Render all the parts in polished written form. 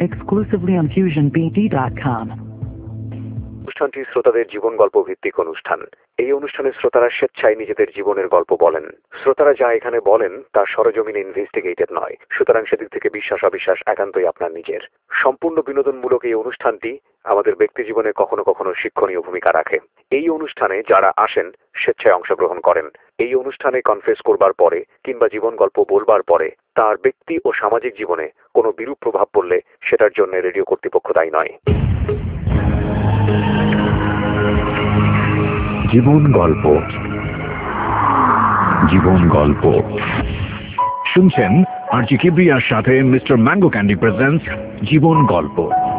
exclusively on FusionBD.com. অনুষ্ঠানটি শ্রোতাদের জীবন গল্প ভিত্তিক অনুষ্ঠান। এই অনুষ্ঠানে শ্রোতারা স্বেচ্ছায় নিজেদের জীবনের গল্প বলেন। শ্রোতারা যা এখানে বলেন তা সরজমিনে ইনভেস্টিগেটেড নয়, সুতরাং সেদিক থেকে বিশ্বাস অবিশ্বাস একান্তই আপনার নিজের। সম্পূর্ণ বিনোদনমূলক এই অনুষ্ঠানটি আমাদের ব্যক্তি জীবনে কখনো কখনো শিক্ষণীয় ভূমিকা রাখে। এই অনুষ্ঠানে যারা আসেন স্বেচ্ছায় অংশগ্রহণ করেন। এই অনুষ্ঠানে কনফেস করবার পরে কিংবা জীবন গল্প বলবার পরে তার ব্যক্তি ও সামাজিক জীবনে কোনো বিরূপ প্রভাব পড়লে সেটার জন্য রেডিও কর্তৃপক্ষ দায়ী নয়। জীবন গল্প, জীবন গল্প শুনছেন আরজি কিবরিয়ার সাথে মিস্টার ম্যাঙ্গো ক্যান্ডি প্রেজেন্টস জীবন গল্প।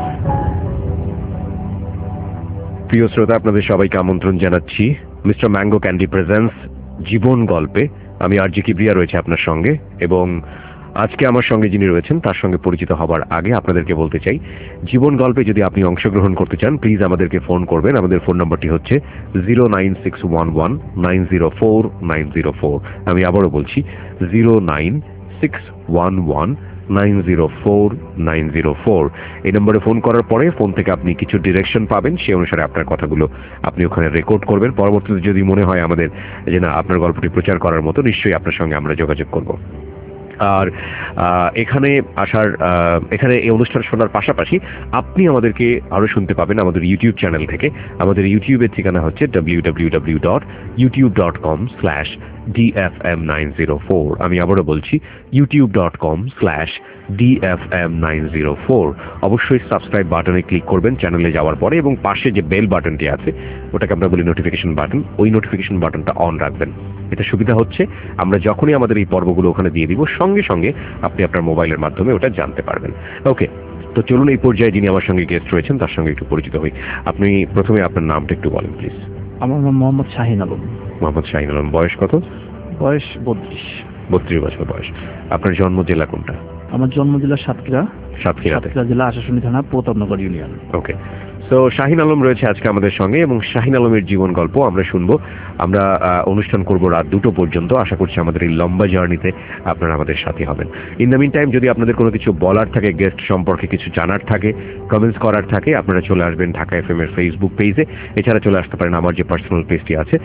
প্রিয় শ্রোতা, আপনাদের সবাইকে আমন্ত্রণ জানাচ্ছি মিস্টার ম্যাঙ্গো ক্যান্ডি প্রেজেন্টস জীবন গল্পে। আমি আরজি কিবরিয়া রয়েছে আপনার সঙ্গে, এবং আজকে আমার সঙ্গে যিনি রয়েছেন তার সঙ্গে পরিচিত হবার আগে আপনাদেরকে বলতে চাই, জীবন গল্পে যদি আপনি অংশগ্রহণ করতে চান প্লিজ আমাদেরকে ফোন করবেন। আমাদের ফোন নম্বরটি হচ্ছে 09611904904। আমি আবারও বলছি 09611904904। এই নম্বরে ফোন করার পরে ফোন থেকে আপনি কিছু ডিরেকশন পাবেন, সে অনুসারে আপনার কথাগুলো আপনি ওখানে রেকর্ড করবেন। পরবর্তীতে যদি মনে হয় আমাদের যে না আপনার গল্পটি প্রচার করার মতো, নিশ্চয়ই আপনার সঙ্গে আমরা যোগাযোগ করব। আর এখানে এই অনুষ্ঠান শোনার পাশাপাশি আপনি আমাদেরকে আরো শুনতে পাবেন আমাদের ইউটিউব চ্যানেল থেকে। আমাদের ইউটিউবের ঠিকানা হচ্ছে www.youtube.com/dfm904। আমি আবারও বলছি youtube.com/dfm904। অবশ্যই সাবস্ক্রাইব বাটনে ক্লিক করবেন চ্যানেলে যাওয়ার পরে, এবং পাশে যে বেল বাটনটি আছে ওটাকে আমরা বলি নোটিফিকেশন বাটন, ওই নোটিফিকেশন বাটনটা অন রাখবেন। এটা সুবিধা হচ্ছে আমরা যখনই আমাদের এই পর্বগুলো ওখানে দিয়ে দিব সঙ্গে সঙ্গে আপনি আপনার মোবাইলের মাধ্যমে ওটা জানতে পারবেন। ওকে, তো চলুন এই পর্যায়ে যিনি আমার সঙ্গে গেস্ট রয়েছেন তার সঙ্গে একটু পরিচিত হই। আপনি প্রথমে আপনার নামটা একটু বলেন প্লিজ। আমার নাম মোহাম্মদ শাহিন আলম। মোহাম্মদ শাহিন আলম, বয়স কত? বয়স 32। 32 বছর বয়স। আপনার জন্ম জেলা কোনটা? আমার জন্ম জেলা সাতক্ষীরা। সাতক্ষীরাতে? সাতক্ষীরা জেলা আশাশুনি থানা, প্রতাপনগর ইউনিয়ন। ওকে, তো শাহিন আলম রয়েছে আজকে আমাদের সঙ্গে, এবং শাহিন আলমের জীবন গল্প আমরা শুনবো। আমরা অনুষ্ঠান করব রাত 2টো পর্যন্ত। আশা করছি আমাদের এই লম্বা জার্নিতে আপনারা আমাদের সাথে হবেন। ইন দ্য মিন টাইম যদি আপনাদের কোনো কিছু বলার থাকে, গেস্ট সম্পর্কে কিছু জানার থাকে, কমেন্টস করার থাকে, আপনারা চলে আসবেন ঢাকা এফএম এর ফেসবুক পেজে। এছাড়া চলে আসতে পারেন আমার যে পার্সোনাল পেজটি আছে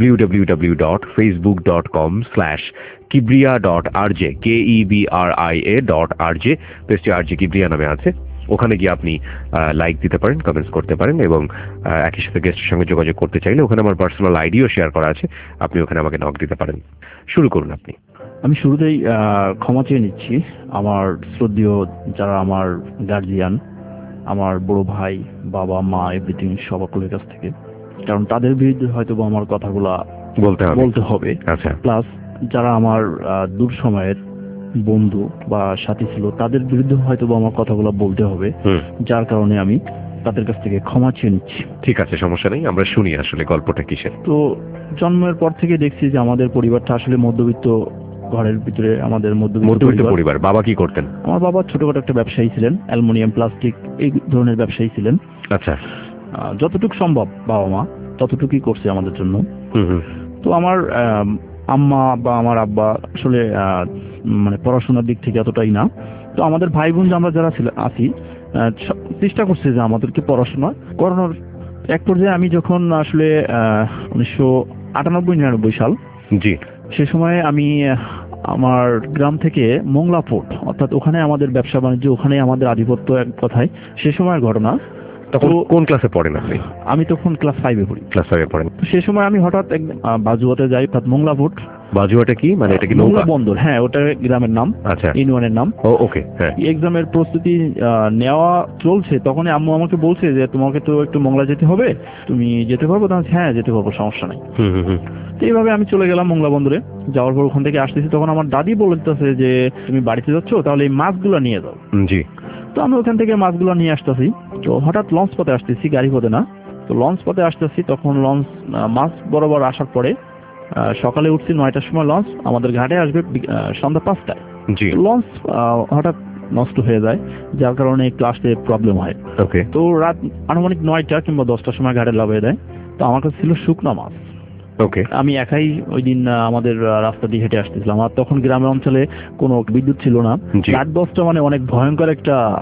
www.facebook.com/kibria.rj, KEBRIA.RJ। পেজটি আরজি কিবরিয়া নামে আছে। ওখানে গিয়ে আপনি লাইক দিতে পারেন, কমেন্টস করতে পারেন, এবং একই সাথে গেস্টের সঙ্গে যোগাযোগ করতে চাইলে ওখানে আমার পার্সোনাল আইডিও শেয়ার করা আছে, আপনি ওখানে আমাকে নক দিতে পারেন। শুরু করুন আপনি। আমি শুরুতেই ক্ষমা চেয়ে নিচ্ছি আমার শ্রদ্ধেয় যারা আমার গার্জিয়ান, আমার বড় ভাই, বাবা, মা, এভরিথিং সকলের কাছ থেকে, কারণ তাদের বিরুদ্ধে হয়তো আমার কথাগুলা বলতে হবে। আচ্ছা। প্লাস যারা আমার দূর সময়ের বন্ধু বা সাথী ছিল তাদের বিরুদ্ধে হয়তো আমার কথাগুলো বলতে হবে, যার কারণে আমি তাদের কাছ থেকে ক্ষমা চেয়ে নিচ্ছি। ঠিক আছে, সমস্যা নেই, আমরা শুনি আসলে গল্পটা কিসের। তো জন্মের পর থেকে দেখছি যে আমাদের পরিবারটা আসলে মধ্যবিত্ত ঘরের ভিতরে, আমাদের মধ্যবিত্ত পরিবার। বাবা কি করতেন? আমার বাবা ছোটখাটো একটা ব্যবসায়ী ছিলেন, অ্যালুমিনিয়াম, প্লাস্টিক এই ধরনের ব্যবসায়ী ছিলেন। আচ্ছা। যতটুকু সম্ভব বাবা মা ততটুকুই করছে আমাদের জন্য। তো আমার আম্মা বা আমার আব্বা আসলে মানে পড়াশোনার দিক থেকে এতটাই না। তো আমাদের ভাই বোন আমরা যারা আছি চেষ্টা করছে যে আমাদেরকে পড়াশোনা করানোর। এক পর্যায়ে আমি যখন আসলে 1998-99 সাল, জি, সে সময় আমি আমার গ্রাম থেকে মোংলা পোর্ট, অর্থাৎ ওখানে আমাদের ব্যবসা বাণিজ্য, ওখানে আমাদের আধিপত্য, এক কথায় সে সময়ের ঘটনা। তখন কোন ক্লাসে পড়েন আপনি? আমি তখন ক্লাস 5-এ পড়ি। ক্লাস 5-এ পড়েন। তো সে সময় আমি হঠাৎ বাজুয়াতে যাই, অর্থাৎ মোংলা পোর্ট। বাজুয়াটা কি মানে? এটা কি নৌকা বন্দর? হ্যাঁ, ওটা গ্রামের নাম। আচ্ছা, ইউনিয়নের নাম। ওকে, হ্যাঁ। এক্সামের প্রস্তুতি নেওয়া চলছে, তখন আম্মু আমাকে বলছে যে তোমাকে তো একটু মোংলা যেতে হবে, তুমি যেতে পারবো? তখন হ্যাঁ যেতে পারবো, সমস্যা নাই। তো এইভাবে আমি চলে গেলাম মোংলা বন্দরে। যাওয়ার পর ওখান থেকে আসতেছি, তখন আমার দাদি বলতেছে যে তুমি বাড়িতে যাচ্ছ, তাহলে এই মাছগুলো নিয়ে যাও। জি। তো আমি ওখান থেকে মাছগুলো নিয়ে আসতেছি। তো হঠাৎ লঞ্চ পথে আসতেছি, গাড়ি পথে না। তো লঞ্চ পথে আসতেছি, তখন লঞ্চ মাছ বরাবর আসার পরে সকালে উঠছি 9টার সময়, লঞ্চ আমাদের ঘাটে আসবে সন্ধ্যা 5টায়। লঞ্চ হঠাৎ নষ্ট হয়ে যায়, যার কারণে একটু আসতে প্রবলেম হয়। তো রাত আনুমানিক 9টা কিংবা 10টার সময় ঘাটে লাভিয়ে দেয়। তো আমার কাছে ছিল শুকনা মাছ। আমি একাই ওই দিন আমাদের রাস্তা দিয়ে হেঁটে আসতেছিলাম। আর তখন গ্রামের অঞ্চলে কোনো বিদ্যুৎ ছিল না। রাত 10টা মানে অনেক ভয়ঙ্কর একটা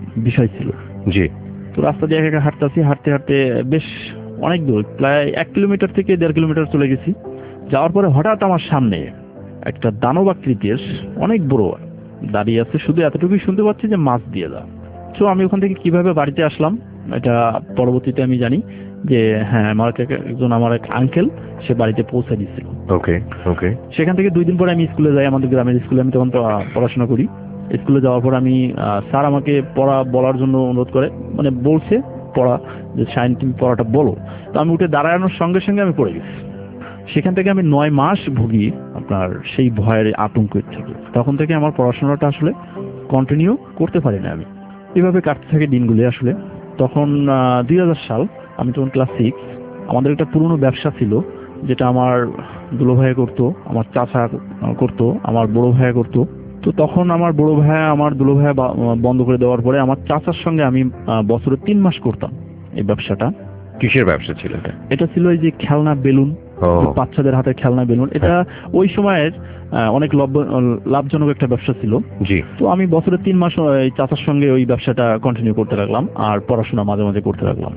বিষয় ছিল। জি। তো রাস্তা দিয়ে একা হাঁটতেছি, হাঁটতে হাঁটতে বেশ অনেক দূর, প্রায় 1 কিলোমিটার থেকে 1.5 কিলোমিটার চলে গেছি। যাওয়ার পরে হঠাৎ আমার সামনে একটা দানব আকৃতির অনেক বড় দাঁড়িয়ে আছে, শুধু এতটুকুই শুনতে পাচ্ছি যে মাছ দিয়ে দাও। তো আমি ওখান থেকে কিভাবে বাড়িতে আসলাম এটা পরবর্তীতে আমি জানি যে হ্যাঁ, আমার এক আঙ্কেল সে বাড়িতে পৌঁছে দিচ্ছিল। ওকে ওকে। সেখান থেকে 2 দিন পরে আমি স্কুলে যাই, আমাদের গ্রামের স্কুলে। আমি তখন পড়াশোনা করি। স্কুলে যাওয়ার পর আমি স্যার আমাকে পড়া বলার জন্য অনুরোধ করে, মানে বলছে পড়া, যে শাইন তুমি পড়াটা বলো। তো আমি উঠে দাঁড়ানোর সঙ্গে সঙ্গে আমি পড়ে গেছি। সেখান থেকে আমি 9 মাস ভুগি আপনার সেই ভয়ের আতঙ্কের থেকে। তখন থেকে আমার পড়াশোনাটা আসলে কন্টিনিউ করতে পারি না আমি। এভাবে কাটতে থাকে দিনগুলি আসলে। তখন 2000 সাল, আমি তখন ক্লাস 6। আমাদের একটা পুরনো ব্যবসা ছিল যেটা আমার দুলো ভাইয়া করতো, আমার চাচা করতো, আমার বড় ভাইয়া করতো। তো তখন আমার বড় ভাইয়া আমার দুলো ভাইয়া বন্ধ করে দেওয়ার পরে আমার চাচার সঙ্গে আমি বছরে 3 মাস করতাম এই ব্যবসাটা। কিসের ব্যবসা ছিল এটা? এটা ছিল এই যে খেলনা বেলুন, বাচ্চাদের হাতে খেলনা বেলুন। এটা ওই সময়ের অনেক লাভজনক একটা ব্যবসা ছিল। জি। তো আমি বছরে 3 মাস এই চাচার সঙ্গে ওই ব্যবসাটা কন্টিনিউ করতে লাগলাম, আর পড়াশোনা মাঝে মাঝে করতে লাগলাম।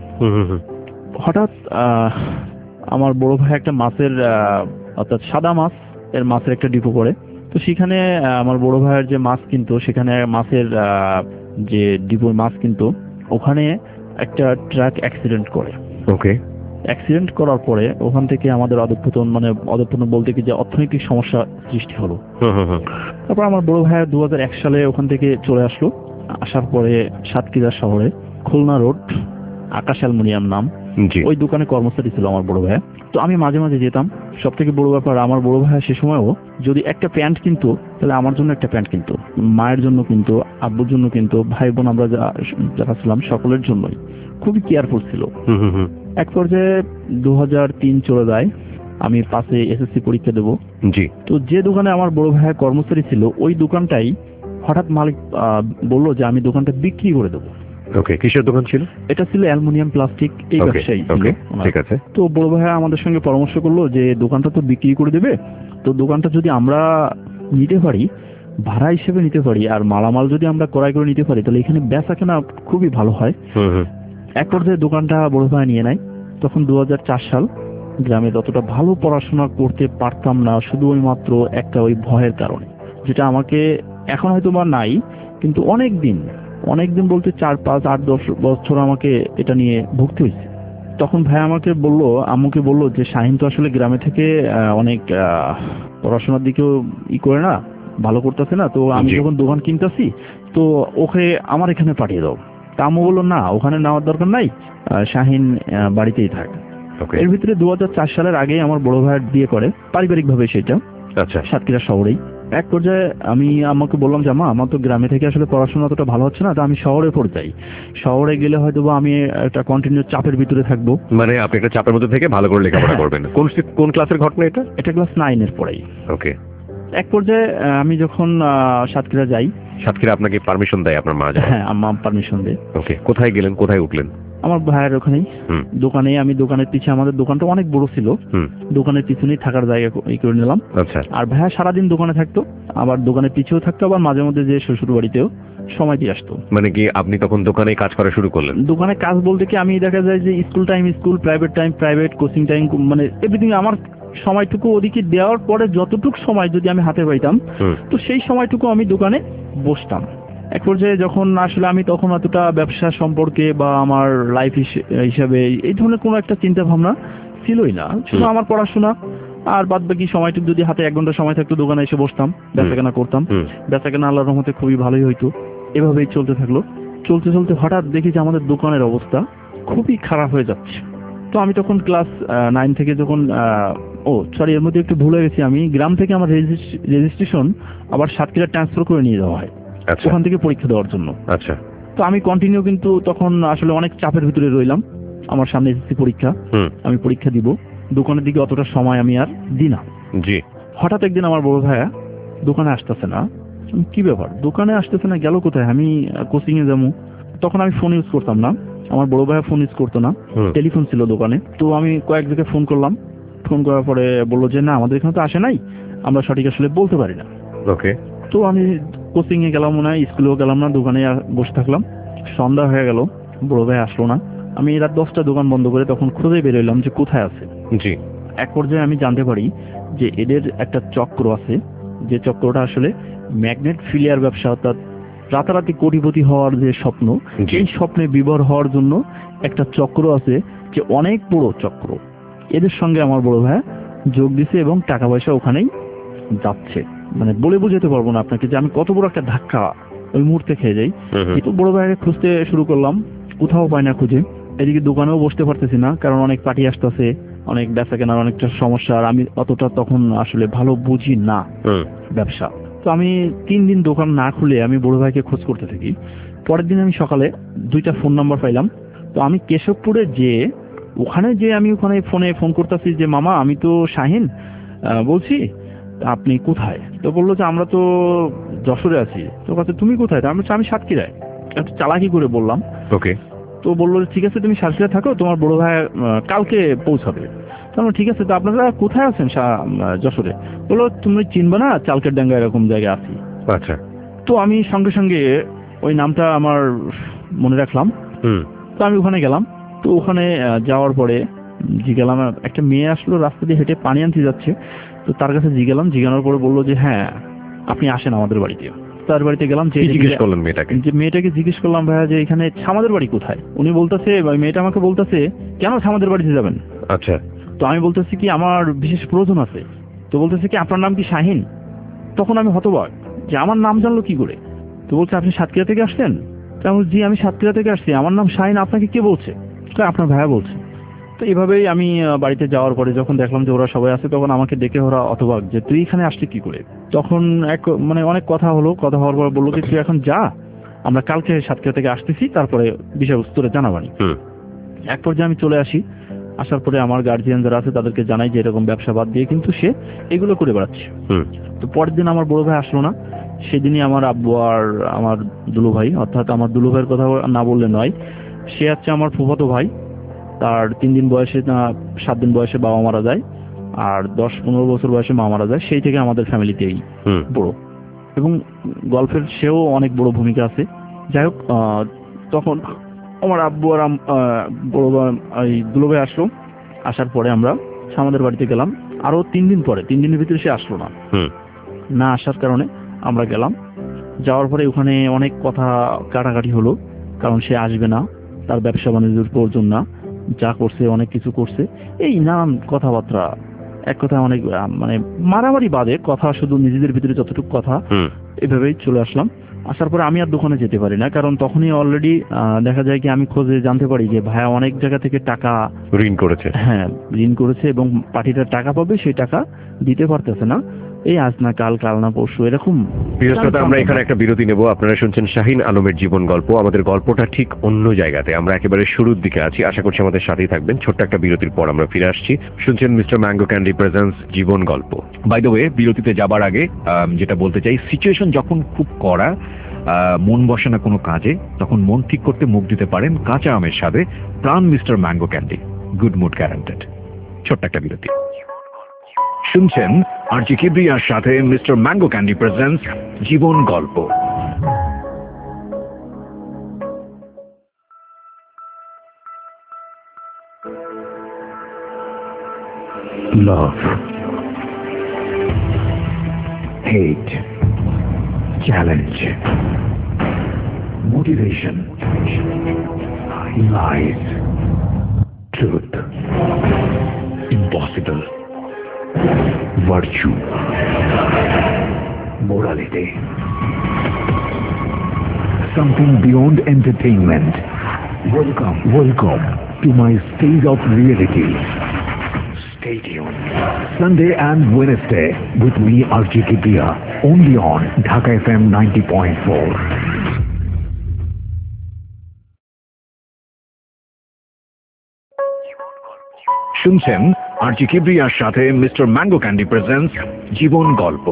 হঠাৎ আমার বড় ভাই একটা মাছের অর্থাৎ সাদা মাছ এর মাছের একটা ডিপো করে। তো সেখানে আমার বড় ভাইয়ের যে মাছ কিনতো, সেখানে মাছের যে ডিপোর মাছ কিনতো, ওখানে একটা ট্রাক অ্যাক্সিডেন্ট করে। ওকে। অ্যাক্সিডেন্ট করার পরে ওখান থেকে আমাদের অধঃপতন বলতে কি যে অর্থনৈতিক সমস্যা সৃষ্টি হলো। তারপর আমার বড় ভাই 2001 সালে ওখান থেকে চলে আসলো। আসার পরে সাতক্ষীরা শহরে খুলনা রোড আকাশ অ্যালুমিনিয়াম নাম ওই দোকানে কর্মচারী ছিল আমার বড় ভাই। তো আমি মাঝে মাঝে যেতাম। সব থেকে বড় ব্যাপার, আমার বড় ভাই সে সময়ও যদি একটা প্যান্ট কিনতো তাহলে আমার জন্য একটা প্যান্ট কিনতো, মায়ের জন্য কিনতো, আব্বুর জন্য কিনতো, ভাই বোন আমরা যারা ছিলাম সকলের জন্যই। খুবই কেয়ারফুল ছিল। এক পর্যায়ে 2003 চলে যায়, আমি পাশে এসএসসি পরীক্ষা দেবো। জি। তো যে দোকানে আমার বড় ভাইয়ের কর্মচারী ছিল ওই দোকানটাই হঠাৎ মালিক বলল যে আমি দোকানটা বিক্রি করে দেবো। ওকে। কিসের দোকান ছিল এটা? ছিল অ্যালুমিনিয়াম প্লাস্টিক এই ব্যবসায়ী ছিল। ঠিক আছে। তো বড় ভাই আমাদের সঙ্গে পরামর্শ করলো যে দোকানটা তো বিক্রি করে দেবে, তো দোকানটা যদি আমরা নিতে পারি, ভাড়া হিসেবে নিতে পারি, আর মালামাল যদি আমরা ক্রয় করে নিতে পারি, তাহলে এখানে বেচা কেনা খুবই ভালো হয়। এক পর্যায়ে দোকানটা বড় ভাই নিয়ে নেয়। তখন 2004 সাল। গ্রামে ততটা ভালো পড়াশোনা করতে পারতাম না, শুধু ওই মাত্র একটা ওই ভয়ের কারণে, যেটা আমাকে এখন হয়তো বা নাই, কিন্তু অনেকদিন বলতে 4, 5, 8, 10 বছর আমাকে এটা নিয়ে ভুগতে হয়েছে। তখন ভাই আম্মুকে বললো যে শাহিন তো আসলে গ্রামে থেকে অনেক পড়াশোনার দিকেও করে না, ভালো করতেছে না, তো আমি যখন দোকান কিনতেছি তো ওকে আমার এখানে পাঠিয়ে দাও। তা আম্মু বললো না, ওখানে নেওয়ার দরকার নাই, শাহিন বাড়িতেই থাক। এর ভিতরে 2004 সালের আগে আমার বড় ভাইয়ের বিয়ে করে, পারিবারিক ভাবে সেটা। আচ্ছা। সাতক্ষীরা শহরেই। এক পর্যায়ে আমি আমাকে বললাম যে মা, আমার তো গ্রামে থেকে আসলে পড়াশোনা অতটা ভালো হচ্ছে না, তো আমি শহরে পড়তে চাই। শহরে গেলে হয়তো আমি একটা কন্টিনিউ চাপের ভিতরে থাকবো। মানে আপনি একটা চাপের মধ্যে থেকে ভালো করে লেখাপড়া করবেন। কোন ক্লাসের ঘটনা এটা? এটা ক্লাস 9 এর পরেই। ওকে। এক পর্যায়ে আমি যখন সাতক্ষীরা যাই। সাতক্ষীরা আপনাকে পারমিশন দেয় আপনার মা? হ্যাঁ, আম্মা পারমিশন দেয়। ওকে। কোথায় গেলেন, কোথায় উঠলেন? আমার ভাইয়ের ওখানেই দোকানে। আমি দোকানের পিছে, আমাদের দোকানটা অনেক বড় ছিল, দোকানের পিছনেই থাকার জায়গা করে নিলাম। আচ্ছা। আর ভাইয়া সারাদিন দোকানে থাকতো, আবার দোকানের পিছেও থাকতো, আবার মাঝে মধ্যে যে শ্বশুর বাড়িতেও সময় দিয়ে আসতো। মানে কি আপনি তখন দোকানে কাজ করা শুরু করলেন? দোকানে কাজ বলতে কি, আমি দেখা যায় যে school time school, private time private, coaching time, মানে এভরিথিং আমার সময়টুকু ওদিকে দেওয়ার পরে যতটুকু সময় যদি আমি হাতে পাইতাম, তো সেই সময়টুকু আমি দোকানে বসতাম। এক পর্যায়ে যখন আসলে আমি তখন অতটা ব্যবসা সম্পর্কে বা আমার লাইফ হিসাবে এই ধরনের কোনো একটা চিন্তা ভাবনা ছিলই না, শুধু আমার পড়াশোনা, আর বাদ বাকি সময়টুকু যদি হাতে 1 ঘন্টা সময় থাকতো দোকানে এসে বসতাম, বেচাকেনা করতাম। বেচাকেনা আল্লাহর রহমতে খুবই ভালোই হইতো। এভাবেই চলতে থাকলো। চলতে চলতে হঠাৎ দেখি যে আমাদের দোকানের অবস্থা খুবই খারাপ হয়ে যাচ্ছে। তো আমি তখন ক্লাস 9 থেকে যখন এর মধ্যে একটু ভুলে গেছি, আমি গ্রাম থেকে আমার রেজিস্ট্রেশন আবার সাতক্ষীরা ট্রান্সফার করে নিয়ে যাওয়া হয় ওখান থেকে পরীক্ষা দেওয়ার জন্য। আচ্ছা। তো আমি কন্টিনিউ কিন্তু তখন আসলে অনেক চাপের ভিতরে রইলাম। আমার সামনে এসএসসি পরীক্ষা, আমি পরীক্ষা দিব, দোকানের দিকে অতটা সময় আমি আর দিই না। জি। হঠাৎ একদিন আমার বড় ভাইয়া দোকানে আসতেছে না। কি ব্যাপার, দোকানে আসতেছে না, গেল কোথায়? আমি কোচিং এ যাবো। তখন আমি ফোন ইউজ করতাম না, আমার বড় ভাইয়া ফোন ইউজ করতো না, টেলিফোন ছিল দোকানে। তো আমি কয়েক জায়গায় ফোন করলাম। ফোন করার পরে বললো যে না, আমাদের এখানে তো আসে নাই, আমরা সঠিক আসলে বলতে পারি না। ওকে। তো আমি কোচিং এ গেলাম না, স্কুলেও গেলাম না, দোকানে বসে থাকলাম। সন্ধ্যা হয়ে গেল, বড় ভাই আসলো না। আমি রাত 10টা দোকান বন্ধ করে তখন খুঁজে বেরোলাম যে কোথায় আছে। জি। এক পর্যায়ে আমি জানতে পারি যে এদের একটা চক্র আছে, যে চক্রটা আসলে ম্যাগনেট ফিলিয়ার ব্যবসা, অর্থাৎ রাতারাতি কোটিপতি হওয়ার যে স্বপ্ন, এই স্বপ্নে বিভোর হওয়ার জন্য একটা চক্র আছে, যে অনেক বড় চক্র। এদের সঙ্গে আমার বড় ভাই যোগ দিছে এবং টাকা পয়সা ওখানেই যাচ্ছে। মানে বলে বোঝাতে পারবো না আপনাকে যে আমি কত বড় একটা ধাক্কা ওই মুহূর্তে খেয়ে যাই। কিন্তু বড় ভাইকে খুঁজতে শুরু করলাম, কোথাও পাই না খুঁজে। এদিকে দোকানেও বসতে পারতেছি না, কারণ অনেক পার্টি আসতেছে, অনেক বেচা কেনার অনেকটা সমস্যা, আর আমি অতটা তখন আসলে ভালো বুঝি না ব্যবসা। তো আমি 3 দিন দোকান না খুলে আমি বড় ভাইকে খোঁজ করতে থাকি। পরের দিন আমি সকালে 2টা ফোন নাম্বার পাইলাম। তো আমি কেশবপুরে আমি ওখানে ফোন করতেছি যে মামা আমি তো শাহিন বলছি, আপনি কোথায়? তো বললো যে আমরা তো যশোরে আছি। তো কাছে তুমি কোথায়? আমি সাতক্ষীরায়। একটু চালাকি করে বললাম। ওকে। তো বললো ঠিক আছে তুমি সাতক্ষীরা থাকো, তোমার বড় ভাই কালকে পৌঁছাবে। তো ঠিক আছে, তো আপনারা কোথায় আছেন? যশোরে। বললো তুমি চিনবে না, চালকের ডাঙ্গা এরকম জায়গায় আছি। আচ্ছা। তো আমি সঙ্গে সঙ্গে ওই নামটা আমার মনে রাখলাম। তো আমি ওখানে গেলাম। তো ওখানে যাওয়ার পরে জিজ্ঞালাম, একটা মেয়ে আসলো রাস্তা দিয়ে হেঁটে পানি আনতে যাচ্ছে। তো তার কাছে জিজ্ঞানোর পরে বললো যে হ্যাঁ আপনি আসেন আমাদের বাড়িতে। তার বাড়িতে গেলাম, যে মেয়েটাকে জিজ্ঞেস করলাম ভাইয়া যে এখানে ছামাদের বাড়ি কোথায়? উনি বলতেছে, মেয়েটা আমাকে বলতেছে কেন ছামাদের বাড়িতে যাবেন? আচ্ছা। তো আমি বলতেছি কি আমার বিশেষ প্রয়োজন আছে। তো বলতেছে কি আপনার নাম কি শাহিন? তখন আমি হতবাক যে আমার নাম জানলো কি করে। তো বলছে আপনি সাতক্ষীরা থেকে আসছেন? তো আমি জি আমি সাতক্ষীরা থেকে আসছি, আমার নাম শাহিন, আপনাকে কে বলছে? আপনার ভাইয়া বলছে। তো এইভাবেই আমি বাড়িতে যাওয়ার পরে যখন দেখলাম যে ওরা সবাই আছে, তখন আমাকে দেখে ওরা অতবাক যে তুই এখানে আসলি কি করে। তখন অনেক কথা হওয়ার পর বললো যে তুই এখন যা, আমরা কালকে সাতক্ষীরা থেকে আসতেছি, তারপরে বিষয়বস্তুরে জানাবানি। এক পর্যায়ে আমি চলে আসি। আসার পরে আমার গার্জিয়ান যারা আছে তাদেরকে জানাই যে এরকম ব্যবসা বাদ দিয়ে কিন্তু সে এগুলো করে বেড়াচ্ছে। তো পরের দিন আমার বড় ভাই আসলো না। সেদিনই আমার আব্বু আর আমার দুলু ভাই, অর্থাৎ আমার দুলু ভাইয়ের কথা না বললে নয়, সে হচ্ছে আমার ফুফাতো ভাই। তার 7 দিন বয়সে বাবা মারা যায়, আর 10-15 বছর বয়সে মা মারা যায়। সেই থেকে আমাদের ফ্যামিলিতেই বড়, এবং গল্পের সেও অনেক বড় ভূমিকা আছে। যাই হোক, তখন আমার আব্বু আর বড় দুলু ভাই আসলো। আসার পরে আমরা আমাদের বাড়িতে গেলাম। আরো 3 দিন পরে, 3 দিনের ভিতরে সে আসলো না আসার কারণে আমরা গেলাম। যাওয়ার পরে ওখানে অনেক কথা কাটাকাটি হলো, কারণ সে আসবে না, তার ব্যবসা বাণিজ্যের প্রয়োজন না, যা করছে অনেক কিছু করছে, এই নানান কথাবার্তা। এক কথা অনেক মারামারি বাদে কথা, শুধু নিজেদের ভিতরে যতটুকু কথা, এভাবেই চলে আসলাম। আসার পরে আমি আর দোকানে যেতে পারি না, কারণ তখনই অলরেডি দেখা যায় কি আমি খোঁজে জানতে পারি যে ভাইয়া অনেক জায়গা থেকে টাকা ঋণ করেছে। হ্যাঁ, ঋণ করেছে, এবং পার্টিটা টাকা পাবে, সেই টাকা দিতে পারতেছে না। এই আজ না কাল, কাল না পরশু, এরকম। প্রিয় শ্রোতা, আমরা এখানে একটা বিরতি নেব। আপনারা শুনছেন শাহিন আলমের জীবন গল্প। আমাদের গল্পটা ঠিক অন্য জায়গাতে, আমরা একেবারে শুরুর দিকে আছি। আশা করছি আমাদের সাথেই থাকবেন। ছোট্ট একটা বিরতির পর আমরা ফিরে আসছি। শুনছেন mister mango candy presents Jibon Golpo. By the way, বিরতিতে যাবার আগে যেটা বলতে চাই, সিচুয়েশন যখন খুব কড়া, মন বসে না কোনো কাজে, তখন মন ঠিক করতে মুখ দিতে পারেন কাঁচা আমের স্বাদে Pran mister mango candy, good mood guaranteed. ছোট্ট একটা বিরতি। শুনছেন আরজি কিবরিয়ার সাথে মিস্টার ম্যাঙ্গো ক্যান্ডি প্রেজেন্টস জীবন গল্প। Love, hate, challenge, motivation, lies, truth, impossible, virtue, morality, something beyond entertainment. Welcome to my stage of reality. Stay tuned. Sunday and Wednesday with me, RJ Kibriya, only on Dhaka FM 90.4. শুনছেন RJ কিবরিয়ার সাথে mister mango candy presents জীবন গল্প।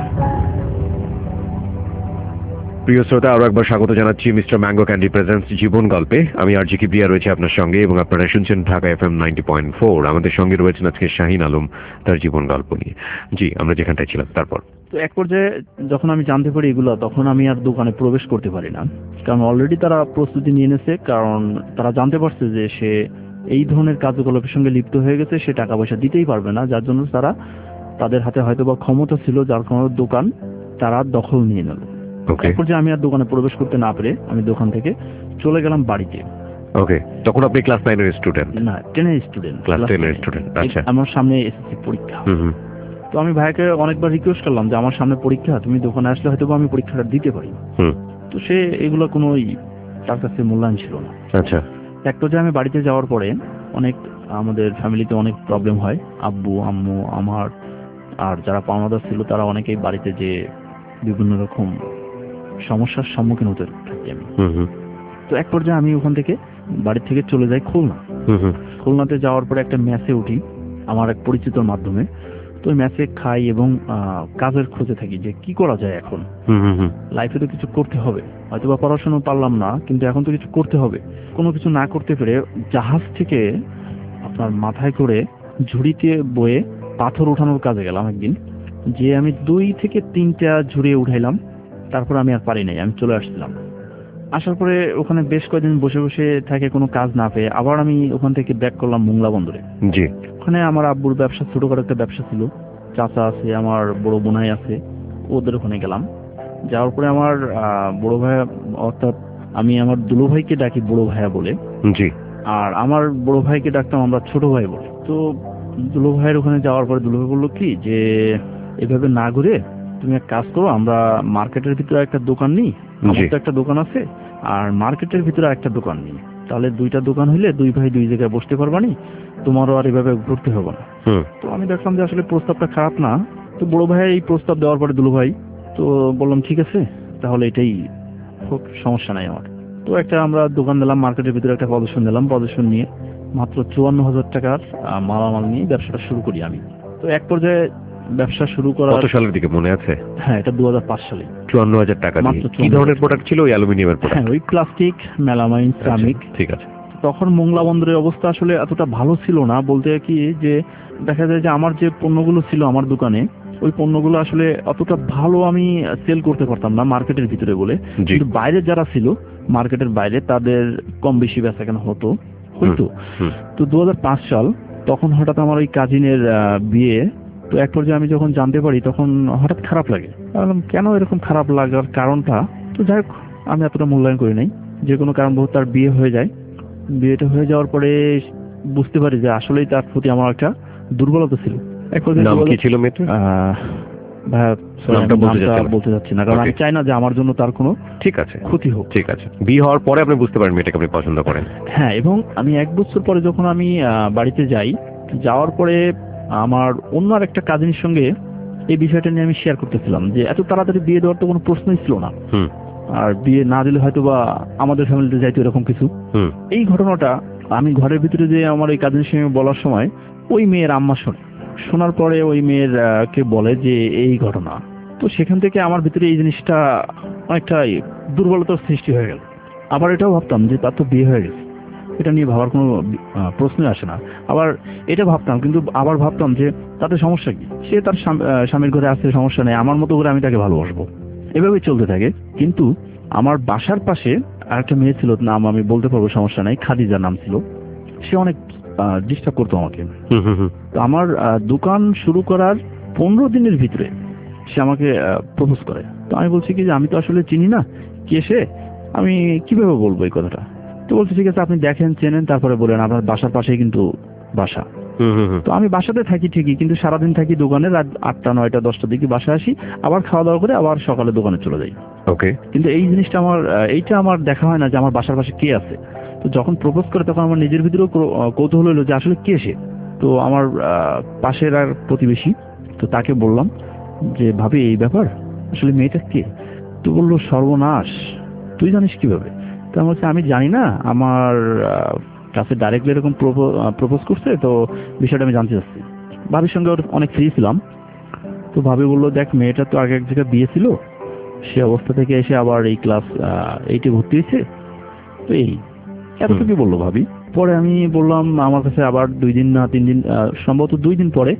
প্রিয় শ্রোতা, আরো একবার স্বাগত জানাচ্ছি mister mango candy presents জীবন গল্পে। আমি আরজি কিবরিয়া রয়েছে আপনার সঙ্গে, এবং আপনারা শুনছেন ঢাকা FM 90.4। আমাদের সঙ্গে রয়েছেন আজকে শাহিন আলম, তার জীবন গল্প নিয়ে। জি, আমরা যেখানটায় ছিলাম তারপর তো এক পর্যায়ে যখন আমি জানতে পারি এগুলো, তখন আমি আর দোকানে প্রবেশ করতে পারি না, কারণ অলরেডি তারা প্রস্তুতি নিয়ে নিয়েছে। কারণ তারা জানতে পারছে যে সে এই ধরনের কার্যকলাপের সঙ্গে লিপ্ত হয়ে গেছে, সে টাকা পয়সা দিতেই পারবে না, যার জন্য তাদের হাতে হয়তো বা ক্ষমতা ছিল, যার কারণে দোকান তারা দখল নিয়ে নিল। এরপর যে আমি আর দোকানে প্রবেশ করতে না পেরে আমি দোকান থেকে চলে গেলাম বাড়িতে। ওকে, তখন আপনি ক্লাস 9 এর স্টুডেন্ট? না, 10 এর স্টুডেন্ট। ক্লাস 10 এর স্টুডেন্ট। আচ্ছা। আমার সামনে এসএসসি পরীক্ষা। তো আমি ভাইকে অনেকবার রিকোয়েস্ট করলাম যে আমার সামনে পরীক্ষা, তুমি দোকানে আসলে হয়তো আমি পরীক্ষাটা দিতে পারি। তো সে এগুলো কোনো তার কাছে মূল্যায়ন ছিল না। আচ্ছা। এক পর্যায়ে আমি বাড়িতে যাওয়ার পরে অনেক আমাদের ফ্যামিলিতে অনেক প্রবলেম হয়, আব্বু আম্মু আমার আর যারা পাওনাদার ছিল তারা অনেকেই বাড়িতে যে বিভিন্ন রকম সমস্যার সম্মুখীন হতে থাকি আমি। তো এক পর্যায়ে আমি ওখান থেকে বাড়ি থেকে চলে যাই খুলনা। খুলনাতে যাওয়ার পরে একটা ম্যাচে উঠি আমার এক পরিচিতর মাধ্যমে। তো ওই ম্যাচে খাই এবং কাজের খোঁজে থাকি যে কি করা যায় এখন। লাইফে তো কিছু করতে হবে, হয়তো বা পড়াশোনা পারলাম না, কিন্তু এখন তো কিছু করতে হবে। কোনো কিছু না করতে পেরে জাহাজ থেকে আপনার মাথায় করে ঝুড়িতে বয়ে পাথর উঠানোর কাজে গেলাম একদিন, যে আমি 2 থেকে 3টা ঝুড়ি উঠাইলাম। তারপর আমি আর পারি নাই, আমি চলে আসছিলাম। আসার পরে ওখানে বেশ কয়েকদিন বসে বসে থাকে কোনো কাজ না পেয়ে আবার আমি ওখান থেকে ব্যাক করলাম মোংলা বন্দরে। জি। ওখানে আমার আব্বুর ব্যবসা, ছোটখাটো একটা ব্যবসা ছিল, চাচা আছে, আমার বড় বোনাই আছে, ওদের ওখানে গেলাম। যাওয়ার পরে আমার বড় ভাইয়া, অর্থাৎ আমি আমার দুলো ভাইকে ডাকি বড় ভাইয়া বলে। জি। আর আমার বড় ভাইকে ডাকতাম আমরা ছোট ভাই বলে। তো দুলো ভাইয়ের ওখানে যাওয়ার পরে দুলো ভাই বললো কি যে এভাবে না ঘুরে তুমি এক কাজ করো, আমরা মার্কেটের ভিতরে একটা দোকান নিই, আমার তো একটা দোকান আছে, আর মার্কেটের ভিতরে একটা দোকান নিই, তাহলে 2টা দোকান হইলে 2 ভাই 2 জায়গায় বসতে পারবানি, তোমারও আর এভাবে ঘুরতে হবে না। তো আমি দেখলাম যে আসলে প্রস্তাবটা খারাপ না। তো বড় ভাই এই প্রস্তাব দেওয়ার পরে দুলো ভাই তো বললাম ঠিক আছে, তাহলে এটাই খুব সমস্যা নাই আমার। তো একটা আমরা দোকান দিলাম, মার্কেটের ভিতরে একটা পজিশন দিলাম, পজিশন নিয়ে মাত্র 54,000 টাকার মালামাল নিয়ে ব্যবসাটা শুরু করি আমি। তো এক পর্যায়ে ব্যবসা শুরু করা কত সালের দিকে মনে আছে? হ্যাঁ, এটা 2005 সালে। 54,000 টাকা দিয়ে কি ধরনের প্রোডাক্ট ছিল? ওই অ্যালুমিনিয়ামের প্রোডাক্ট? হ্যাঁ, ওই প্লাস্টিক, মেলামাইন, সিরামিক। ঠিক আছে। তখন মোংলা বন্দরের অবস্থা আসলে এতটা ভালো ছিল না, বলতে কি যে দেখা যায় যে আমার যে পণ্যগুলো ছিল আমার দোকানে, ওই পণ্যগুলো আসলে অতটা ভালো আমি সেল করতে পারতাম না মার্কেটের ভিতরে বলে, কিন্তু বাইরে যারা ছিল মার্কেটের বাইরে তাদের কম বেশি বেচাকেনা হতো। তো 2005 সাল, তখন হঠাৎ আমার ওই কাজিনের বিয়ে। তো এক পর্যায়ে আমি যখন জানতে পারি তখন হঠাৎ খারাপ লাগে। কেন এরকম খারাপ লাগার কারণটা, তো যাই হোক আমি এতটা মূল্যায়ন করি নাই, যে কোনো কারণবশত তার বিয়ে হয়ে যায়। বিয়েটা হয়ে যাওয়ার পরে বুঝতে পারি যে আসলেই তার প্রতি আমার একটা দুর্বলতা ছিল। নাম কি ছিল মেয়েটার? বলতে যাচ্ছি না, কারণ আমি চাই না যে আমার জন্য তার কোনো ঠিক আছে ক্ষতি হোক। ঠিক আছে। বিয়ে হওয়ার পরে আপনি বুঝতে পারেন মেয়েটাকে আপনি পছন্দ করেন? হ্যাঁ, এবং আমি 1 বছর পরে যখন আমি বাড়িতে যাই, যাওয়ার পরে আমার অন্য আর একটা কাজিনের সঙ্গে এই বিষয়টা নিয়ে আমি শেয়ার করতেছিলাম যে এত তাড়াতাড়ি বিয়ে দেওয়ার তো কোনো প্রশ্নই ছিল না, আর বিয়ে না দিলে হয়তো বা আমাদের ফ্যামিলিতে যাইতো এরকম কিছু। এই ঘটনাটা আমি ঘরের ভিতরে যে আমার এই কাজিনের সঙ্গে বলার সময় ওই মেয়ের আম্মা শোনার পরে ওই মেয়ের কে বলে যে এই ঘটনা। তো সেখান থেকে আমার ভিতরে এই জিনিসটা অনেকটা দুর্বলতার সৃষ্টি হয়ে গেল। আবার এটাও ভাবতাম যে তার তো বিয়ে হয়ে গেছে, এটা নিয়ে ভাবার কোনো প্রশ্নই আসে না। আবার এটা ভাবতাম, কিন্তু আবার ভাবতাম যে তাতে সমস্যা কি, সে তার স্বামীর ঘরে আসতে সমস্যা নেই, আমার মতো করে আমি তাকে ভালোবাসবো, এভাবেই চলতে থাকে। কিন্তু আমার বাসার পাশে আরেকটা মেয়ে ছিল, নাম আমি বলতে পারবো, সমস্যা নাই, খাদিজা নাম ছিল। সে অনেক ডিস্টার্ব করতো আমাকে। তো আমার দোকান শুরু করার 15 দিনের ভিতরে সে আমাকে প্রপোজ করে। তো আমি বলছি কি যে আমি তো আসলে চিনি না কে সে, আমি কিভাবে বলবো এই কথাটা। তো বলছে ঠিক আছে, আপনি দেখেন, চেনেন, তারপরে বলেন, আপনার বাসার পাশেই কিন্তু বাসা। তো আমি বাসাতে থাকি ঠিকই, কিন্তু সারাদিন থাকি দোকানে, রাত 8টা 9টা 10টার দিকে বাসায় আসি, আবার খাওয়া দাওয়া করে আবার সকালে দোকানে চলে যাই। ওকে। কিন্তু এই জিনিসটা এইটা আমার দেখা হয় না যে আমার বাসার পাশে কে আছে। তো যখন প্রপোজ করে তখন আমার নিজের ভিতরেও কৌতূহল হলো যে আসলে কে সে। তো আমার পাশের আর প্রতিবেশী, তো তাকে বললাম যে ভাবি এই ব্যাপার, আসলে মেয়েটা কে? তো বললো সর্বনাশ, তুই জানিস কিভাবে? তো আমি বলছি আমি জানি না, আমার কাছে ডাইরেক্টলি এরকম প্রপোজ করছে, তো বিষয়টা আমি জানতে চাচ্ছি। ভাবির সঙ্গে অনেক ফ্রি ছিলাম। তো ভাবি বললো দেখ, মেয়েটা তো আগে এক জায়গায় বিয়ে ছিল, সে অবস্থা থেকে এসে আবার এই ক্লাস 8-এ ভর্তি হয়েছে, তো এই এতটুকু বললো ভাবি। পরে আমি বললাম আমার কাছে আবার 2 দিন না 3 দিন, সম্ভবত 2 দিন পরে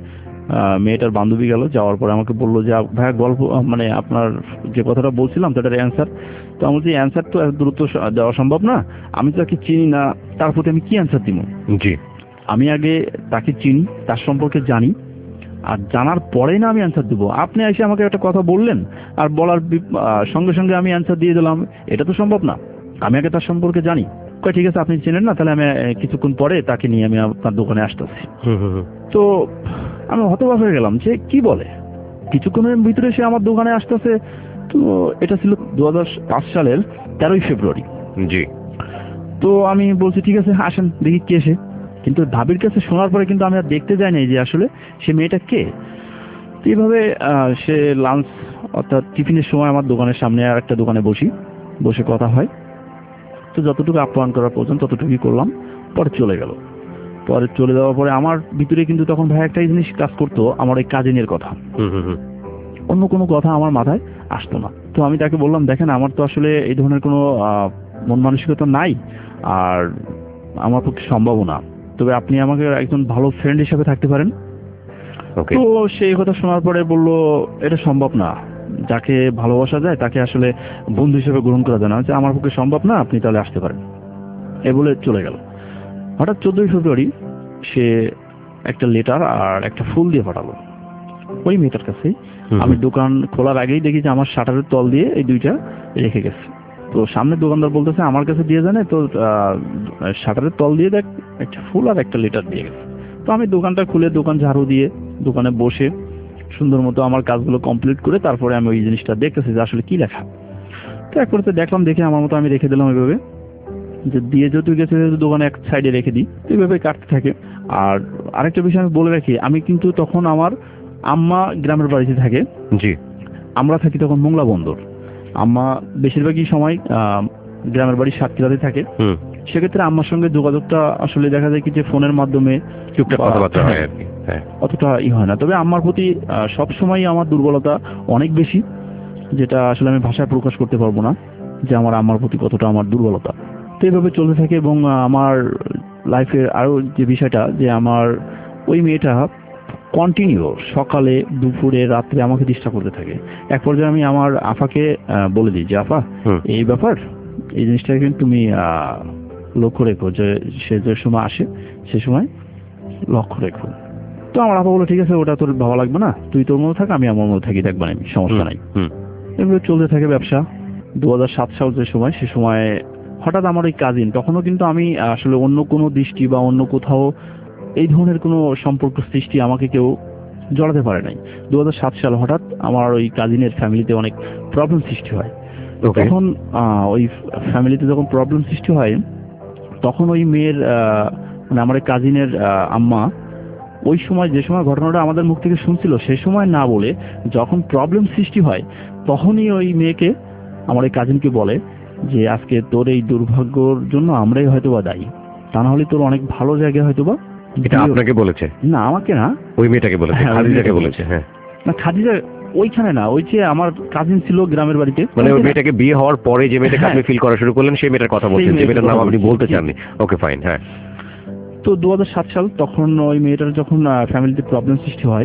মেয়েটার বান্ধবী গেল, যাওয়ার পরে আমাকে বললো যে ভাইয়া গল্প মানে আপনার যে কথাটা বলছিলাম সেটার অ্যান্সার। তো আমি বলছি অ্যান্সার তো এত দ্রুত দেওয়া সম্ভব না, আমি তাকে চিনি না, তার প্রতি আমি কি অ্যান্সার দিব? জি, আমি আগে তাকে চিনি, তার সম্পর্কে জানি, আর জানার পরেই না আমি অ্যান্সার দিব। আপনি এসে আমাকে একটা কথা বললেন আর বলার সঙ্গে সঙ্গে আমি অ্যান্সার দিয়ে দিলাম, এটা তো সম্ভব না। আমি আগে তার সম্পর্কে জানি। কয় ঠিক আছে, আপনি চেনেন না, তাহলে আমি কিছুক্ষণ পরে তাকে নিয়ে আমি আপনার দোকানে আসতেছি। তো আমি হতবাক হয়ে গেলাম যে কি বলে, কিছুক্ষণের ভিতরে সে আমার দোকানে আসতেছে। তো এটা ছিল 2005 সালের 13ই ফেব্রুয়ারি। জি। তো আমি বলছি ঠিক আছে আসেন দেখি কে সে। কিন্তু ভাবির কাছে শোনার পরে কিন্তু আমি আর দেখতে যাই নাই যে আসলে সে মেয়েটা কে। তো এইভাবে সে লাঞ্চ অর্থাৎ টিফিনের সময় আমার দোকানের সামনে আর একটা দোকানে বসে কথা হয়। তো যতটুকু আপ্যায়ন করার প্রয়োজন ততটুকুই করলাম, পরে চলে গেল। পরে চলে যাওয়ার পরে আমার ভিতরে কিন্তু তখন ভাই একটা জিনিস কাজ করতো, আমার এই কাজিনের কথা, অন্য কোনো কথা আমার মাথায় আসতো না। তো আমি তাকে বললাম দেখেন আমার তো আসলে এই ধরনের কোনো মন মানসিকতা নাই, আর আমার পক্ষে সম্ভব না, তবে আপনি আমাকে একজন ভালো ফ্রেন্ড হিসেবে থাকতে পারেন। তো সেই কথা শোনার পরে বলল এটা সম্ভব না, যাকে ভালোবাসা যায় তাকে আসলে বন্ধু হিসেবে গ্রহণ করা যায় না, যে আমার পক্ষে সম্ভব না, আপনি তাহলে আসতে পারেন, এ বলে চলে গেল। হঠাৎ 14ই ফেব্রুয়ারি সে একটা লেটার আর একটা ফুল দিয়ে পাঠালো ওই মেয়েটার কাছে। আমি দোকান খোলার আগেই দেখি যে আমার শাটারের তল দিয়ে এই দুইটা রেখে গেছে। তো সামনে দোকানদার বলতেছে আমার কাছে দিয়ে জানে, তো শাটারের তল দিয়ে দেখ একটা ফুল আর একটা লেটার দিয়ে গেছে। তো আমি দোকানটা খুলে দোকান ঝাড়ু দিয়ে দোকানে বসে সুন্দর মতো আমার কাজগুলো কমপ্লিট করে তারপরে আমি ওই জিনিসটা দেখতেছি যে আসলে কি লেখা। তো এক করতে দেখলাম, দেখে আমার মতো আমি রেখে দিলাম এইভাবে, যে দিয়ে যেহেতু গেছে দোকানে এক সাইডে রেখে দিই, এইভাবে কাটতে থাকে। আর আরেকটা বিষয় আমি বলে রাখি, আমি কিন্তু তখন আমার আম্মা গ্রামের বাড়িতে থাকে, জি, আমরা থাকি তখন মোংলা বন্দর। আম্মা বেশিরভাগই সময় গ্রামের বাড়ি সাতক্ষীরাতে থাকে। সেক্ষেত্রে আম্মার সঙ্গে যোগাযোগটা আসলে দেখা যায় কি যে ফোনের মাধ্যমে টুকটাক কথাবার্তা হয় আর কি, অতটা হয় না। তবে আম্মার প্রতি সবসময় আমার দুর্বলতা অনেক বেশি, যেটা আসলে আমি ভাষায় প্রকাশ করতে পারবো না যে আমার আম্মার প্রতি কতটা আমার দুর্বলতা। তো এইভাবে চলতে থাকে। এবং আমার লাইফের আরো যে বিষয়টা, যে আমার ওই মেয়েটা কন্টিনিউ সকালে দুপুরে রাত্রে আমাকে ডিস্টার্ব করতে থাকে। এক পর্যায়ে আমি আমার আফাকে বলে দিই যে আফা এই ব্যাপার, এই জিনিসটা কিন্তু তুমি লক্ষ্য রেখো, যে সে যে সময় আসে সে সময় লক্ষ্য রেখো। তো আমার আফা বলে ঠিক আছে, ওটা তোর ভালো লাগবে না, তুই তোর মতো থাক, আমি আমার মতো থাকি, দেখবা না, সমস্যা নাই। এভাবে চলতে থাকে ব্যবসা। 2007 সাল যে সময়, সে সময় হঠাৎ আমার ওই কাজিন, তখনও কিন্তু আমি আসলে অন্য কোনো দৃষ্টি বা অন্য কোথাও এই ধরনের কোনো সম্পর্ক সৃষ্টি আমাকে কেউ জড়াতে পারে নাই। 2007 সাল হঠাৎ আমার ওই কাজিনের ফ্যামিলিতে অনেক প্রবলেম সৃষ্টি হয়। তখন ওই ফ্যামিলিতে যখন প্রবলেম সৃষ্টি হয়, তখন ওই মেয়ের মানে আমার কাজিনের আম্মা ওই সময় যে সময় ঘটনাটা আমাদের মুখ থেকে শুনছিল সে সময় না বলে, যখন প্রবলেম সৃষ্টি হয় তখনই ওই মেয়েকে, আমার এই কাজিনকে বলে যে আজকে তোর এই দুর্ভাগ্যর জন্য আমরাই হয়তোবা দায়ী, তা না হলে তোর অনেক ভালো জায়গায় হয়তোবা। এটা আপনাকে বলেছে? না, আমাকে না, ওই মেয়েটাকে বলেছে, খাদিজাকে বলেছে। হ্যাঁ, না খাদিজা ওইখানে না, ওই যে আমার কাজিন ছিল গ্রামের বাড়িতে, মানে ওই মেয়েটাকে বিয়ে হওয়ার পরে যে মেয়েটাকে আপনি ফিল করা শুরু করলেন সেই মেয়েটার কথা বলছেন, যে মেয়েটার নাম আপনি বলতে চাননি। Okay fine. হ্যাঁ। তো 2007 সাল তখন ওই মেয়েটার যখন ফ্যামিলিতে প্রবলেম সৃষ্টি হয়,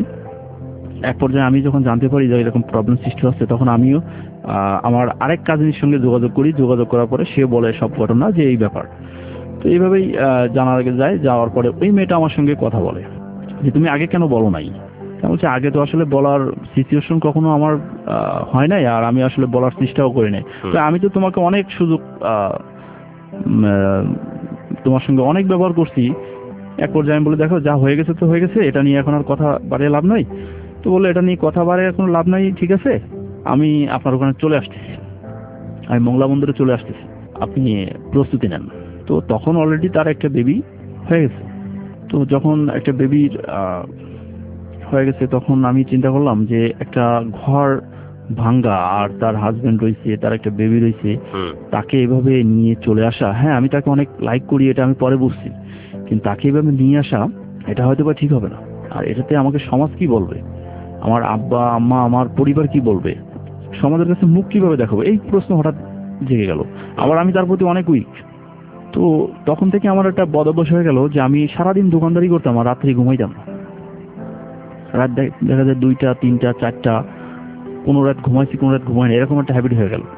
এক পর্যায়ে আমি যখন জানতে পারি যে এরকম প্রবলেম সৃষ্টি হচ্ছে, তখন আমিও আমার আরেক কাজিনের সঙ্গে যোগাযোগ করি। যোগাযোগ করার পরে সে বলে সব ঘটনা যে এই ব্যাপার। তো এইভাবেই জানার আগে যায়, যাওয়ার পরে ওই মেয়েটা আমার সঙ্গে কথা বলে যে তুমি আগে কেন বলো নাই। বলছে আগে তো আসলে বলার সিচুয়েশন কখনো আমার হয় নাই, আর আমি আসলে বলার চেষ্টাও করি নাই। তো আমি তো তোমাকে অনেক সুযোগ, তোমার সঙ্গে অনেক ব্যবহার করছি। এক পর্যায়ে আমি বলে দেখো যা হয়ে গেছে তো হয়ে গেছে, এটা নিয়ে এখন আর কথা বাড়িয়ে লাভ নাই। তো বললো এটা নিয়ে কথা বাড়িয়ে এখন লাভ নাই, ঠিক আছে আমি আপনার ওখানে চলে আসতেছি, আমি মোংলা বন্দরে চলে আসতেছি, আপনি প্রস্তুতি নেন। তো তখন অলরেডি তার একটা বেবি হয়ে গেছে। তো যখন একটা বেবির হয়ে গেছে, তখন আমি চিন্তা করলাম যে একটা ঘর ভাঙ্গা, আর তার হাজবেন্ড রয়েছে, তার একটা বেবি রয়েছে, তাকে এভাবে নিয়ে চলে আসা, হ্যাঁ আমি তাকে অনেক লাইক করি, এটা আমি পরে বুঝছি, কিন্তু তাকে এভাবে নিয়ে আসা এটা হয়তো বা ঠিক হবে না। আর এটাতে আমাকে সমাজ কি বলবে, আমার আব্বা আম্মা আমার পরিবার কি বলবে, সমাজের কাছে মুখ কিভাবে দেখাবো, এই প্রশ্ন হঠাৎ জেগে গেল। আবার আমি তার প্রতি অনেক উইক। তো তখন থেকে আমার একটা বদ অভ্যাস হয়ে গেল যে আমি সারাদিন দোকানদারি করতাম আর রাত্রি ঘুমাইতাম না। রাত দেখা যায় 2টা 3টা 4টা, কোনো রাত ঘুমাইছি কোনো রাত ঘুমাইনি, এরকম একটা হ্যাবিট হয়ে গেল।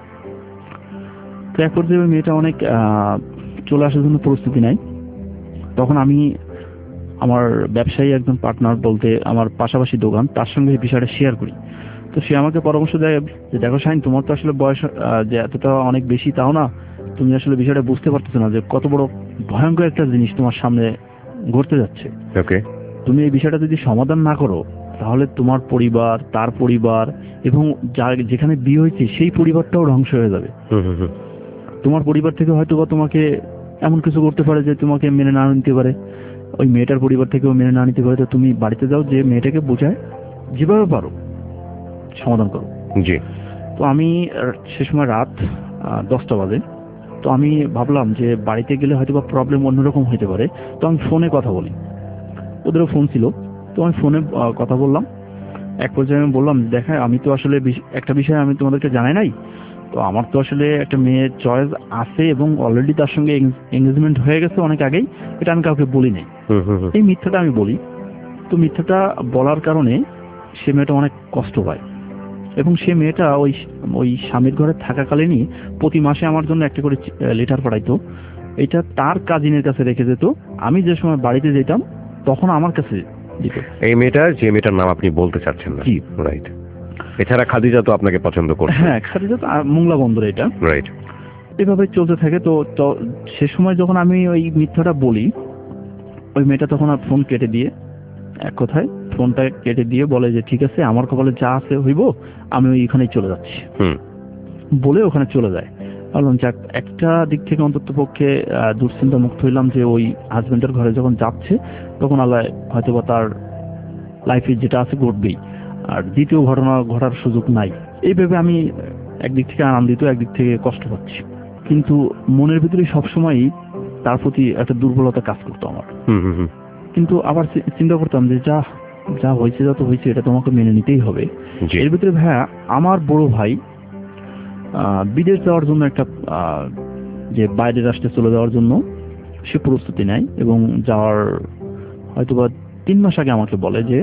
তো এক পর্যায়ে ওই মেয়েটা অনেক চলে আসার জন্য প্রস্তুতি নেয়। তখন আমি আমার ব্যবসায়ী একজন পার্টনার বলতে আমার পাশাপাশি দোকান, তার সঙ্গে এই বিষয়টা শেয়ার করি। তো সে আমাকে পরামর্শ দেয় যে দেখো শাহিন, তোমার তো আসলে বয়স যে এতটা অনেক বেশি তাও না, তুমি আসলে বিষয়টা বুঝতে পারতেছো না যে কত বড় ভয়ঙ্কর একটা জিনিস তোমার সামনে ঘটতে যাচ্ছে। ওকে, তুমি এই বিষয়টা যদি সমাধান না করো তাহলে তোমার পরিবার, তার পরিবার এবং যেখানে বিয়ে হয়েছে সেই পরিবারটাও ধ্বংস হয়ে যাবে। তোমার পরিবার থেকে হয়তো বা তোমাকে এমন কিছু করতে পারে যে তোমাকে মেনে না নিতে পারে, ওই মেয়েটার পরিবার থেকেও মেনে না নিতে পারে। তো তুমি বাড়িতে যাও, যে মেয়েটাকে বোঝায় যেভাবে পারো সমাধান করো। জি। তো আমি সে সময় রাত 10টা বাজে। তো আমি ভাবলাম যে বাড়িতে গেলে হয়তো বা প্রবলেম অন্যরকম হতে পারে, তো আমি ফোনে কথা বলি। ওদেরও ফোন ছিল, তো আমি ফোনে কথা বললাম। এক পর্যায়ে আমি বললাম, দেখা আমি তো আসলে একটা বিষয় আমি তোমাদেরকে জানাই নাই, তো আমার তো আসলে একটা মেয়ের চয়েস আছে এবং অলরেডি তার সঙ্গে এঙ্গেজমেন্ট হয়ে গেছে অনেক আগেই, এটা আমি কাউকে বলি নাই। এই মিথ্যাটা আমি বলি। তো মিথ্যাটা বলার কারণে সে মেয়েটা অনেক কষ্ট পায় এবং সে মেয়েটা ওই স্বামীর ঘরে থাকাকালীনই প্রতি মাসে আমার জন্য একটা করে লেটার পাঠাইতো। এটা তার কাজিনের কাছে রেখে যেত, আমি যে সময় বাড়িতে যেতাম তখন আমার কাছে দিত। এই মেয়েটার, যে মেয়েটার নাম আপনি বলতে চাচ্ছেন না, জি রাইট। এছাড়া খাদিজা তো আপনাকে পছন্দ করছে। হ্যাঁ, খাদিজা তো মোংলা বন্দর, এটা রাইট। এভাবে চলতে থাকে। তো সে সময় যখন আমি ওই মিথ্যাটা বলি, ওই মেয়েটা তখন আর ফোন কেটে দিয়ে, এক কথায় ফোনটা কেটে দিয়ে বলে যে ঠিক আছে, আমার কপালে যা আছে হইব, আমি ওইখানেই চলে যাচ্ছি বলে ওখানে চলে যায়। বললাম যাক, একটা দিক থেকে অন্তত পক্ষে দুশ্চিন্তা মুক্ত হইলাম যে ওই হাজবেন্ডের ঘরে যখন যাচ্ছে তখন আল্লাহ হয়তো বা তার লাইফে যেটা আছে ঘটবেই, আর দ্বিতীয় ঘটনা ঘটার সুযোগ নাই। এইভাবে আমি একদিক থেকে আনন্দিত, একদিক থেকে কষ্ট পাচ্ছি, কিন্তু মনের ভিতরে সবসময়ই তার প্রতি একটা দুর্বলতা কাজ করতো আমার। কিন্তু আবার চিন্তা করতাম যে যা হয়েছে, যত হয়েছে এটা তোমাকে মেনে নিতেই হবে। এর ভিতরে ভাইয়া আমার বড় ভাই বিদেশ যাওয়ার জন্য একটা যে বাইরের রাষ্ট্রে চলে যাওয়ার জন্য সে প্রস্তুতি নেয় এবং যাওয়ার হয়তোবা 3 মাস আগে আমাকে বলে যে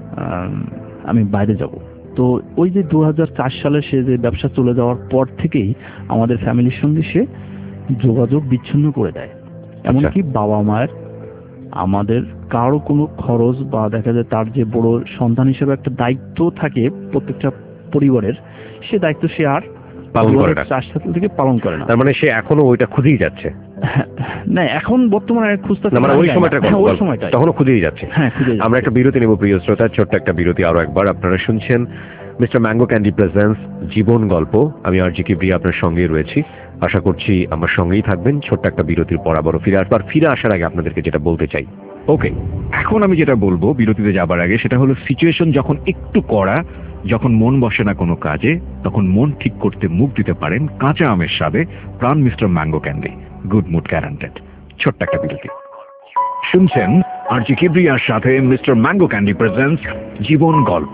আমি বাইরে যাব। তো ওই যে 2004 সালে সে যে ব্যবসা চলে যাওয়ার পর থেকেই আমাদের ফ্যামিলির সঙ্গে সে যোগাযোগ বিচ্ছিন্ন করে দেয়। এমনকি বাবা মায়ের, আমাদের কারো কোনো খরচ বা দেখা যায় তার যে বড় সন্তান হিসেবে একটা দায়িত্ব থাকে প্রত্যেকটা পরিবারের, সে দায়িত্ব সে আর পালন করে না, 4 সাল থেকে পালন করে না। তার মানে সে এখনো ওইটা খুঁজেই যাচ্ছে। না, এখন বর্তমানে খুঁজতেছে না, মানে ওই সময়টা তখনও খুঁজেই যাচ্ছে। হ্যাঁ, খুঁজে যাচ্ছে। আমরা একটা বিরতি নেব প্রিয় শ্রোতা, ছোট্ট একটা বিরতি। আরো একবার আপনারা শুনছেন মিস্টার ম্যাঙ্গো ক্যান্ডি প্রেজেন্স জীবন গল্প। আমি আরজি কিবরিয়া আপনার সঙ্গেই রয়েছি। আশা করছি আমার সঙ্গেই থাকবেন। ছোট্ট একটা বিরতির পর আবারও ফিরে আসবার। ফিরে আসার আগে আপনাদেরকে যেটা বলতে চাই, ওকে, এখন আমি যেটা বলবো বিরতিতে যাবার আগে, সেটা হলো সিচুয়েশন যখন একটু কড়া, যখন মন বসে না কোনো কাজে, তখন মন ঠিক করতে মুখ দিতে পারেন কাঁচা আমের স্বাদে Pran mister mango candy, good mood guaranteed. ছোট্ট একটা বিরতি। শুনছেন আরজি কিবরিয়ার সাথে মিস্টার ম্যাঙ্গো ক্যান্ডি প্রেজেন্টস জীবন গল্প।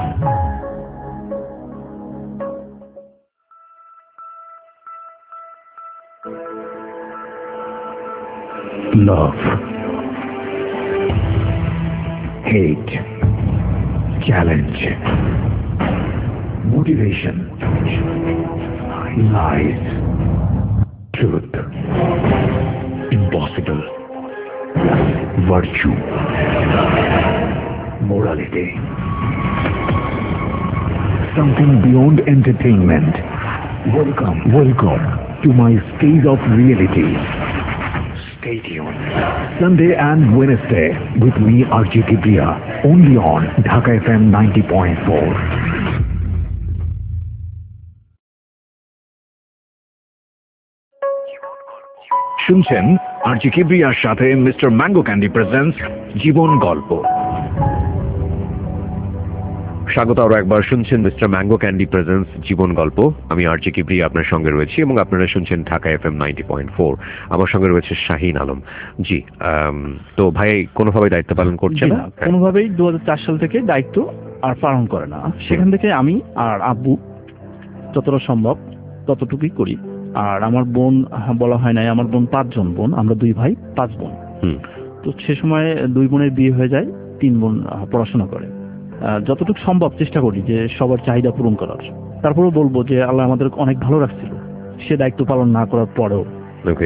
Love, hate, challenge, motivation, lies, truth, impossible, virtue, morality, something beyond entertainment. Welcome to my stage of reality. Stay tuned. Sunday and Wednesday with me, RJ Kibriya, only on Dhaka FM 90.4. শুনছেন RJ কিবরিয়ার সাথে mister mango candy presents জীবন গল্প। স্বাগত আরো একবার। শুনছেন mister mango candy presents জীবন গল্প। আমি আরজি কিবরিয়া আপনার সঙ্গে রয়েছি এবং আপনারা শুনছেন ঢাকা FM 90.4। আমার সঙ্গে রয়েছে শাহিন আলম। জি, তো ভাই কোনোভাবে দায়িত্ব পালন করছে না? কোনোভাবেই 2004 সাল থেকে দায়িত্ব আর পালন করে না। সেখান থেকে আমি আর আব্বু যতটা সম্ভব ততটুকুই করি। আর আমার বোন, বলা হয় নাই, আমার বোন 5 জন বোন, আমরা 2 ভাই 5 বোন। তো সে সময় 2 বোনের বিয়ে হয়ে যায়, 3 বোন পড়াশোনা করে। যতটুকু সম্ভব চেষ্টা করি যে সবার চাহিদা পূরণ করার। তারপরেও বলবো যে আল্লাহ আমাদের অনেক ভালো রাখছিল সে দায়িত্ব পালন না করার পরেও। ওকে।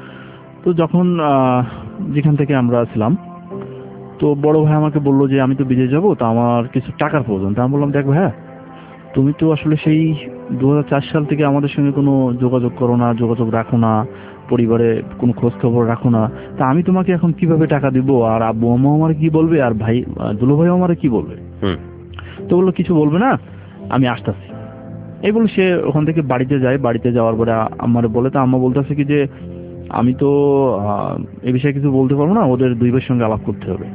তো যখন যেখান থেকে আমরা ছিলাম, তো বড় ভাই আমাকে বললো যে আমি তো বিদেশ যাবো, তো আমার কিছু টাকার প্রয়োজন। তা আমি বললাম, দেখ ভাইয়া, তুমি তো আসলে সেই 2004 সাল থেকে আমাদের সঙ্গে কোনো যোগাযোগ করো না, যোগাযোগ রাখো না, পরিবারে কোনো খোঁজ খবর রাখো না, তা আমি তোমাকে এখন কিভাবে টাকা দিব? আর আব্বু আম্মা আমার কি বলবে? আর ভাই দুলো ভাই আমার কি বলবে? তো বললো কিছু বলবে না, আমি আসতেছি। এই বলে সে ওখান থেকে বাড়িতে যায়। বাড়িতে যাওয়ার পরে আমার বলে, তা আম্মা বলতেছে কি যে আমি তো এ বিষয়ে কিছু বলতে পারবো না, ওদের দুই ভাইয়ের সঙ্গে আলাপ করতে হবে,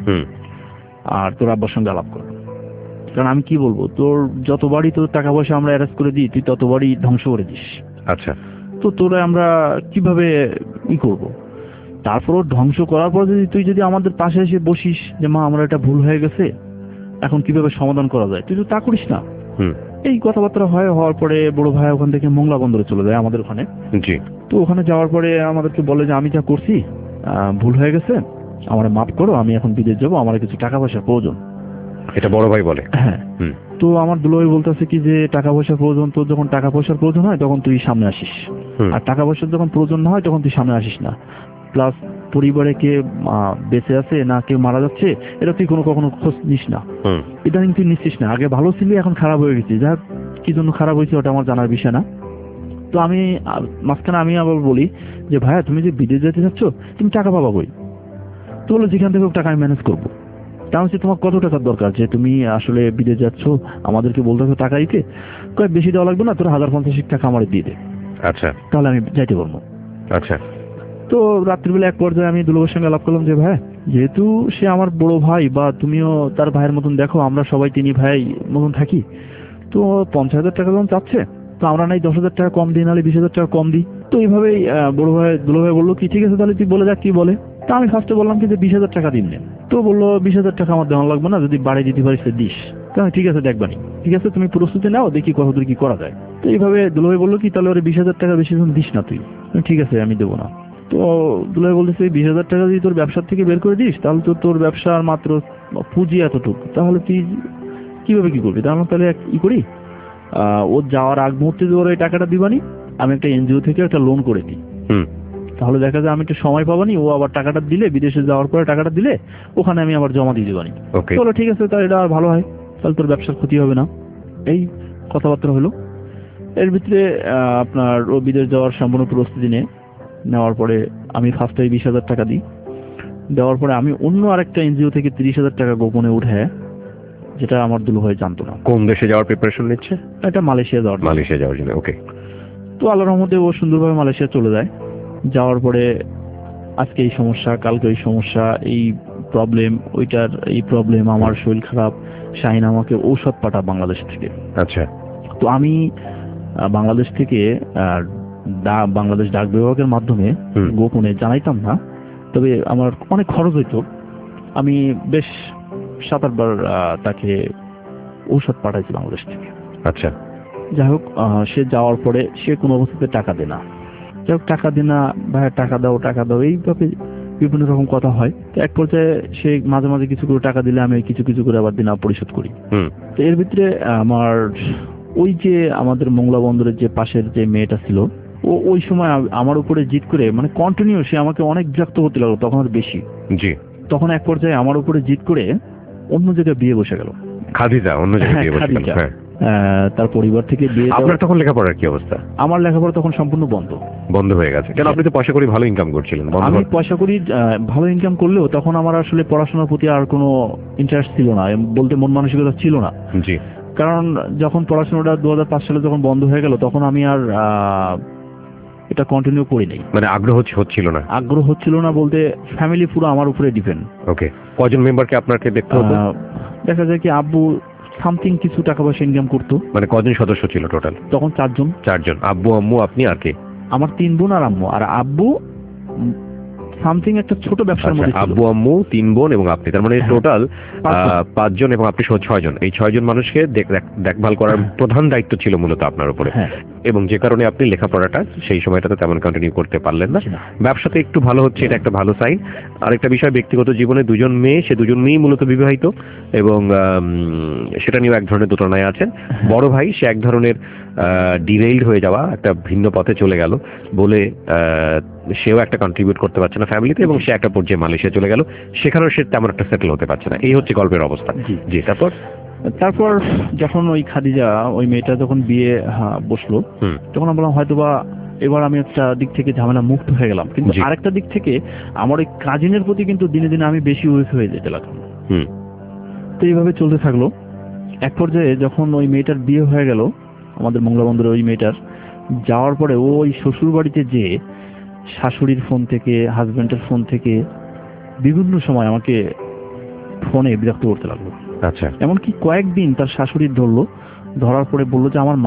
আর তোর আব্বার সঙ্গে আলাপ কর। কারণ আমি কি বলবো, তোর যতবারই তোর টাকা পয়সা আমরা অ্যারেঞ্জ করে দিই, তুই ততবারই ধ্বংস করে দিস। আচ্ছা। তো তোরা আমরা কিভাবে করব? তারপরও ধ্বংস করার পর তুই আমাদের পাশে এসে বসিস যে মা আমরা এটা ভুল হয়ে গেছে, এখন কিভাবে সমাধান করা যায়, তুই তো তা করিস না। এই কথাবার্তা হওয়ার পরে বড় ভাই ওখান থেকে মোংলা বন্দরে চলে যায় আমাদের ওখানে। জি। তো ওখানে যাওয়ার পরে আমাদেরকে বলে যে আমি যা করছি ভুল হয়ে গেছে, আমার মাফ করো, আমি এখন বিদেশ যাবো, আমার কিছু টাকা পয়সার প্রয়োজন। এটা বড় ভাই বলে? হ্যাঁ। তো আমার দুলোভাই বলতেছে কি যে টাকা পয়সার প্রয়োজন, তো যখন টাকা পয়সার প্রয়োজন হয় তখন তুই সামনে আসিস, আর টাকা পয়সার যখন প্রয়োজন না হয় তখন তুই সামনে আসিস না। প্লাস পরিবারে কে বেঁচে আছে না কেউ মারা যাচ্ছে এটা তুই কখনো খোঁজ নিস না, ইদানিং তুই নিচ্ছিস না। আগে ভালো ছিলি, এখন খারাপ হয়ে গেছিস, যা কি জন্য খারাপ হয়েছে ওটা আমার জানার বিষয় না। তো আমি মাঝখানে আমি আবার বলি যে ভাইয়া তুমি যে বিদেশ যেতে চাচ্ছ, তুমি টাকা পাবা কই? তো বলো যেখান থেকে টাকা আমি ম্যানেজ করবো। তা হচ্ছে তোমার কত টাকার দরকার যে তুমি আসলে বিদেশ যাচ্ছ, আমাদেরকে বলতে হবে টাকা দিতে? কয়েক বেশি দেওয়া লাগবে না, তোর 1050 টাকা আমার দিয়ে দে। আচ্ছা। তাহলে আমি যাইতে পারবো। আচ্ছা। তো রাত্রিবেলা এক পর্যায়ে আমি দুলোর সঙ্গে আলাপ করলাম যে ভাই, যেহেতু সে আমার বড় ভাই বা তুমিও তার ভাইয়ের মতন দেখো, আমরা সবাই তিনি ভাই মতন থাকি, তো 50,000 টাকা যখন চাচ্ছে, তো আমরা নাই 10,000 টাকা কম দিই, নাহলে 20,000 টাকা কম দিই। তো এইভাবেই বড় ভাই দুলো ভাই বললো কি ঠিক আছে তাহলে তুই বলে যাক কি বলে। তা আমি ফার্স্টে বললাম কি যে 20,000 টাকা দিন। তো বললো 20,000 টাকা আমার দেওয়া লাগবে না, যদি বাড়িয়ে দিতে পারিস দিস। তাহলে ঠিক আছে দেখবানি, ঠিক আছে তুমি প্রস্তুতি নাও, দেখি কতদূর কি করা যায়। তো এইভাবে দুলো ভাই বললো কি তাহলে ওর 20,000 টাকা বেশি দিস না তুই। ঠিক আছে আমি দেবো না। তো দুলো ভাই বলতেছে 20,000 টাকা যদি তোর ব্যবসার থেকে বের করে দিস, তাহলে তো তোর ব্যবসার মাত্র পুঁজি এতটুকু, তাহলে তুই কিভাবে কি করবি? তাহলে ই করি, ও যাওয়ার আগ মুহূর্তে ওর এই টাকাটা দিবানি, আমি একটা এনজিও থেকে একটা লোন করে দিই, তাহলে দেখা যায় আমি একটু সময় পাবানি, ও আবার টাকাটা দিলে, বিদেশে যাওয়ার পরে টাকাটা দিলে ওখানে আমি আবার জমা দিয়ে দিবানি। তাহলে ঠিক আছে, তাহলে এটা আর ভালো হয়, তাহলে তোর ব্যবসার ক্ষতি হবে না। এই কথাবার্তা হলো। এর ভিতরে আপনার ও বিদেশ যাওয়ার সম্পূর্ণ প্রস্তুতি নেওয়ার পরে আমি ফার্স্টে 20,000 টাকা দিই। দেওয়ার পরে আমি অন্য আরেকটা এনজিও থেকে 30,000 টাকা গোপনে উঠে, যেটা আমার দুলো ভাই জানতো না। কোন দেশে যাওয়ার প্রিপারেশন নিচ্ছে? এটা মালয়েশিয়া যাওয়ার জন্য। ওকে। তো আল্লাহর রহমতে ও সুন্দরভাবে মালয়েশিয়া চলে যায়। যাওয়ার পরে আজকে এই সমস্যা, কালকে এই সমস্যা, এই প্রবলেম, ওইটার এই প্রবলেম, আমার শরীর খারাপ, শাহিন আমাকে ঔষধ পাঠা বাংলাদেশ থেকে। আচ্ছা। তো আমি বাংলাদেশ থেকে বাংলাদেশ ডাক বিভাগের মাধ্যমে গোপনে জানাইতাম না, তবে আমার অনেক খরচ হইতো। আমি বেশ 7-8 বার তাকে ঔষধ পাঠাইছি বাংলাদেশ থেকে। আচ্ছা। যাই হোক, সে যাওয়ার পরে সে কোনো অবস্থাতে টাকা দেয় না। যাই হোক, টাকা দেয় না, ভাই টাকা দাও, এইভাবে বিভিন্ন রকম কথা হয়। তো এক পর্যায়ে সে মাঝে মাঝে কিছু করে টাকা দিলে আমি কিছু করে আবার দিনা পরিশোধ করি। তো এর ভিতরে আমার ওই যে আমাদের মোংলা বন্দরের যে পাশের যে মেয়েটা ছিল, ও ওই সময় আমার উপরে জিদ করে, মানে কন্টিনিউ সে আমাকে অনেক বিরক্ত করতে লাগলো, তখন আর বেশি। জি। তখন এক পর্যায়ে আমার উপরে জিদ করে অন্য জায়গায় বিয়ে বসে গেল। খাদিজা অন্য জায়গায় বিয়ে বসে গেল। তার পরিবার থেকে বিয়ে। আপনার তখন লেখাপড়ার কি অবস্থা? আমার লেখাপড়া তখন সম্পূর্ণ বন্ধ হয়ে গেছে। কেন? আপনি তো পয়সা করে ভালো ইনকাম করছিলেন। আমি পয়সা করি ভালো ইনকাম করলেও তখন আমার আসলে পড়াশোনার প্রতি আর কোনো ইন্টারেস্ট ছিল না, বলতে মন মানসিকতা ছিল না। জি। কারণ যখন পড়াশোনাটা 2005 সালে যখন বন্ধ হয়ে গেল, তখন আমি আর এটা কন্টিনিউ করি নাই। মানে আগ্রহ হচ্ছিল না? আগ্রহ হচ্ছিল না বলতে ফ্যামিলি পুরো আমার উপরে ডিপেন্ড। ওকে। কজন মেম্বারকে আপনাকে দেখতে হতো? দেখা যায় কি আব্বু সামথিং কিছু টাকা পয়সা ইনকাম করতো। মানে কজন সদস্য ছিল টোটাল? তখন 4 জন। আব্বু, আম্মু, আপনি আর কে? আমার 3 বোন আর আম্মু। আর আব্বু সামথিং একটা ছোট ব্যবসার মধ্যে ছিল। আব্বু আম্মু 3 বোন এবং আপনি, তার মানে টোটাল 5 জন এবং আপনি 6 জন। এই 6 জন মানুষকে দেখভাল করার প্রধান দায়িত্ব ছিল মূলত আপনার উপরে, এবং যে কারণে আপনি লেখাপড়াটা সেই সময়টাতে তেমন কন্টিনিউ করতে পারলেন না। ব্যবসাতে একটু ভালো হচ্ছে, এটা একটা ভালো সাইন। আরেকটা বিষয়, ব্যক্তিগত জীবনে 2 জন মেয়ে, সে 2 জন মেয়েই মূলত বিবাহিত, এবং সেটা নিয়েও এক ধরনের দোটানায় আছেন। বড় ভাই সে এক ধরনের ডিরেইলড হয়ে যাওয়া, একটা ভিন্ন পথে চলে গেল বলে সেও একটা কন্ট্রিবিউট করতে পারছে না ফ্যামিলিতে, এবং সে একটা পর্যায়ে মালয়েশিয়া চলে গেল, সেখানেও সে তেমন একটা সেটেল হতে পারছে না। এই হচ্ছে গল্পের অবস্থা। জি, তারপর যখন ওই খাদিজা, ওই মেয়েটা যখন বিয়ে বসলো, তখন আমি বললাম হয়তোবা এবার আমি একটা দিক থেকে ঝামেলা মুক্ত হয়ে গেলাম, কিন্তু আরেকটা দিক থেকে আমার ওই কাজিনের প্রতি কিন্তু দিনে দিনে আমি বেশি উইক হয়ে যেতে লাগলাম। তো এইভাবে চলতে থাকলো। এক পর্যায়ে যখন ওই মেয়েটার বিয়ে হয়ে গেল, আমাদের মংলা বন্দরে ওই মেয়েটার যাওয়ার পরে ওই শ্বশুর বাড়িতে যে শাশুড়ির ফোন থেকে, হাজবেন্ডের ফোন থেকে বিভিন্ন সময় আমাকে ফোনে বিরক্ত করতে লাগলো। আচ্ছা। এমনকি কয়েকদিন তার শাশুড়ি ধরলো, ধরার পরে বললো যে আমার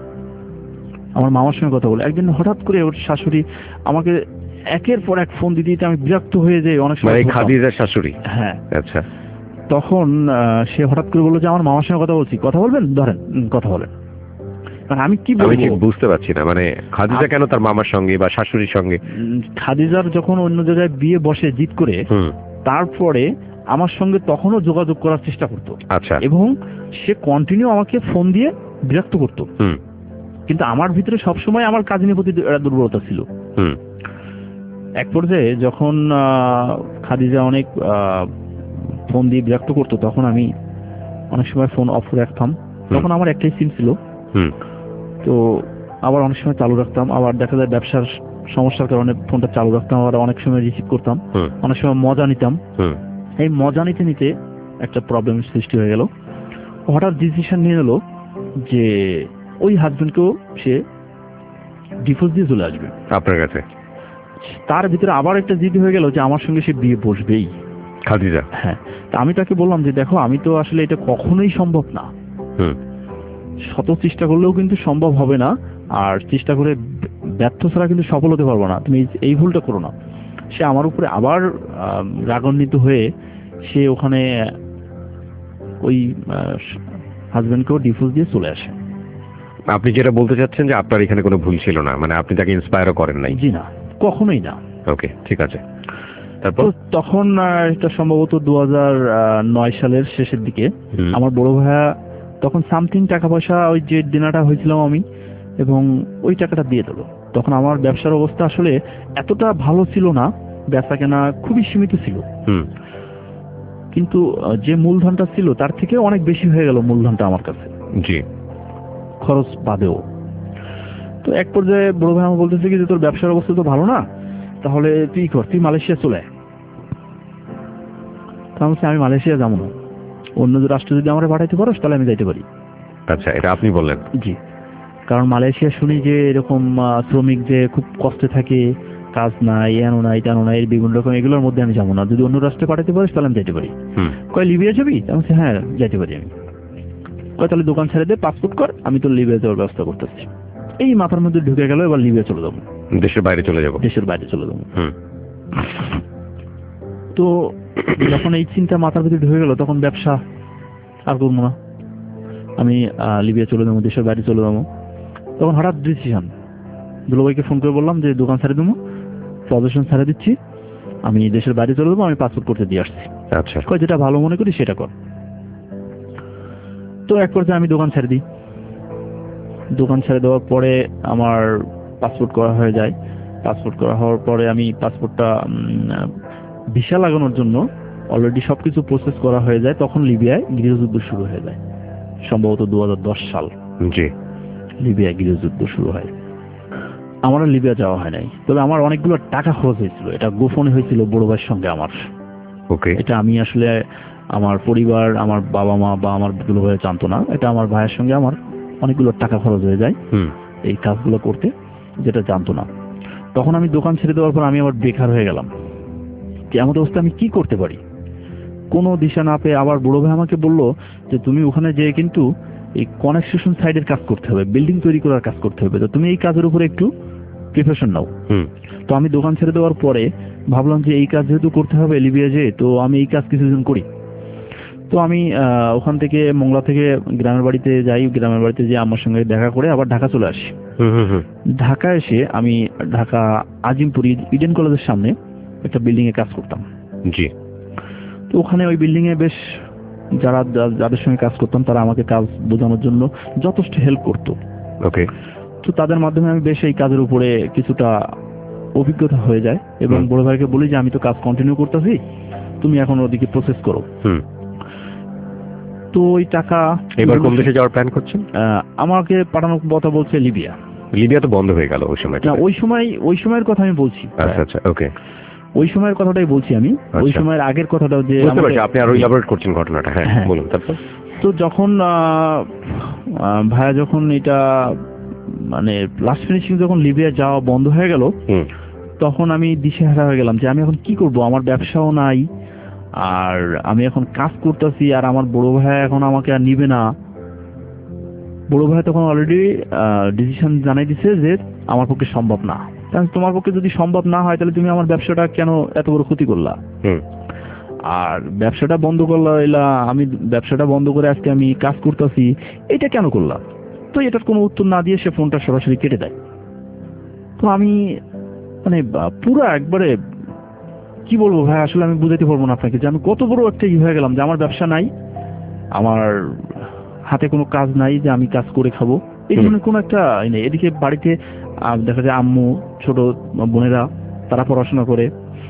মামার সঙ্গে কথা বলে। একদিন হঠাৎ করে ওর শাশুড়ি আমাকে একের পর এক ফোন দিতে আমি বিরক্ত হয়ে যাই অনেক সময়। খাদিজার শাশুড়ি? হ্যাঁ। আচ্ছা। তখন সে হঠাৎ করে বললো যে আমার মামার সঙ্গে কথা বলছি। কথা বলবেন? ধরেন, কথা বলেন। আমি কি বলবো, আমি বুঝতে পারছি না, মানে খাদিজা কেন তার মামার সঙ্গে বা শাশুড়ির সঙ্গে? খাদিজার যখন অন্য জায়গায় বিয়ে বসে জিত করে, তারপরে আমার সঙ্গে তখনও যোগাযোগ করার চেষ্টা করতো। আচ্ছা। এবং সে কন্টিনিউ আমাকে ফোন দিয়ে বিরক্ত করতো, কিন্তু আমার ভিতরে সবসময় আমার কাজিনের প্রতি দুর্বলতা ছিল। এক পর্যায়ে যখন খাদিজা অনেক ফোন দিয়ে বিরক্ত করতো, তখন আমি অনেক সময় ফোন অফ রাখতাম। তখন আমার একটাই সিম ছিল, তো আবার অনেক সময় চালু রাখতাম। আবার দেখা যায় ব্যবসার সমস্যার কারণে ফোনটা চালু রাখতাম, আবার অনেক সময় রিসিভ করতাম, অনেক সময় মজা নিতাম। এই মজা নিতে নিতে একটা প্রবলেম সৃষ্টি হয়ে গেল। হঠাৎ ডিসিশন নিয়ে নিল যে ওই হাজবেন্ডকেও সে ডিভোর্স দিয়ে চলে আসবে আপনার কাছে। তার ভিতরে আবার একটা জিদ হয়ে গেল যে আমার সঙ্গে সে বিয়ে বসবেই, খাদিজা। হ্যাঁ। তা আমি তাকে বললাম যে দেখো, আমি তো আসলে এটা কখনোই সম্ভব না, শত চেষ্টা করলেও কিন্তু সম্ভব হবে না, আর চেষ্টা করে ব্যর্থ ছাড়া কিন্তু সফল হতে পারবো না, তুমি এই ভুলটা করো না। সে আমার উপরে আবার রাগান্বিত হয়ে সে ওখানে ওই হাজবেন্ডকেও ডিভোর্স দিয়ে চলে আসে। আপনি যেটা বলতে চাচ্ছেন যে আপনার এখানে কোনো ভুল ছিল না, মানে আপনি তাকে ইন্সপায়ারও করেন নাই? জি না, কখনোই না। ওকে, ঠিক আছে। তারপর তখন এটা সম্ভবত 2009 সালের শেষের দিকে আমার বড় ভাইয়া তখন সামথিং টাকা পয়সা, ওই যে দিনাটা হয়েছিলাম আমি, এবং ওই টাকাটা দিয়ে দিল। তখন আমার ব্যবসার অবস্থা আসলে এতটা ভালো ছিল না, ব্যবসা কেনা খুবই সীমিত ছিল, কিন্তু যে মূলধনটা ছিল তার থেকে অনেক বেশি হয়ে গেল মূলধনটা আমার কাছে, জি, খরচ বাদেও। তো এক পর্যায়ে বড় ভাই আমার বলতেছে কি যে তোর ব্যবসার অবস্থা তো ভালো না, তাহলে তুই কর, তুই মালয়েশিয়া চলে আয়। আমি মালয়েশিয়া যাবো না, অন্য রাষ্ট্রে যদি আমরা পাঠাইতে পারো তাহলে আমি যাইতে পারি। আচ্ছা, এটা আপনি বললেন? জি, কারণ মালয়েশিয়া শুনি যে এরকম শ্রমিক যে খুব কষ্টে থাকে, কাজ নাই, এনো নাই, তেনো নাই, বিভিন্ন রকম, এগুলোর মধ্যে আমি যাবো না। যদি অন্য রাষ্ট্রে পাঠাতে পারিস তাহলে আমি যাইতে পারি। কয় লিবিয়া যাবি? আমি হ্যাঁ যাইতে পারি আমি। কয় তাহলে দোকান ছেড়ে দে, পাসপোর্ট কর, আমি তো লিবিয়া যাওয়ার ব্যবস্থা করতেছি। এই মাথার মধ্যে ঢুকে গেল, এবার লিবিয়া চলে যাবো, দেশের বাইরে চলে যাবো। দেশের বাইরে চলে যাবো। তো যখন এই চিন্তা মাথার ভিতরে ঢুকে গেল, তখন ব্যবসা আর করবো না, আমি লিবিয়া চলে যাবো, দেশের বাইরে চলে যাবো। তখন হঠাৎ ডিসিশন, দুলাভাইকে ফোন করে বললাম যে দোকান ছেড়ে দেবো, প্রফেশন ছেড়ে দিচ্ছি, আমি দেশের বাইরে চলে যাবো, আমি পাসপোর্ট করতে দিয়ে আসছি। আচ্ছা, কয় যেটা ভালো মনে করি সেটা কর। তো এক পর্যায়ে আমি দোকান ছেড়ে দিই। দোকান ছেড়ে দেওয়ার পরে আমার পাসপোর্ট করা হয়ে যায়। পাসপোর্ট করা হওয়ার পরে আমি পাসপোর্টটা ভিসা লাগানোর জন্য অলরেডি সবকিছু প্রসেস করা হয়ে যায়। তখন লিবিয়ায় গৃহযুদ্ধ শুরু হয়ে যায়, সম্ভবত 2010 সাল। জি, লিবিয়ায় গৃহযুদ্ধ শুরু হয়। আমার লিবিয়া যাওয়া হয় নাই, তবে আমার অনেকগুলো টাকা খরচ হয়েছিল। এটা গোপনে হয়েছিল বড় ভাইয়ের সঙ্গে আমার। ওকে, এটা আমি আসলে আমার পরিবার, আমার বাবা মা বা আমার দুলো ভাই জানতো না। এটা আমার ভাইয়ের সঙ্গে আমার অনেকগুলো টাকা খরচ হয়ে যায় এই কাজগুলো করতে, যেটা জানতো না। তখন আমি দোকান ছেড়ে দেওয়ার পর আমি আবার বেকার হয়ে গেলাম। এমন অবস্থা আমি কি করতে পারি, কোনো দিশা না পেয়ে আবার বড় ভাই আমাকে বললো যে তুমি ওখানে যেয়ে কিন্তু এই কনস্ট্রাকশন সাইডের কাজ করতে হবে, বিল্ডিং তৈরি করার কাজ করতে হবে, তো তুমি এই কাজের উপরে একটু প্রিপারেশন নাও। হুম। তো আমি দোকান ছেড়ে দেওয়ার পরে ভাবলাম যে এই কাজ যেহেতু করতে হবে লিবিয়া যেয়ে, তো আমি এই কাজ কিছুদিন করি। তো আমি ওখান থেকে মোংলা থেকে গ্রামের বাড়িতে যাই, গ্রামের বাড়িতে যেয়ে আমার সঙ্গে দেখা করে আবার ঢাকা চলে আসি। ঢাকা এসে আমি ঢাকা আজিমপুর ইডেন কলেজের সামনে একটা বিল্ডিং এ কাজ করতাম। জি। তো ওখানে ওই বিল্ডিং এ বেশ যাদের সঙ্গে কাজ করতাম তারা আমাকে কাজ বোঝানোর জন্য যথেষ্ট হেল্প করতো। ওকে। তো তাদের মাধ্যমে আমি বেশ এই কাজের উপরে কিছুটা অভিজ্ঞতা হয়ে যায় এবং বড় ভাইকে বলি যে আমি তো কাজ কন্টিনিউ করতেছি, তুমি এখন ওদিকে প্রসেস করো। তো ওই টাকা এবার কোন দেশে যাওয়ার প্ল্যান করছেন? আমাকে পাঠানোর কথা বলছে লিবিয়া। লিবিয়া তো বন্ধ হয়ে গেল ওই সময়। না, ওই সময়ের কথা আমি বলছি। আচ্ছা আচ্ছা, ওকে। ওই সময়ের কথাটাই বলছি আমি। ওই সময়ের আগের কথাটাও যে আপনি আরো ইলাবোরেট করছেন ঘটনাটা। হ্যাঁ বলুন। তারপর তো যখন ভাইয়া যখন এটা মানে লাস্ট ফিনিশিং যখন লিবিয়া যাওয়া বন্ধ হয়ে গেল, তখন আমি দিশেহারা হয়ে গেলাম যে আমি এখন কি করব। আমার ব্যবসাও নাই, আর আমি এখন কাজ করতেছি, আর আমার বড় ভাই এখন আমাকে আর নিবে না। বড় ভাই তখন অলরেডি ডিসিশন জানাই দিছে যে আমার পক্ষে সম্ভব না। তোমার পক্ষে যদি সম্ভব না হয় তাহলে তুমি আমার ব্যবসাটা কেন এত বড় ক্ষতি করলা, আর ব্যবসাটা বন্ধ করলা, এলা আমি ব্যবসাটা বন্ধ করে আজকে আমি কাজ করতেছি, এটা কেন করলাম? তো এটার কোনো উত্তর না দিয়ে সে ফোনটা সরাসরি কেটে দেয়। তো আমি মানে পুরো একবারে কি বলবো ভাই, আসলে আমি বুঝাতে পারবো না আপনাকে যে আমি কত বড় একটা হয়ে গেলাম, যে আমার ব্যবসা নাই, আমার হাতে কোনো কাজ নাই যে আমি কাজ করে খাবো, এই জন্য কোনো একটা নেই। এদিকে বাড়িতে দেখা যায় আম্মু, ছোট বোনেরা তারা পড়াশোনা করে,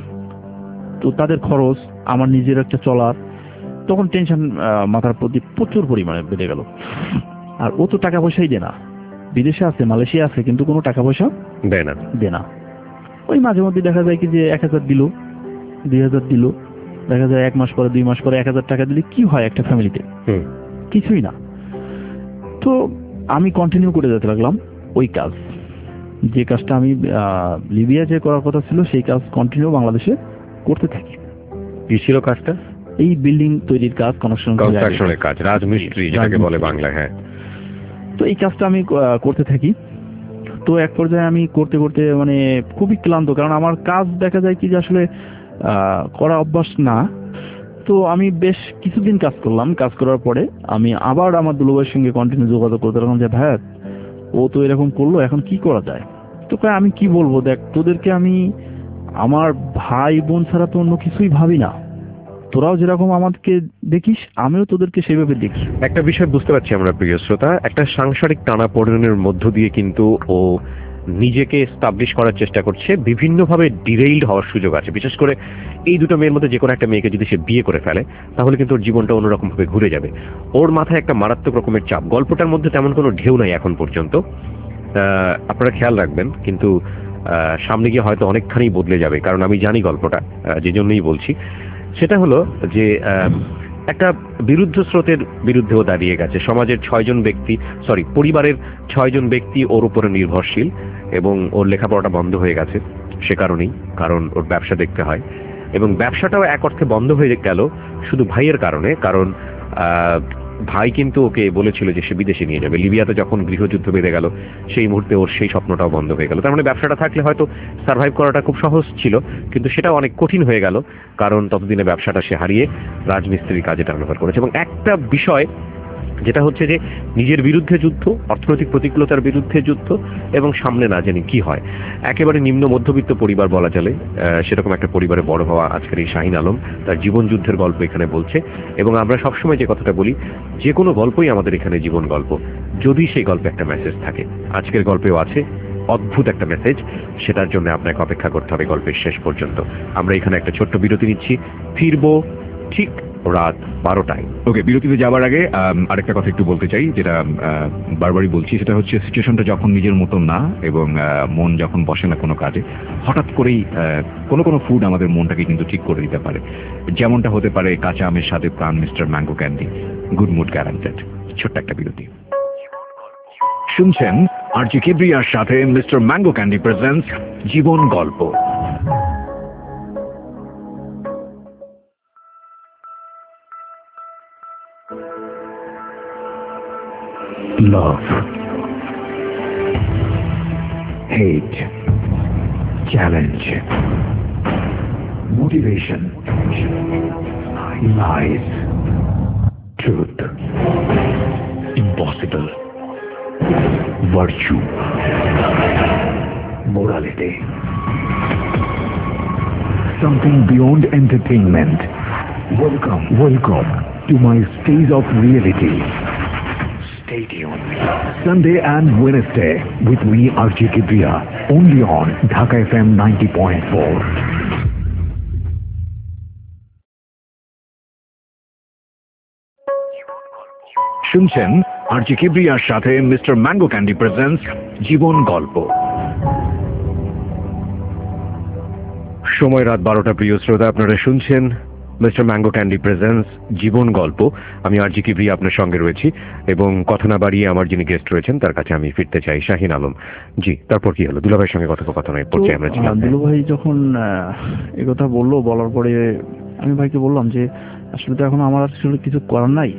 তো তাদের খরচ, আমার নিজের একটা চলার, তখন টেনশন মাথার প্রতি প্রচুর পরিমাণে বেড়ে গেল। আর ও তো টাকা পয়সাই দেয় না, বিদেশে আছে, মালয়েশিয়া আছে, কিন্তু কোনো টাকা পয়সা দেয় না। ওই মাঝে মধ্যে দেখা যায় কি যে 1000 দিল, 2000 দিল, দেখা যায় 1 মাস পরে 2 মাস পরে 1000 টাকা দিলে কি হয় একটা ফ্যামিলিতে? কিছুই না। তো আমি কন্টিনিউ করে যেতে লাগলাম ওই কাজ, যে কাজটা আমি লিবিয়া যে করার কথা ছিল সেই কাজ কন্টিনিউ বাংলাদেশে করতে থাকি। কি ছিল কাজটা? এই বিল্ডিং তৈরির কাজ, কনস্ট্রাকশনের কাজ, রাজমিস্ত্রি যেটাকে বলে বাংলায়। হ্যাঁ। তো এই কাজটা আমি করতে থাকি। তো এক পর্যায়ে আমি করতে করতে মানে খুবই ক্লান্ত, কারণ আমার কাজ দেখা যায় কি যে আসলে করা অভ্যাস না। তো আমি বেশ কিছুদিন কাজ করলাম। কাজ করার পরে আমি আবার আমার দুলাভাইয়ের সঙ্গে কন্টিনিউ যোগাযোগ করতে লাগলাম যে ভাই ও তো এরকম করলো, এখন কি করা যায়? তো আমি কি বলবো, দেখ তোদেরকে আমি আমার ভাই বোন ছাড়া তো অন্য কিছুই ভাবি না, তোরাও যেরকম আমাদেরকে দেখিস আমিও তোদেরকে সেভাবে দেখি। একটা বিষয় বুঝতে পারছি আমরা প্রিয় শ্রোতা, একটা সাংসারিক টানাপোড়েনের মধ্য দিয়ে কিন্তু ও নিজেকে এস্টাবলিশ করার চেষ্টা করছে, বিভিন্নভাবে ডিরেইলড হওয়ার সুযোগ আছে। বিশেষ করে এই দুটো মেয়ের মধ্যে যে কোনো একটা মেয়েকে যদি সে বিয়ে করে ফেলে তাহলে কিন্তু ওর জীবনটা অন্যরকম ভাবে ঘুরে যাবে। ওর মাথায় একটা মারাত্মক রকমের চাপ। গল্পটার মধ্যে তেমন কোনো ঢেউ নাই এখন পর্যন্ত, আপনারা খেয়াল রাখবেন, কিন্তু সামনে গিয়ে হয়তো অনেকখানি বদলে যাবে, কারণ আমি জানি গল্পটা, যে জন্যই বলছি। সেটা হলো যে একটা বিরুদ্ধ স্রোতের বিরুদ্ধেও দাঁড়িয়ে গেছে। সমাজের পরিবারের 6 জন ব্যক্তি ওর উপরে নির্ভরশীল, এবং ওর লেখাপড়াটা বন্ধ হয়ে গেছে সে কারণেই, কারণ ওর ব্যবসা দেখতে হয়। এবং ব্যবসাটাও এক অর্থে বন্ধ হয়ে গেল শুধু ভাইয়ের কারণে, কারণ ভাই কিন্তু ওকে বলেছিল যে সে বিদেশে নিয়ে যাবে। লিবিয়াতে যখন গৃহযুদ্ধ বেঁধে গেল সেই মুহূর্তে ওর সেই স্বপ্নটাও বন্ধ হয়ে গেল। তার মানে ব্যবসাটা থাকলে হয়তো সার্ভাইভ করাটা খুব সহজ ছিল, কিন্তু সেটা অনেক কঠিন হয়ে গেল, কারণ ততদিনে ব্যবসাটা সে হারিয়ে রাজমিস্ত্রির কাজে ট্রান্সফার করেছে। এবং একটা বিষয় যেটা হচ্ছে যে নিজের বিরুদ্ধে যুদ্ধ, অর্থনৈতিক প্রতিকূলতার বিরুদ্ধে যুদ্ধ, এবং সামনে না জানি কি হয়। একেবারে নিম্ন মধ্যবিত্ত পরিবার বলা চলে, সেরকম একটা পরিবারে বড় হওয়া আজকের এই শাহিন আলম তার জীবন যুদ্ধের গল্প এখানে বলছে। এবং আমরা সবসময় যে কথাটা বলি, যে কোনো গল্পই আমাদের এখানে জীবন গল্প, যদি সেই গল্পে একটা মেসেজ থাকে। আজকের গল্পেও আছে অদ্ভুত একটা মেসেজ, সেটার জন্য আপনাকে অপেক্ষা করতে হবে গল্পের শেষ পর্যন্ত। আমরা এখানে একটা ছোট্ট বিরতি নিচ্ছি, ফিরবো ঠিক রাত 12টায়। ওকে, বিরতিতে যাবার আগে আরেকটা কথা একটু বলতে চাই, যেটা বারবারই বলছি, সেটা হচ্ছে সিচুয়েশনটা যখন নিজের মতো না, এবং মন যখন বসে না কোনো কাজে, হঠাৎ করেই কোনো ফুড আমাদের মনটাকে কিন্তু ঠিক করে দিতে পারে। যেমনটা হতে পারে কাঁচা আমের সাথে Pran mister mango candy. Good mood guaranteed. ছোট্ট একটা বিরতি শুনছেন আরজি কিবরিয়ার সাথে মিস্টার ম্যাঙ্গো ক্যান্ডি প্রেজেন্টস জীবন গল্প। Love, hate, challenge, motivation, lies, truth, impossible, virtue, morality, something beyond entertainment. Welcome to my stage of reality. Stay tuned. Sunday and Wednesday with me, RJ Kibriya, only on Dhaka FM 90.4. শুনছেন RJ কিবরিয়ার সাথে mister mango candy presents জীবন গল্প। সময় রাত 12টা। প্রিয় শ্রোতা, আপনারা শুনছেন মিস্টার ম্যাঙ্গো ক্যান্ডি প্রেজেন্টস জীবন গল্প। আমি আরজি কিবরিয়া আপনার সঙ্গে রয়েছি এবং কথা না বাড়িয়ে আমার যিনি গেস্ট রয়েছেন তার কাছে আমি ফিরতে চাই। শাহিন আলম জি, তারপর কি হলো? দুলাভাইয়ের সঙ্গে কথোপকথনের পর্যায়ে আমরা ছিলাম। দুলাভাই যখন এই কথা বললো, বলার পরে আমি ভাইকে বললাম যে আসলে তো এখন আমার আসলে কিছু করার নাই,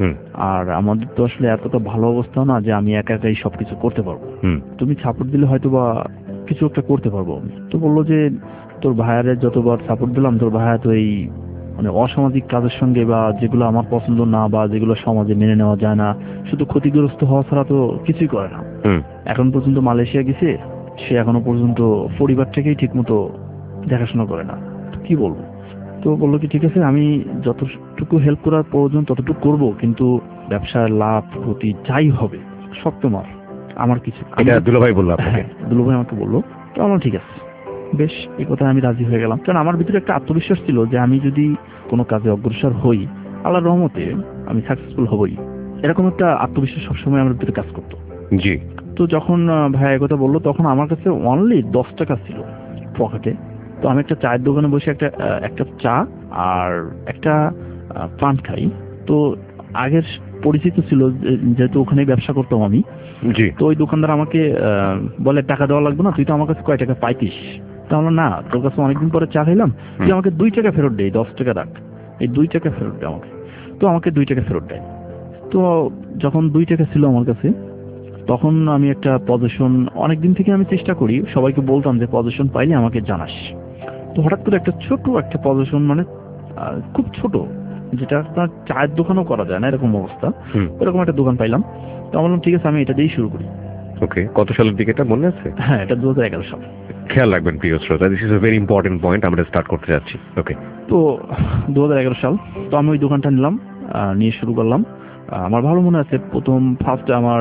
আর আমাদের তো আসলে এতটা ভালো অবস্থা না যে আমি একা একাই সবকিছু করতে পারবো। তুমি সাপোর্ট দিলে হয়তো বা কিছু একটা করতে পারবো আমি। তো বললো যে তোর ভাইয়ারে যতবার সাপোর্ট দিলাম, তোর ভাইয়া তো এই মানে অসামাজিক কাজের সঙ্গে বা যেগুলো আমার পছন্দ না বা যেগুলো সমাজে মেনে নেওয়া যায় না, শুধু ক্ষতিগ্রস্ত হওয়া ছাড়া তো কিছুই করে না। এখন পর্যন্ত মালয়েশিয়া গেছে, সে এখনো পর্যন্ত পরিবার থেকেই ঠিক মতো দেখাশোনা করে না। কি বলবো? তো বললো কি ঠিক আছে, আমি যতটুকু হেল্প করার প্রয়োজন ততটুকু করব, কিন্তু ব্যবসার লাভ ক্ষতি যাই হবে সব তোমার, আমার কিছু। এটা দুলাভাই বললো আপনাকে? দুলাভাই আমাকে বললো। তো আমার ঠিক আছে, বেশ, এই কথা আমি রাজি হয়ে গেলাম। কারণ আমার ভিতরে একটা আত্মবিশ্বাস ছিল যে আমি যদি কোনো কাজে অগ্রসর হই, আল্লাহর রহমতে আমি সাকসেসফুল হবই, এরকম একটা আত্মবিশ্বাস সবসময় আমার ভিতরে কাজ করতো। জি। তো যখন ভাই কথা বললো, তখন আমার কাছে অনলি 10 টাকা ছিল পকেটে। তো আমি একটা চায়ের দোকানে বসে একটা চা আর একটা পান খাই। তো আগের পরিচিত ছিল, যেহেতু ওখানে ব্যবসা করতাম আমি। তো ওই দোকানদার আমাকে বলে টাকা দেওয়া লাগবে না, তুই তো আমার কাছে কয় টাকা পাইতিস। তাহলে না, তোর কাছে অনেকদিন পরে চা খাইলাম, তুই আমাকে 2 টাকা ফেরত দেয়, 10 টাকা রাখ, এই 2 টাকা ফেরত দেয় আমাকে। তো আমাকে 2 টাকা ফেরত দেয়। তো যখন 2 টাকা ছিল আমার কাছে, তখন আমি একটা পজিশন, অনেকদিন থেকে আমি চেষ্টা করি, সবাইকে বলতাম যে পজিশন পাইলে আমাকে জানাস। তো হঠাৎ করে একটা ছোট একটা পজিশন, মানে খুব ছোট, যেটা আপনার চায়ের দোকানও করা যায় না এরকম অবস্থা, এরকম একটা দোকান পাইলাম। তো বললাম ঠিক আছে, আমি এটা দিয়েই শুরু করি। ওকে, কত সালের দিকে এটা মনে আছে? হ্যাঁ, এটা 2011 সাল। খেয়াল রাখবেন প্রিয় শ্রোতা, this is a very important point, আমরা স্টার্ট করতে যাচ্ছি। ওকে, তো 2011 সাল। তো আমি ওই দোকানটা নিলাম, নিয়ে শুরু করলাম। আমার ভালো মনে আছে, ফার্স্ট আমার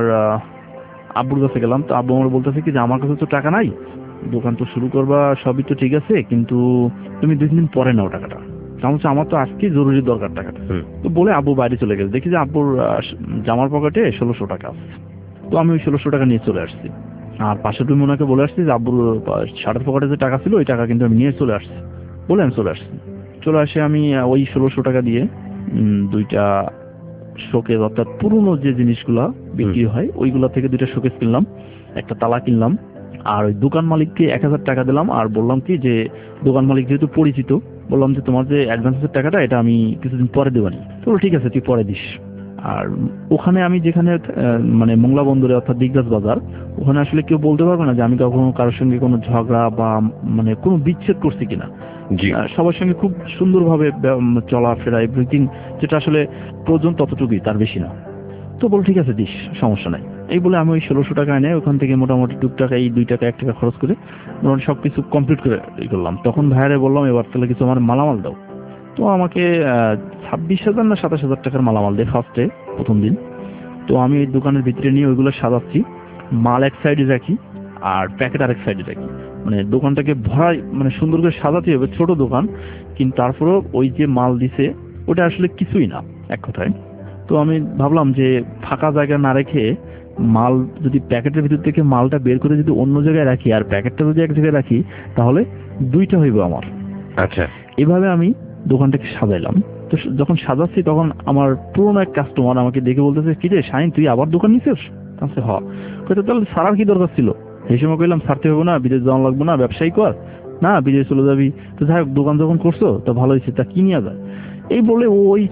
আব্বুর কাছে গেলাম। তো আব্বু আমার বলতেছে কি যে আমার কাছে তো টাকা নাই, দোকান তো শুরু করবা, সবই তো ঠিক আছে, কিন্তু তুমি 2 দিন পরে নাও টাকাটা। আমার তো আজকে জরুরি দরকার টাকাটা। তো বলে আব্বু বাইরে চলে গেছে। দেখি যে আব্বুর জামার পকেটে 1600 টাকা আছে। তো আমি ওই 1600 টাকা নিয়ে চলে আসছি, আর পাশের রুমে ওনাকে বলে আসছি যে আব্বুর শার্টের পকেটে যে টাকা ছিল ওই টাকা কিন্তু আমি নিয়ে চলে আসছি, বলে আমি চলে আসছি। চলে আসে আমি ওই 1600 টাকা দিয়ে 2টা শোকেস, অর্থাৎ পুরনো যে জিনিসগুলা বিক্রি হয় ওইগুলা থেকে 2টা শোকেস কিনলাম, একটা তালা কিনলাম, আর ওই দোকান মালিককে 1000 টাকা দিলাম। আর বললাম কি যে দোকান মালিক যেহেতু পরিচিত, বললাম যে তোমার যে অ্যাডভান্সের টাকাটা এটা আমি কিছুদিন পরে দেবানি। তো ঠিক আছে, তুই পরে দিস। আর ওখানে আমি যেখানে মানে মোংলা বন্দরে অর্থাৎ দিগরাজ বাজার, ওখানে আসলে কেউ বলতে পারবে না যে আমি কখনো কারোর সঙ্গে কোনো ঝগড়া বা মানে কোনো বিচ্ছেদ করছি কিনা। সবার সঙ্গে খুব সুন্দরভাবে চলাফেরা, এভরিথিং যেটা আসলে প্রয়োজন ততটুকুই, তার বেশি না। তো বল ঠিক আছে দিস, সমস্যা নাই। এই বলে আমি ওই 1600 টাকা এনে ওখান থেকে মোটামুটি টুকটাক এই 2 টাকা 1 টাকা খরচ করে মোটামুটি সবকিছু কমপ্লিট করে করলাম। তখন ভাইয়ারে বললাম এবার তাহলে কিছু আমার মালামাল দাও। তো আমাকে 26,000 না 27,000 টাকার মালামাল দেয় ফার্স্টে, প্রথম দিন। তো আমি এই দোকানের ভিতরে নিয়ে ওইগুলো সাজাচ্ছি, মাল এক সাইডে রাখি আর প্যাকেট আরেক সাইডে রাখি, মানে দোকানটাকে ভরাই, মানে সুন্দর করে সাজাতে হবে, ছোট দোকান কিন্তু তারপরেও ওই যে মাল দিছে ওটা আসলে কিছুই না এক কথায়। তো আমি ভাবলাম যে ফাঁকা জায়গা না রেখে মাল যদি প্যাকেটের ভিতর থেকে মালটা বের করে যদি অন্য জায়গায় রাখি আর প্যাকেটটা যদি এক জায়গায় রাখি, তাহলে 2টা হইব আমার। আচ্ছা, এভাবে আমি দোকানটাকে সাজাইলাম। তো যখন সাজাচ্ছি তখন আমার পুরোনো এক কাস্টমার আমাকে দেখে বলতেছে কি রে শাহিন, তুই আবার দোকান নিছিস? আচ্ছা হ। তাহলে সারার কি দরকার ছিল? সেই সময় কইলাম ছাড়তে হবে না, বিদেশ যাওয়া লাগবে না, ব্যবসায়ী কর না, বিদেশ চলে যাবি। তো যাই হোক, দোকান যখন করছো তো ভালো হয়েছে, তা কি নিয়ে যায়? এই বলে ওই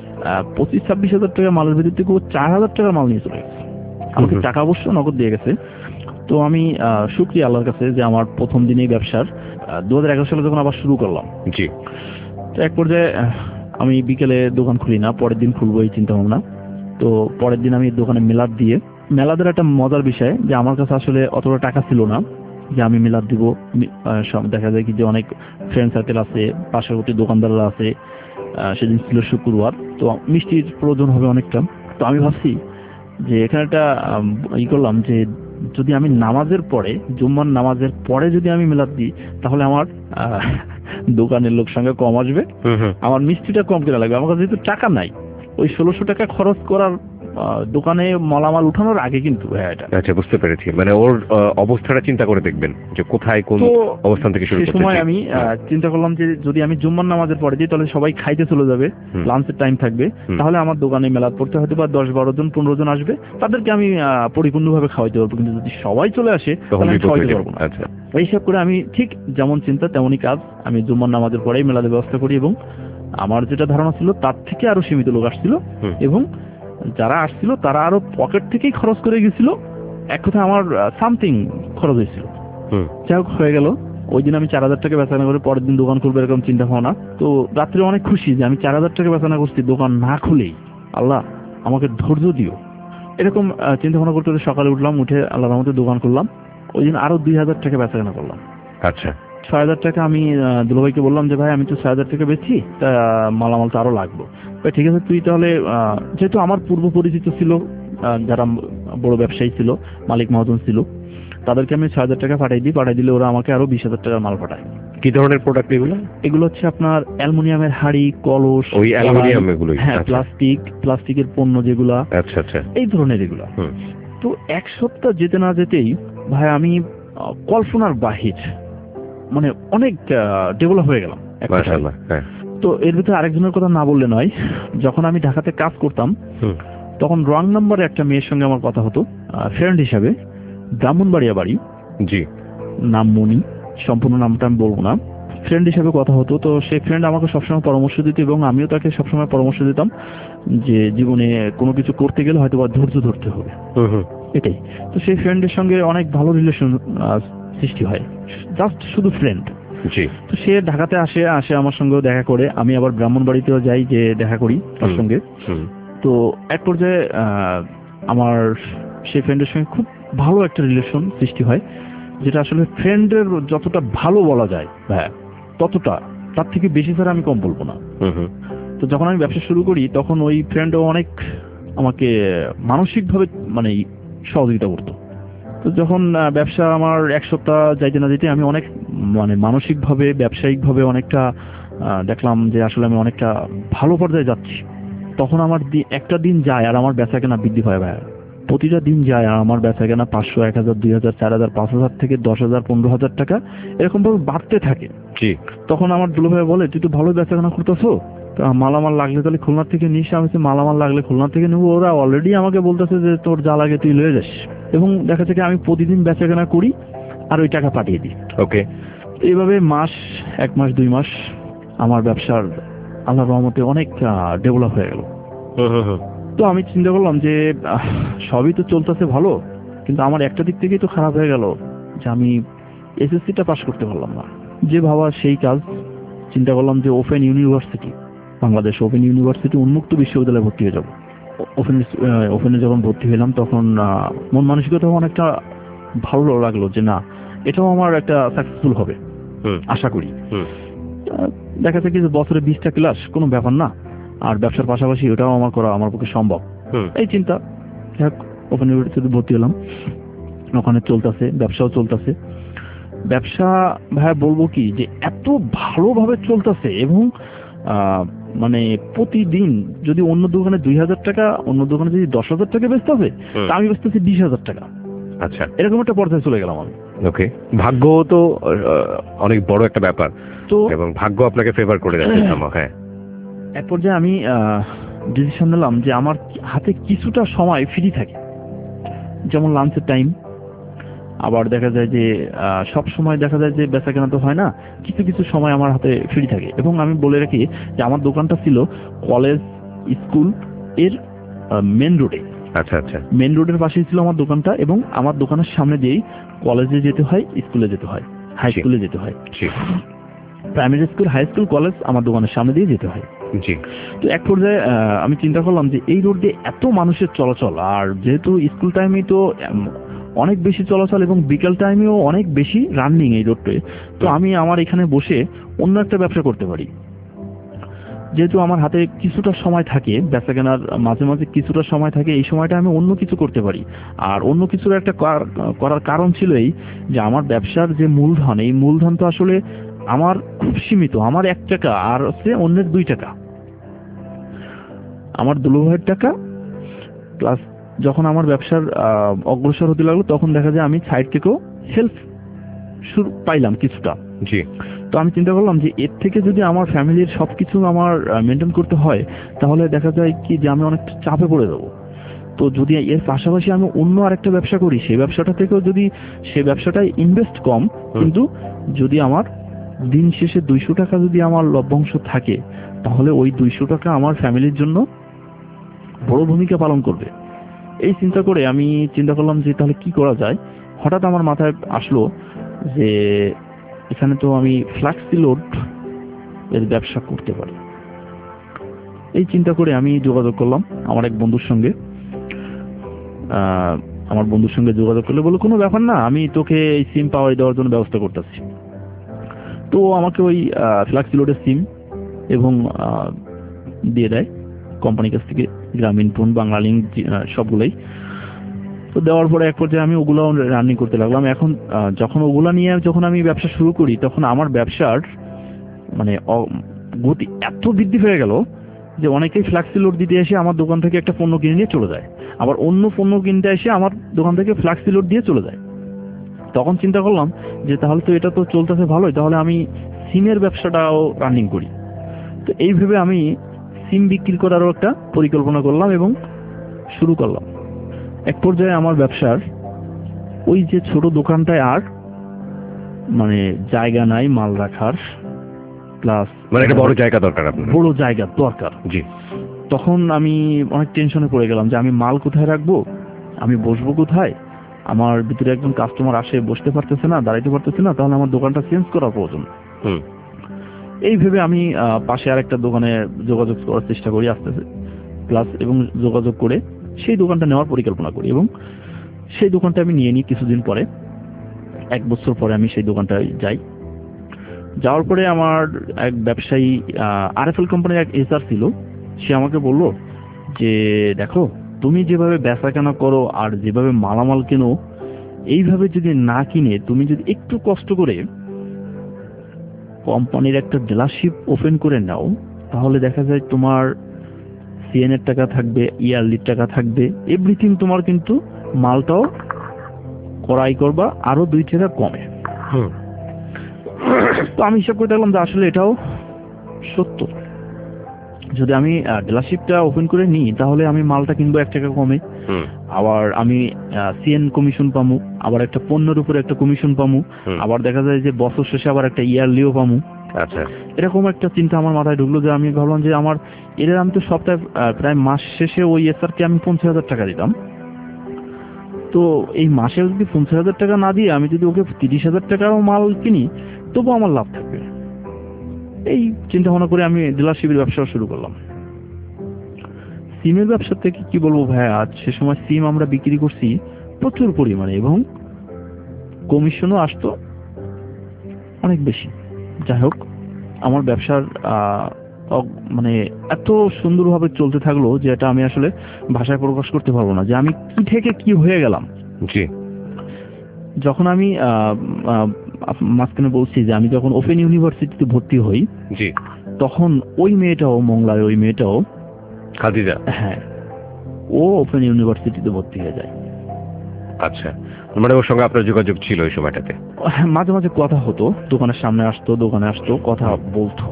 25-26 হাজার টাকা মালের ভিতর থেকে ও 4,000 টাকার মাল নিয়ে চলে গেছে। আমাকে টাকা অবশ্য নগদ দিয়ে গেছে। তো আমি শুকরিয়া আল্লাহর কাছে যে আমার প্রথম দিনেই ব্যবসার 2011 সালে যখন আবার শুরু করলাম, জি, তো এক পর্যায়ে আমি বিকেলে দোকান খুলি না, পরের দিন খুলবো এই চিন্তা ভাবনা। তো পরের দিন আমি দোকানে মিলাদ দিয়ে, মেলাদের একটা মজার বিষয় যে আমার কাছে আসলে অতটা টাকা ছিল না যে আমি মিলাদ দিব। সব দেখা যায় কি যে অনেক ফ্রেন্ড সার্কেল আছে, পাশাপাশি দোকানদাররা আছে। সেদিন ছিল শুক্রবার, তো মিষ্টির প্রয়োজন হবে অনেকটা। তো আমি ভাবছি যে এখানে একটা করলাম যে যদি আমি নামাজের পরে, জুম্মার নামাজের পরে যদি আমি মিলাদ দিই, তাহলে আমার দোকানের লোক সঙ্গে কম আসবে, আমার মিষ্টিটা কম কেনা লাগবে। আমার কাছে যেহেতু টাকা নাই, ওই 1600 টাকা খরচ করার দোকানে মালামাল উঠানোর আগে কিন্তু এটা। আচ্ছা, বুঝতে পেরেছি। মানে ওর অবস্থাটা চিন্তা করে দেখবেন যে কোথায় কোন অবস্থান থেকে শুরু করতে। সেই সময় আমি চিন্তা করলাম যে যদি আমি জুম্মার নামাজের পরে দিই তাহলে সবাই খাইতে চলে যাবে, লাঞ্চের টাইম থাকবে, তাহলে আমার দোকানে মেলাদ পড়তে হয়তো বা 10-12 জন 15 জন আসবে, তাদেরকে আমি পরিপূর্ণভাবে খাওয়াইতে পারবো। কিন্তু যদি সবাই চলে আসে তাহলে আমি খাওয়াইতে পারবো না। আচ্ছা, এই হিসাব করে আমি ঠিক যেমন চিন্তা তেমনই কাজ, আমি জুম্মার নামাজের পরেই মেলাদের ব্যবস্থা করি, এবং আমার যেটা ধারণা ছিল তার থেকে আরো সীমিত লোক আসছিল, এবং যারা আসছিল তারা আরো পকেট থেকেই খরচ করে গেছিল। এক কথা আমার সামথিং খরচ হয়েছিল। যাই হোক, হয়ে গেল। ওই দিন আমি 4000 টাকা বেচাকেনা করে পরের দিন দোকান খুলবো এরকম চিন্তা ভাবনা। তো রাত্রে অনেক খুশি যে আমি 4000 টাকা বেচাকেনা করছি দোকান না খুলেই। আল্লাহ আমাকে ধৈর্য দিও, এরকম চিন্তা ভাবনা করতে সকালে উঠলাম, উঠে আল্লাহর রহমতে দোকান খুললাম। ওই দিন আরো 2000 টাকা বেচাকেনা করলাম। আচ্ছা, 6000 টাকা আমি দুলাভাইকে বললাম যে ভাই আমি তো 6000 টাকা বেচি, তা মালামাল তো আরো লাগবে। ঠিক আছে, তুই তাহলে, যেহেতু আমার পূর্ব পরিচিত ছিল যারা বড় ব্যবসায়ী ছিল, মালিক মহাজন ছিল, তাদেরকে আমি 6000 টাকা পাঠাই দিলে ওরা আমাকে আরো 20,000 টাকার মাল পাঠায়। কি ধরনের প্রোডাক্ট এগুলো? এগুলো হচ্ছে আপনার অ্যালুমিনিয়ামের হাড়ি, কলস, ওই অ্যালুমিনিয়াম এগুলো, হ্যাঁ, প্লাস্টিকের পণ্য যেগুলা, আচ্ছা আচ্ছা, এই ধরনের এগুলা। তো এক সপ্তাহ যেতে না যেতেই ভাই আমি কল্পনার বাহির, মানে অনেক ডেভেলপ হয়ে গেলাম। মাশাআল্লাহ। হ্যাঁ। তো এর ভিতরে আরেকজনের কথা না বললে নয়, যখন আমি ঢাকাতে কাজ করতাম তখন রং নাম্বারে একটা মেয়ের সঙ্গে আমার কথা হতো, ফ্রেন্ড হিসাবে, ব্রাহ্মণবাড়িয়া বাড়ি, জি, নাম মনি, সম্পূর্ণ নামটা আমি বলবো না। ফ্রেন্ড হিসাবে কথা হতো। তো সেই ফ্রেন্ড আমাকে সবসময় পরামর্শ দিত, এবং আমিও তাকে সবসময় পরামর্শ দিতাম যে জীবনে কোনো কিছু করতে গেলে হয়তো বা ধৈর্য ধরতে হবে, এটাই। তো সেই ফ্রেন্ডের সঙ্গে অনেক ভালো রিলেশন সৃষ্টি হয়, জাস্ট শুধু ফ্রেন্ড। জি। তো সে ঢাকাতে আসে আমার সঙ্গেও দেখা করে, আমি আবার ব্রাহ্মণবাড়িতেও যাই যে দেখা করি তার সঙ্গে। তো এক পর্যায়ে আমার সেই ফ্রেন্ডের সঙ্গে খুব ভালো একটা রিলেশন সৃষ্টি হয়, যেটা আসলে ফ্রেন্ডের যতটা ভালো বলা যায় ভাই, ততটা, তার থেকে বেশি ছাড়া আমি কম বলবো না। তো যখন আমি ব্যবসা শুরু করি তখন ওই ফ্রেন্ডও অনেক আমাকে মানসিকভাবে মানে সহযোগিতা করতো। তো যখন ব্যবসা আমার এক সপ্তাহ যাইতে না যেতে আমি অনেক মানে মানসিকভাবে, ব্যবসায়িকভাবে অনেকটা দেখলাম যে আসলে আমি অনেকটা ভালো পর্যায়ে যাচ্ছি। তখন আমার একটা দিন যায় আর আমার বেচাকেনা বৃদ্ধি পায় ভাই, প্রতিটা দিন যায় আর আমার বেচাকেনা 500, 1000, 2000, 4000, 5000 থেকে 10,000, 15,000 টাকা এরকম ভাবে বাড়তে থাকে। তখন আমার দুলাভাই বলে, তুই তো ভালো বেচাকেনা করতেছো, মালামাল লাগলে তাহলে খুলনা থেকে নিস। আমি মালামাল লাগলে খুলনা থেকে নেবো, ওরা অলরেডি আমাকে বলতেছে যে তোর যা লাগে তুই লয়ে যাস। এবং দেখা যাচ্ছে আমি প্রতিদিন বেচাকেনা করি আর ওই টাকা পাঠিয়ে দিই। ওকে। এইভাবে মাস, 1 মাস 2 মাস আমার ব্যবসার আল্লাহর রহমতে অনেক ডেভেলপ হয়ে গেল। তো আমি চিন্তা করলাম যে সবই তো চলতেছে ভালো, কিন্তু আমার একটা দিক থেকেই তো খারাপ হয়ে গেল যে আমি এসএসসিটা পাস করতে পারলাম না। যে ভাবা সেই কাজ, চিন্তা করলাম যে open university, Bangladesh open university উন্মুক্ত বিশ্ববিদ্যালয়ে ভর্তি হয়ে যাব। ওপেনে যখন ভর্তি হলাম তখন মন মানসিকতা অনেকটা ভালো লাগলো যে না, এটাও আমার একটা সাকসেসফুল হবে আশা করি। দেখা যাচ্ছে কি বছরে 20টা ক্লাস কোনো ব্যাপার না, আর ব্যবসার পাশাপাশি ওটাও আমার করা আমার পক্ষে সম্ভব, এই চিন্তা। ওপেন ইউনিভার্সিটিতে ভর্তি হলাম, ওখানে চলতেছে, ব্যবসাও চলতেছে। ব্যবসা ভাই বলবো কি যে এত ভালোভাবে চলতেছে, এবং মানে প্রতিদিন যদি অন্য দোকানে 2000 টাকা, অন্য দোকানে যদি 10,000 টাকা বেচতে হবে, তা আমি বেচতেছি 20,000 টাকা। আচ্ছা, এরকম একটা পর্যায়ে চলে গেলাম আমি। ওকে। ভাগ্য তো অনেক বড় একটা ব্যাপার, তো এবং ভাগ্য আপনাকে ফেভার করে যাচ্ছে। হ্যাঁ, এক পর্যায়ে আমি ডিসিশন নিলাম যে আমার হাতে কিছুটা সময় ফ্রি থাকে, যেমন লাঞ্চের টাইম। আবার দেখা যায় যে সব সময় দেখা যায় যে বেচাকেনা তো হয় না, কিছু কিছু সময় আমার হাতে ফ্রি থাকে। এবং আমি বলে রাখি যে আমার দোকানটা ছিল কলেজ স্কুল এর মেন রোডে, আচ্ছা আচ্ছা। মেন রোডের পাশেই ছিল আমার দোকানটা, এবং আমার দোকানের সামনে দিয়েই কলেজে যেতে হয়, স্কুলে যেতে হয়, হাই স্কুলে যেতে হয়, primary school, high school, college আমার দোকানের সামনে দিয়ে যেতে হয়। জি। তো এক পর্যায়ে আমি চিন্তা করলাম যে এই রোড দিয়ে এত মানুষের চলাচল, আর যেহেতু স্কুল টাইমে তো অনেক বেশি চলাচল এবং বিকেল টাইমেও অনেক বেশি রানিং এই রোডটায়, তো আমি আমার এখানে বসে অন্য একটা ব্যবসা করতে পারি। যেহেতু আমার হাতে কিছুটা সময় থাকে, বেচা কেনার মাঝে মাঝে কিছুটা সময় থাকে, এই সময়টা আমি অন্য কিছু করতে পারি। আর অন্য কিছুর একটা করার কারণ ছিল এই যে আমার ব্যবসার যে মূলধন, এই মূলধন তো আসলে আমার খুব সীমিত। আমার 1 টাকা আর হচ্ছে অন্যের 2 টাকা, আমার দুলুভাইয়ের টাকা, প্লাস যখন আমার ব্যবসার অগ্রসর হতে লাগলো তখন দেখা যায় আমি সাইড থেকেও হেল্প শুরু পাইলাম কিছুটা। জি। তো আমি চিন্তা করলাম যে এর থেকে যদি আমার ফ্যামিলির সবকিছু আমার মেনটেন করতে হয়, তাহলে দেখা যায় কি যে আমি অনেকটা চাপে পড়ে যাবো। তো যদি এর পাশাপাশি আমি অন্য আরেকটা ব্যবসা করি, সেই ব্যবসাটা থেকেও যদি, সেই ব্যবসাটায় ইনভেস্ট কম, কিন্তু যদি আমার দিন শেষে 200 টাকা যদি আমার লভ্যাংশ থাকে, তাহলে ওই 200 টাকা আমার ফ্যামিলির জন্য বড় ভূমিকা পালন করবে। এই চিন্তা করে আমি চিন্তা করলাম যে তাহলে কি করা যায়। হঠাৎ আমার মাথায় আসলো যে এখানে তো আমি ফ্ল্যাক্সি লোড এর ব্যবসা করতে পারি। এই চিন্তা করে আমি যোগাযোগ করলাম আমার এক বন্ধুর সঙ্গে। আমার বন্ধুর সঙ্গে যোগাযোগ করলে বললো কোনো ব্যাপার না, আমি তোকে এই সিম পাওয়ার দেওয়ার জন্য ব্যবস্থা করতেছি। তো আমাকে ওই ফ্ল্যাক্সি লোডের সিম এবং দিয়ে দেয় কোম্পানির কাছ থেকে, গ্রামীণ ফোন, বাংলালিংক, সবগুলোই। তো দেওয়ার পরে এক পর্যায়ে আমি ওগুলো রানিং করতে লাগলাম। এখন যখন ওগুলা নিয়ে যখন আমি ব্যবসা শুরু করি, তখন আমার ব্যবসার মানে গতি এত বৃদ্ধি হয়ে গেল যে অনেকেই ফ্ল্যাক্সি লোড দিতে এসে আমার দোকান থেকে একটা পণ্য কিনে নিয়ে চলে যায়, আবার অন্য পণ্য কিনতে এসে আমার দোকান থেকে ফ্ল্যাক্সি লোড দিয়ে চলে যায়। তখন চিন্তা করলাম যে তাহলে তো এটা তো চলতেছে ভালোই, তাহলে আমি সিমের ব্যবসাটাও রানিং করি। তো এইভাবে আমি সিম বিক্রি করারও একটা পরিকল্পনা করলাম এবং শুরু করলাম। এক পর্যায়ে আমার ব্যবসার ওই যে ছোট দোকানটায় আর মানে জায়গা নাই মাল রাখার, প্লাস মানে একটা বড় জায়গা দরকার আপনার। বড় জায়গা দরকার। জি। তখন আমি অনেক টেনশনে পড়ে গেলাম যে আমি মাল কোথায় রাখবো, আমি বসবো কোথায়, আমার ভিতরে একজন কাস্টমার আসে বসতে পারতেছে না, দাঁড়াইতে পারতেছে না, তাহলে আমার দোকানটা চেঞ্জ করার প্রয়োজন। এই ভেবে আমি পাশে আরেকটা দোকানে যোগাযোগ করার চেষ্টা করি আস্তে আস্তে, প্লাস এবং যোগাযোগ করে সেই দোকানটা নেওয়ার পরিকল্পনা করি, এবং সেই দোকানটা আমি নিয়ে নিই। কিছুদিন পরে, 1 বছর পরে আমি সেই দোকানটায় যাই। যাওয়ার পরে আমার এক ব্যবসায়ী, আরএফএল কোম্পানির এক এসআর ছিল, সে আমাকে বলল যে দেখো, তুমি যেভাবে বেচা কেনা করো আর যেভাবে মালামাল কেনো, এইভাবে যদি না কিনে তুমি যদি একটু কষ্ট করে কোম্পানির একটা ডিলারশিপ ওপেন করে নাও, তাহলে দেখা যায় তোমার সিএন এর টাকা থাকবে, ইয়ারলির টাকা থাকবে, এভরিথিং তোমার, কিন্তু মালটাও ক্রয় করবা আরো 2 টাকা কমে। তো আমি হিসাব করে দেখলাম যে আসলে এটাও সত্য। যদি আমি ডিলারশিপটা ওপেন করে নিই, তাহলে আমি মালটা কিনবো 1 টাকা কমে, আবার আমি সিএন কমিশন পামু, আবার একটা পণ্যের উপরে একটা কমিশন পামু, আবার দেখা যায় যে বছর শেষে আবার একটা ইয়ারলিও পামু। আচ্ছা, এরকম একটা চিন্তা আমার মাথায় ঢুকলো যে আমি ভাবলাম যে আমার এর আমি তো সপ্তাহে প্রায় মাস শেষে ওই এসআরকে আমি 50,000 টাকা দিতাম। তো এই মাসে যদি 50,000 টাকা না দিয়ে আমি যদি ওকে 30,000 টাকাও মাল কিনি, তবু আমার লাভ থাকবে। এই চিন্তা ভাবনা করে আমি ডিলারশিপের ব্যবসা শুরু করলাম। সিমের ব্যবসা থেকে কি বলবো ভাই, আজ সে সময় সিম আমরা বিক্রি করছি প্রচুর পরিমাণে এবং কমিশনও আসতো অনেক বেশি। যাই হোক, আমার ব্যবসার মানে এত সুন্দরভাবে চলতে থাকলো যে এটা আমি আসলে ভাষায় প্রকাশ করতে পারবো না যে আমি কি থেকে কি হয়ে গেলাম। জি। যখন আমি মাঝখানে বলছি যে আমি যখন ওপেন ইউনিভার্সিটিতে ভর্তি হই, জি, তখন ওই মেয়েটাও, মংলায় ওই মেয়েটাও, খাদিজা, হ্যাঁ, ও ওপেন ইউনিভার্সিটিতে ভর্তি হয়ে যায়। আচ্ছা, মানে ওর সঙ্গে আপনার যোগাযোগ ছিল ওই সময়টাতে? মাঝে মাঝে কথা হতো, দোকানের সামনে আসতো, দোকানে আসতো, কথা বলতো।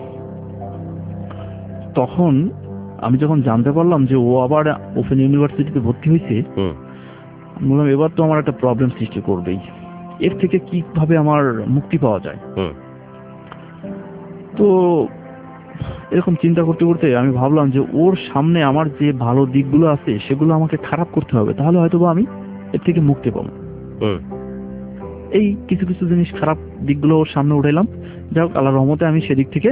তখন আমি যখন জানতে পারলাম যে ও আবার ওপেন ইউনিভার্সিটিতে ভর্তি হয়েছে, বললাম এবার তো আমার একটা প্রবলেম সৃষ্টি করবেই, এর থেকে কিভাবে আমার মুক্তি পাওয়া যায়। তো এরকম চিন্তা করতে করতে আমি ভাবলাম যে ওর সামনে আমার যে ভালো দিকগুলো আছে সেগুলো আমাকে খারাপ করতে হবে, তাহলে হয়তো বা আমি এর থেকে মুক্তি পাবো। এই কিছু কিছু জিনিস খারাপ দিকগুলো ওর সামনে উঠাইলাম। যাই হোক, আল্লাহর রহমতে আমি সেদিক থেকে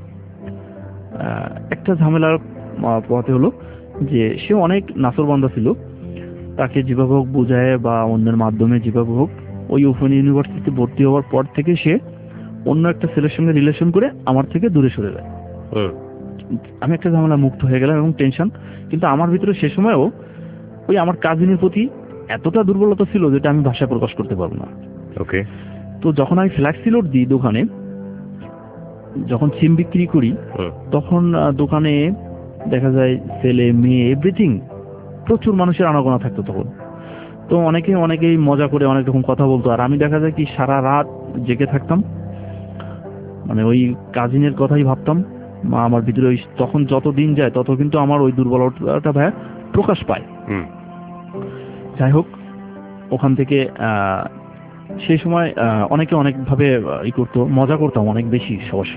একটা ঝামেলার পথে হলো যে সে অনেক নাসরবান্দা ছিল, তাকে যেভাবে হোক বোঝায় বা অন্যের মাধ্যমে যেভাবে হোক ওই ওপেন ইউনিভার্সিটিতে ভর্তি হওয়ার পর থেকে সে অন্য একটা ছেলের সঙ্গে রিলেশন করে আমার থেকে দূরে সরে যায়। আমি একটা ঝামেলা মুক্ত হয়ে গেলাম এবং টেনশন, কিন্তু আমার ভিতরে সে সময়ও ওই আমার কাজিনের প্রতি এতটা দুর্বলতা ছিল যেটা আমি ভাষায় প্রকাশ করতে পারবো না। ওকে। তো যখন আমি ফ্ল্যাক্সি লোড দিই দোকানে, যখন সিম বিক্রি করি, তখন দোকানে দেখা যায় ছেলে মেয়ে এভরিথিং, প্রচুর মানুষের আনাগোনা থাকতো তখন। তো অনেকেই মজা করে অনেক রকম কথা বলতো, আর আমি দেখা যায় কি সারা রাত জেগে থাকতাম, মানে ওই কাজিনের কথাই ভাবতাম। আমার ভিতরে ওই তখন যত দিন যায় তত কিন্তু আমার ওই দুর্বলতাটা ভাইয়া প্রকাশ পায়। যাই হোক, ওখান থেকে সেই সময় অনেকে অনেকভাবে ই করতো, মজা করতাম অনেক বেশি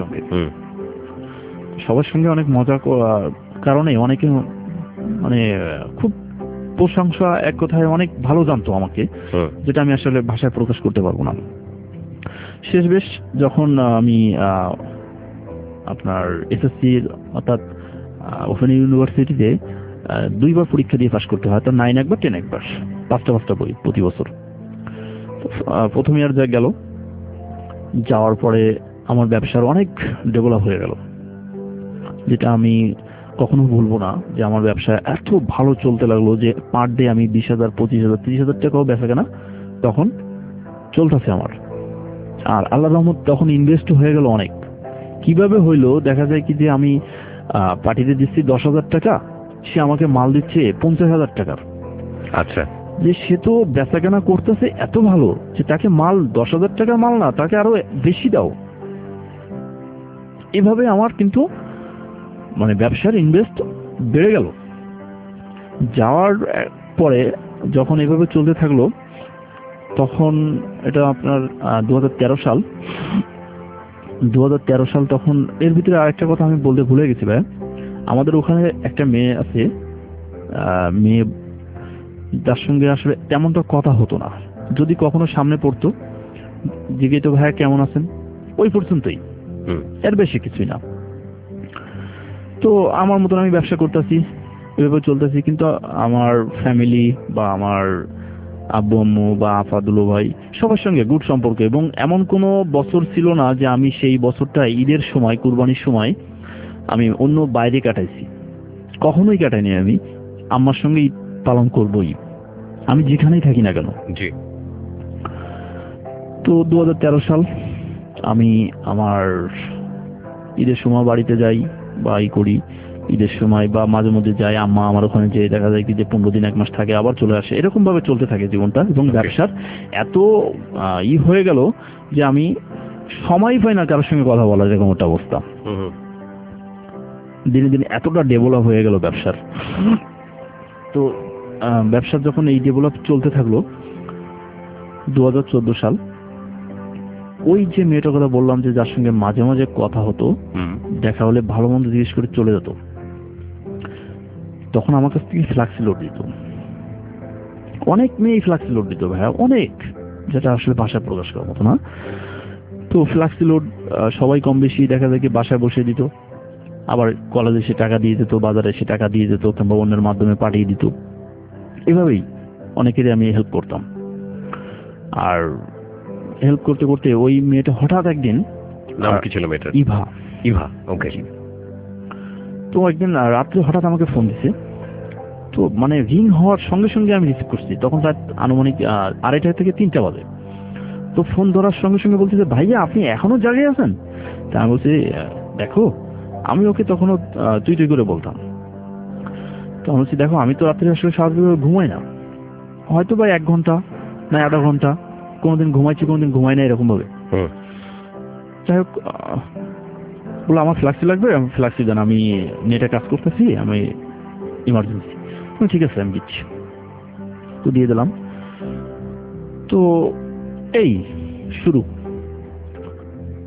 সবার সঙ্গে অনেক মজা কারণে অনেকে মানে খুব প্রশংসা, এক কথায় অনেক ভালো জানতো আমাকে, যেটা আমি আসলে ভাষায় প্রকাশ করতে পারবো না। শেষ বেশ যখন আমি আপনার এসএসসি অর্থাৎ ওপেন ইউনিভার্সিটিতে 2 বার পরীক্ষা দিয়ে পাস করতে হয়, তো 9 একবার 10 একবার, 5টা বই প্রতি বছর। প্রথম ইয়ার যা গেল, যাওয়ার পরে আমার ব্যবসার অনেক ডেভেলপ হয়ে গেল, যেটা আমি কখনো ভুলবো না। যে আমার ব্যবসা এত ভালো চলতে লাগলো যে পার ডে আমি 20,000, 25,000, 30,000 টাকাও বেচা কেনা তখন চলতেছে আমার। আর আল্লাহর রহমত তখন ইনভেস্ট হয়ে গেল অনেক। কিভাবে হইলো দেখা যায় কি যে আমি পার্টিতে দিচ্ছি 10,000 টাকা, সে আমাকে মাল দিচ্ছে 50,000 টাকার। আচ্ছা। যে সে তো বেচা কেনা করতেছে এত ভালো যে তাকে মাল 10,000 টাকার মাল না, তাকে আরো বেশি দাও। এভাবে আমার কিন্তু মানে ব্যবসার ইনভেস্ট বেড়ে গেল। যাওয়ার পরে যখন এভাবে চলতে থাকলো, তখন এটা আপনার 2013 সাল। 2013 সাল তখন এর ভিতরে আরেকটা কথা আমি বলতে ভুলে গেছি ভাই, আমাদের ওখানে একটা মেয়ে আছে, মেয়ে যার সঙ্গে আসলে তেমনটা কথা হতো না, যদি কখনো সামনে পড়তো জিজ্ঞেস তো ভাইয়া কেমন আছেন, ওই পর্যন্তই, এর বেশি কিছুই না। তো আমার মতন আমি ব্যবসা করতেছি, এভাবে চলতেছি, কিন্তু আমার ফ্যামিলি বা আমার আব্বু আম্মু বা আফাদুলো ভাই সবার সঙ্গে গুড সম্পর্ক, এবং এমন কোনো বছর ছিল না যে আমি সেই বছরটা ঈদের সময়, কুরবানির সময় আমি অন্য বাইরে কাটাইছি, কখনোই কাটাইনি। আমি আম্মার সঙ্গে ঈদ পালন করবই, আমি যেখানেই থাকি না কেন। জি। তো 2013 সাল আমি আমার ঈদের সময় বাড়িতে যাই বা ই করি, ঈদের সময় বা মাঝে মধ্যে যাই, আম্মা আমার ওখানে যে দেখা যায় কি যে 15 দিন 1 মাস থাকে, আবার চলে আসে, এরকম ভাবে চলতে থাকে জীবনটা। এবং ব্যবসার এত হয়ে গেল যে আমি সময় পাই না কারোর সঙ্গে কথা বলার, এরকম একটা অবস্থা। দিনে দিনে এতটা ডেভেলপ হয়ে গেল ব্যবসার। তো ব্যবসার যখন এই ডেভেলপ চলতে থাকলো, 2014 সাল ওই যে মেয়েটার কথা বললাম যে যার সঙ্গে মাঝে মাঝে কথা হতো, দেখা হলে ভালো মন্দ জিজ্ঞেস করে চলে যেত, তখন আমার কাছ থেকে ফ্লাক্সি লোড দিত। অনেক মেয়ে ফ্লাক্সি লোড দিত ভাইয়া, অনেক, যেটা আসলে ভাষায় প্রকাশ করার মতো না। তো ফ্লাক্সি লোড সবাই কম বেশি দেখা যায় কি বাসায় বসে দিত, আবার কলেজে সে টাকা দিয়ে যেত, বাজারে সে টাকা দিয়ে যেত, কিংবা অন্যের মাধ্যমে পাঠিয়ে দিত। এভাবেই অনেকেরই আমি হেল্প করতাম। আর হেল্প করতে করতে ওই মেয়েটা হঠাৎ একদিন, নাম কি ছিল মেয়েটার? ইভা। ইভা, ওকে। তো একদিন রাত্রে হঠাৎ আমাকে ফোন দিছে। তো মানে রিং হওয়ার সঙ্গে সঙ্গে আমি রিসিভ করছি, তখন রাত আনুমানিক 2:30 থেকে 3টা বাজে। তো ফোন ধরার সঙ্গে সঙ্গে বলছি যে ভাইয়া আপনি এখনো জাগে আছেন? তা আমি বলছি দেখো, আমি ওকে তখনও তুই তুই করে বলতাম। তো আমি বলছি দেখো, আমি তো রাত্রে আসলে স্বাভাবিকভাবে ঘুমাই না, হয়তো বা 1 ঘন্টা না 1/2 ঘন্টা, কোনোদিন ঘুমাইছি কোনোদিন ঘুমাই না, এরকম ভাবে। যাই হোক, বলে আমার ফ্লাক্সি লাগবে, আমি ফ্লাক্সি দেন, আমি নেটে কাজ করতেছি, আমি ইমার্জেন্সি। ঠিক আছে আমি দিচ্ছি। তো দিয়ে দিলাম। তো এই শুরু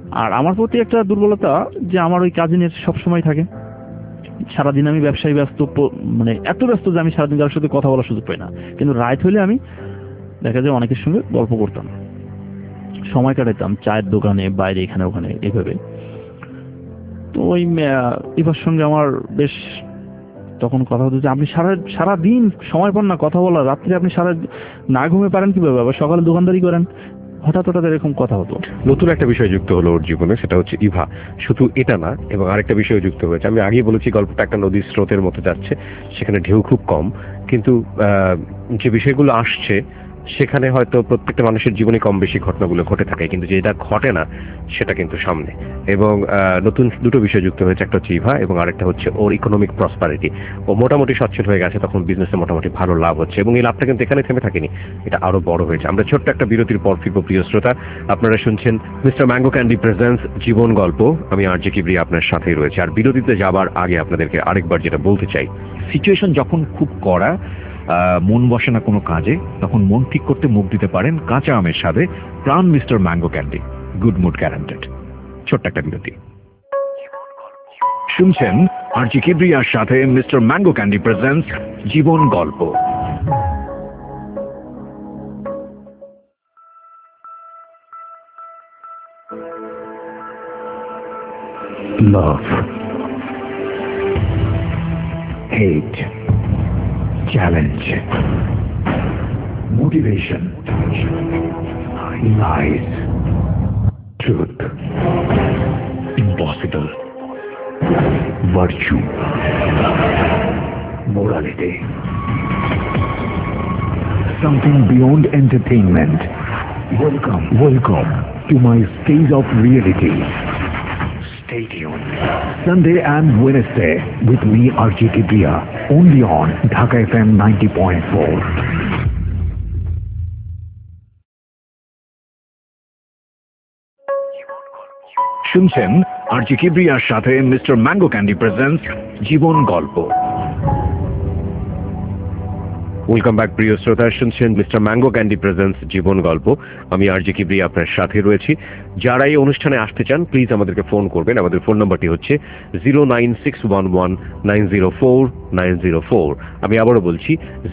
আর আমার প্রতি একটা দুর্বলতা যে আমার ওই কাজিনের সবসময় থাকে। সারাদিন আমি ব্যবসায়ী ব্যস্ত, মানে এত ব্যস্ত যে আমি সারাদিন কারোর সাথে কথা বলার সুযোগ পাই না। কিন্তু রাত হলে আমি দেখা যায় অনেকের সঙ্গে গল্প করতাম, সময় কাটাতাম চায়ের দোকানে, বাইরে, এখানে ওখানে, এইভাবে। তো ওই ইভার সঙ্গে আমার বেশ তখন কথা হতো যে আপনি সারাদিন সময় পান না কথা বলার, রাত্রে আপনি সারা না ঘুমিয়ে পারেন কিভাবে, আবার সকালে দোকানদারি করেন। হঠাৎ হঠাৎ এরকম কথা হতো। নতুন একটা বিষয় যুক্ত হলো ওর জীবনে, সেটা হচ্ছে ইভা। শুধু এটা না, এবং আরেকটা বিষয় যুক্ত হয়েছে। আমি আগেই বলেছি গল্পটা একটা নদীর স্রোতের মতো যাচ্ছে, সেখানে ঢেউ খুব কম, কিন্তু যে বিষয়গুলো আসছে সেখানে হয়তো প্রত্যেকটা মানুষের জীবনে কম বেশি ঘটনাগুলো ঘটে থাকে, কিন্তু যেটা ঘটে না সেটা কিন্তু সামনে। এবং নতুন দুটো বিষয় যুক্ত হয়েছে, একটা হচ্ছে ইভা এবং আরেকটা হচ্ছে ওর ইকোনমিক প্রসপারিটি। ও মোটামুটি সচ্ছল হয়ে গেছে, তখন বিজনেসে মোটামুটি ভালো লাভ হচ্ছে, এবং এই লাভটা কিন্তু এখানে থেমে থাকেনি, এটা আরো বড় হয়েছে। আমরা ছোট্ট একটা বিরতির পর ফিরব। প্রিয় শ্রোতা, আপনারা শুনছেন মিস্টার ম্যাঙ্গো ক্যান্ডি প্রেজেন্টস জীবন গল্প। আমি আরজে কিবরিয়া আপনার সাথেই রয়েছে। আর বিরতিতে যাবার আগে আপনাদেরকে আরেকবার যেটা বলতে চাই, সিচুয়েশন যখন খুব কড়া, মন বসে না কোনো কাজে, তখন মন ঠিক করতে মুখ দিতে পারেন কাঁচা আমের স্বাদে Pran mister mango candy, good mood guaranteed. ছোট্ট একটা বিরতি। শুনছেন আরজি কিবরিয়ার সাথে মিস্টার ম্যাঙ্গো ক্যান্ডি প্রেজেন্টস জীবন গল্প। Love, hate, challenge, motivation, lies, truth, impossible, virtue, morality, something beyond entertainment. Welcome to my stage of reality. Stay tuned. Sunday and Wednesday with me, RJ Kibriya, only on Dhaka FM 90.4. শুনছেন RJ কিবরিয়ার সাথে mister mango candy presents জীবন গল্প। Welcome back প্রিয় শ্রোতা, শুনছেন mister mango candy presents জীবন গল্প। আমি RJ Kibria আপনার সাথে রয়েছি। যারা এই অনুষ্ঠানে আসতে চান প্লিজ আমাদেরকে ফোন করবেন। আমাদের ফোন নাম্বারটি হচ্ছে 09611904904। আমি আবারও বলছি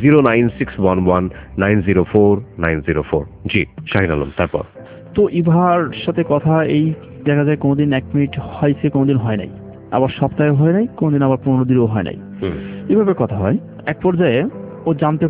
09611904904। জি শাহিন আলম, তারপর? তো ইভার সাথে কথা এই দেখা যায় কোনোদিন 1 মিনিট হয়েছে, কোনোদিন হয় নাই, আবার সপ্তাহে হয় নাই, কোনোদিন আবার 15 দিনও হয় নাই, এভাবে কথা হয়। এক পর্যায়ে ও জানতে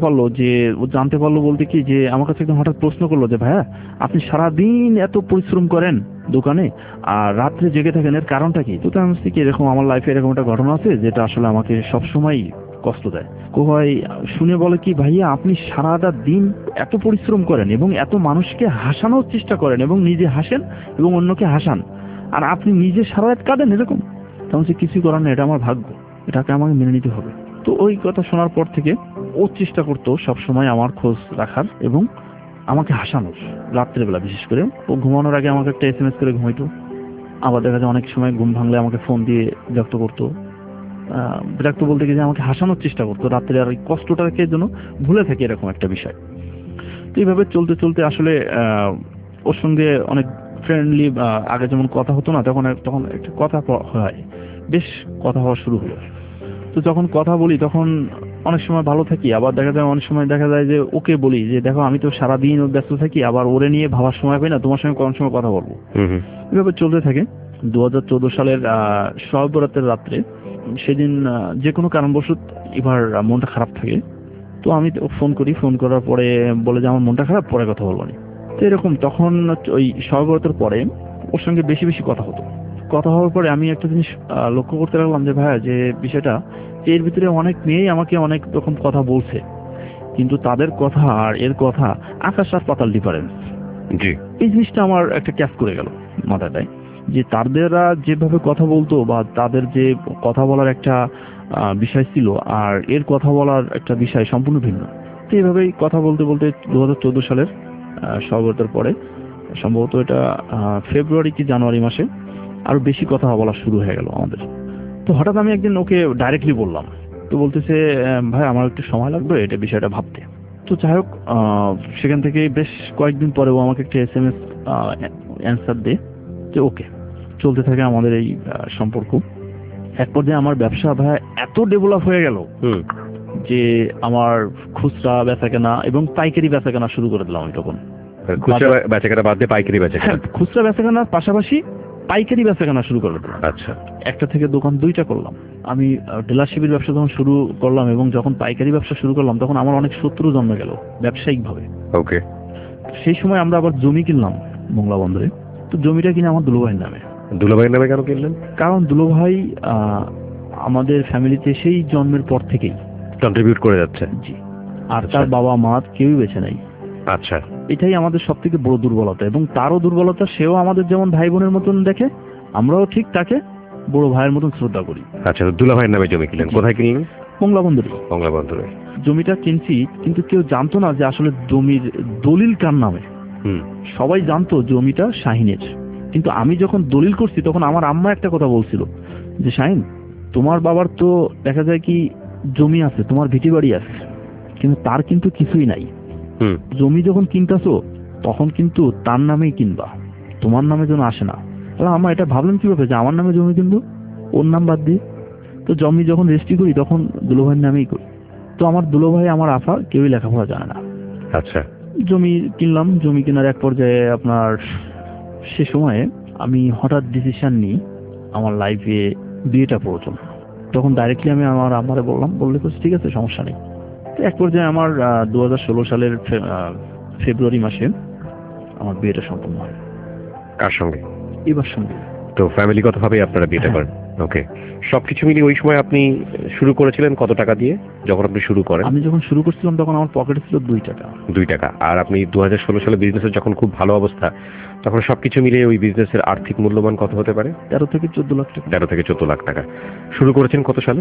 পারলো বলতে কি, যে আমার কাছে একদম হঠাৎ প্রশ্ন করলো যে ভাইয়া আপনি সারাদিন এত পরিশ্রম করেন দোকানে আর রাত্রে জেগে থাকেন, এর কারণটা কি? তো আমি বলছি কি, এরকম আমার লাইফে এরকম একটা ঘটনা আছে যেটা আসলে আমাকে সবসময় কষ্ট দেয়। শুনে বলে কি, ভাইয়া আপনি সারাটা দিন এত পরিশ্রম করেন এবং এত মানুষকে হাসানোর চেষ্টা করেন এবং নিজে হাসেন এবং অন্যকে হাসান, আর আপনি নিজে সারা রাত কাঁদেন এরকম। তখন সে কিছু করার না, এটা আমার ভাগ্য, এটাকে আমাকে মেনে নিতে হবে। তো ওই কথা শোনার পর থেকে ও চেষ্টা করতো সবসময় আমার খোঁজ রাখার এবং আমাকে হাসানোর, রাত্রেবেলা বিশেষ করে। ও ঘুমানোর আগে আমাকে একটা SMS করে ঘুমাইতো। আবার দেখা যায় অনেক সময় ঘুম ভাঙলে আমাকে ফোন দিয়ে বিরক্ত করতো। বিরক্ত বলতে গিয়ে আমাকে হাসানোর চেষ্টা করতো রাত্রে, আর ওই কষ্টটাকে যেন ভুলে থাকে, এরকম একটা বিষয়। তো এইভাবে চলতে চলতে আসলে ওর সঙ্গে অনেক ফ্রেন্ডলি, আগে যেমন কথা হতো না, তখন একটা কথা হয়, বেশ কথা হওয়া শুরু হলো। তো যখন কথা বলি তখন অনেক সময় ভালো থাকি, আবার দেখা যায় অনেক সময় দেখা যায় যে ওকে বলি যে দেখো আমি তো সারাদিন ব্যস্ত থাকি, আবার ওরে নিয়ে ভাবার সময় পাই না, তোমার সঙ্গে কোন সময় কথা বলবো। এভাবে চলতে থাকে। 2014 সালের শবে বরাতের রাত্রে, সেদিন যে কোনো কারণবশত এবার মনটা খারাপ থাকে। তো আমি ফোন করার পরে বলে যে আমার মনটা খারাপ, পরে কথা বলবো না। তো এরকম তখন ওই শবে বরাতের পরে ওর সঙ্গে বেশি বেশি কথা হতো। কথা হওয়ার পরে আমি একটা জিনিস লক্ষ্য করতে লাগলাম যে ভাইয়া, যে বিষয়টা, এর ভিতরে অনেক মেয়েই আমাকে অনেক রকম কথা বলছে, কিন্তু তাদের কথা আর এর কথা আকাশ আর পাতাল ডিফারেন্স। এই জিনিসটা আমার একটা ক্যাচ করে গেল মাথাটায়, যে তাদেররা যেভাবে কথা বলতো বা তাদের যে কথা বলার একটা বিষয় ছিল আর এর কথা বলার একটা বিষয় সম্পূর্ণ ভিন্ন। তো এইভাবেই কথা বলতে বলতে 2014 সালের শবে পরে, সম্ভবত এটা ফেব্রুয়ারি কি জানুয়ারি মাসে, আরো বেশি কথা বলা শুরু হয়ে গেল আমাদের। তো হঠাৎ আমি একদিন ওকে ডাইরেক্টলি বললাম, তো বলতেছে ভাই আমার একটু সময় লাগবে এটা বিষয়টা ভাবতে। তো যাই হোক, সেখান থেকে বেশ কয়েকদিন পরে ও আমাকে একটা SMS অ্যান্সার দেয় যে ওকে, চলতে থাকে আমাদের এই সম্পর্ক। এক পর্যায়ে আমার ব্যবসা ভাই এত ডেভেলপ হয়ে গেল যে আমার খুচরা বেচাকেনা এবং পাইকারি বেচাকেনা শুরু করে দিলাম আমি তখন। খুচরা বেচাকেনা বাদ দিয়ে পাইকারি বেচাকেনা? খুচরা বেচাকেনার পাশাপাশি পাইকারি বেচাকেনা শুরু করে দিলাম। আচ্ছা। একটা থেকে দোকান দুইটা করলাম আমি। ডিলারশিপের ব্যবসা যখন শুরু করলাম এবং যখন পাইকারি ব্যবসা শুরু করলাম তখন আমার অনেক শত্রু জন্মে গেল ব্যবসায়িকভাবে। ওকে। সেই সময় আমরা আবার জমি কিনলাম মোংলা বন্দরে। তো জমিটা কিনে আমার দুলোভাইয়ের নামে। দুলোভাইয়ের নামে কেন কিনলেন? কারণ দুলোভাই আমাদের ফ্যামিলিতে সেই জন্মের পর থেকেই কন্ট্রিবিউট করে যাচ্ছে। জি। আর তার বাবা মা কেউই বেঁচে নাই। আচ্ছা। এটাই আমাদের সব থেকে বড় দুর্বলতা, এবং তারও দুর্বলতা, সেও আমাদের যেমন ভাই বোনের মতন দেখে, আমরাও ঠিক তাকে বড় ভাইয়ের মতন শ্রদ্ধা করি। আচ্ছা, দুলাভাইয়ের নামে জমি কিনলেন? কোথায় কিনলেন? মোংলা বন্দরে। মোংলা বন্দরে জমিটা কিনছি, কিন্তু কেউ জানতো না যে আসলে জমির দলিল কার নামে। সবাই জানতো জমিটা শাহিনের, কিন্তু আমি যখন দলিল করছি তখন আমার আম্মা একটা কথা বলছিল যে শাহিন, তোমার বাবার তো দেখা যায় কি জমি আছে, তোমার ভিটি বাড়ি আছে, কিন্তু তার কিন্তু কিছুই নাই। জমি যখন কিনতেছো তখন কিন্তু তার নামেই কিনবা, তোমার নামে যেন আসে না। আমার এটা ভাবলাম কিভাবে যে আমার নামে জমি কিনবো ওর নাম বাদ দিয়ে। তো জমি যখন রেজিস্ট্রি করি তখন দুলোভাইয়ের নামেই করি। তো আমার দুলোভাই আমার আফা কেউই লেখাপড়া জানে না। আচ্ছা। জমি কিনলাম। জমি কেনার এক পর্যায়ে আপনার সে সময়ে আমি হঠাৎ ডিসিশন নিই আমার লাইফে বিয়েটা প্রয়োজন। তখন ডাইরেক্টলি আমি আমার আমারে বললে ঠিক আছে, সমস্যা নেই। তো এক পর্যায়ে আমার 2016 সালের ফেব্রুয়ারি মাসে আমার বিয়েটা সম্পন্ন হয়। কার সঙ্গে? এবার সঙ্গে। তো ফ্যামিলিগতভাবে আপনারা বিয়েটা করেন? ওকে। সবকিছু মিলিয়ে ওই সময় আপনি শুরু করেছিলেন কত টাকা দিয়ে যখন আপনি শুরু করেন? আমি যখন শুরু করছিলাম তখন আমার পকেটে ছিল 2 টাকা। 2 টাকা। আর আপনি 2016 সালে বিজনেসের যখন খুব ভালো অবস্থা, তখন সবকিছু মিলিয়ে ওই বিজনেসের আর্থিক মূল্যমান কত হতে পারে? 13 থেকে 14 লাখ টাকা। 13 থেকে 14 লাখ টাকা। শুরু করেছেন কত সালে?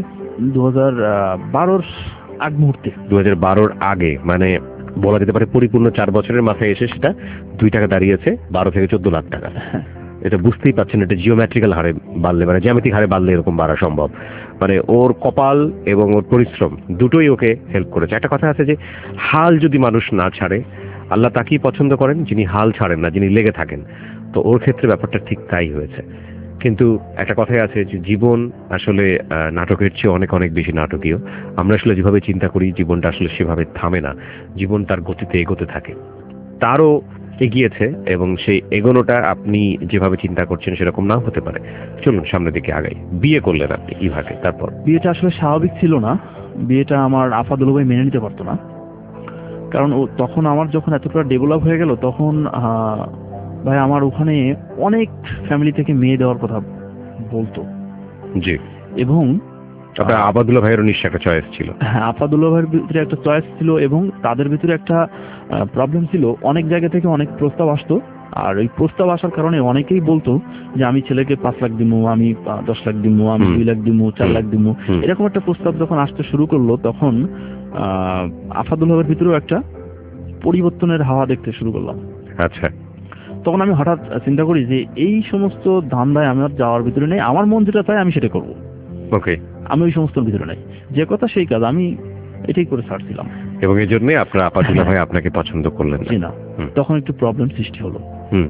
2012-র আগ মুহূর্তে। 2012-র আগে, মানে বলা যেতে পারে পরিপূর্ণ 4 বছরের মাথায় এসে সেটা 2 টাকা দাঁড়িয়েছে 12 থেকে 14 লাখ টাকা। এটা বুঝতেই পারছেন, এটা জিওমেট্রিক্যাল হারে বাড়লে, মানে জ্যামিতিক হারে বাড়লে এরকম বাড়া সম্ভব। মানে ওর কপাল এবং ওর পরিশ্রম দুটোই ওকে হেল্প করেছে। একটা কথা আছে যে হাল যদি মানুষ না ছাড়ে, আল্লাহ তাকেই পছন্দ করেন যিনি হাল ছাড়েন না, যিনি লেগে থাকেন। তো ওর ক্ষেত্রে ব্যাপারটা ঠিক তাই হয়েছে। কিন্তু একটা কথাই আছে যে জীবন আসলে নাটকের চেয়ে অনেক অনেক বেশি নাটকীয়। আমরা আসলে যেভাবে চিন্তা করি জীবনটা আসলে সেভাবে থামে না, জীবন তার গতিতে এগোতে থাকে। তারও এগিয়েছে, এবং সেই এগোনোটা আপনি যেভাবে চিন্তা করছেন সেরকম নাও হতে পারে। চলুন সামনের দিকে আগাই। বিয়ে করলেন আপনি কিভাবে? তারপর? বিয়েটা আসলে স্বাভাবিক ছিল না। বিয়েটা আমার আফা দুলোভাই মেনে নিতে পারতো না, কারণ তখন আমার যখন এতটা ডেভেলপ হয়ে গেল তখন ভাই আমার ওখানে অনেক ফ্যামিলি থেকে মেয়ে দেওয়ার কথা বলতো। জি। এবং আপনার আবাদুল্লাহ ভাইয়েরও নিশ্চয় একটা চয়েস ছিল? হ্যাঁ, আফাদুল্লাহ ভাইয়ের ভিতরে একটা চয়েস ছিল, এবং তাদের ভিতরে একটা প্রবলেম ছিল। অনেক জায়গা থেকে অনেক প্রস্তাব আসতো, আর ওই প্রস্তাব আসার কারণে অনেকেই বলতো যে আমি ছেলেকে 5 লাখ দিমু, আমি 10 লাখ দিমু, আমি 2 লাখ দিমু, 4 লাখ দিমু। এরকম একটা প্রস্তাব যখন আসতে শুরু করলো তখন আফাদুল্লাহ ভাইয়ের ভিতরেও একটা পরিবর্তনের হাওয়া দেখতে শুরু করলাম। আচ্ছা। তখন আমি হঠাৎ চিন্তা করি যে এই সমস্ত ধান্দায় আমি আর যাওয়ার ভিতরে নেই, আমার মন যেটা চায় আমি সেটা করবো। ওকে। আমি ওই সমস্ত ভিতরে নাই, যে কথা সেই কাজ, আমি এটাই করে ছাড়ছিলাম। এবং এই জন্যই আপনার আপাদুল্লাহ ভাই আপনাকে পছন্দ করলেন না। তখন একটু প্রবলেম সৃষ্টি হলো। হুম।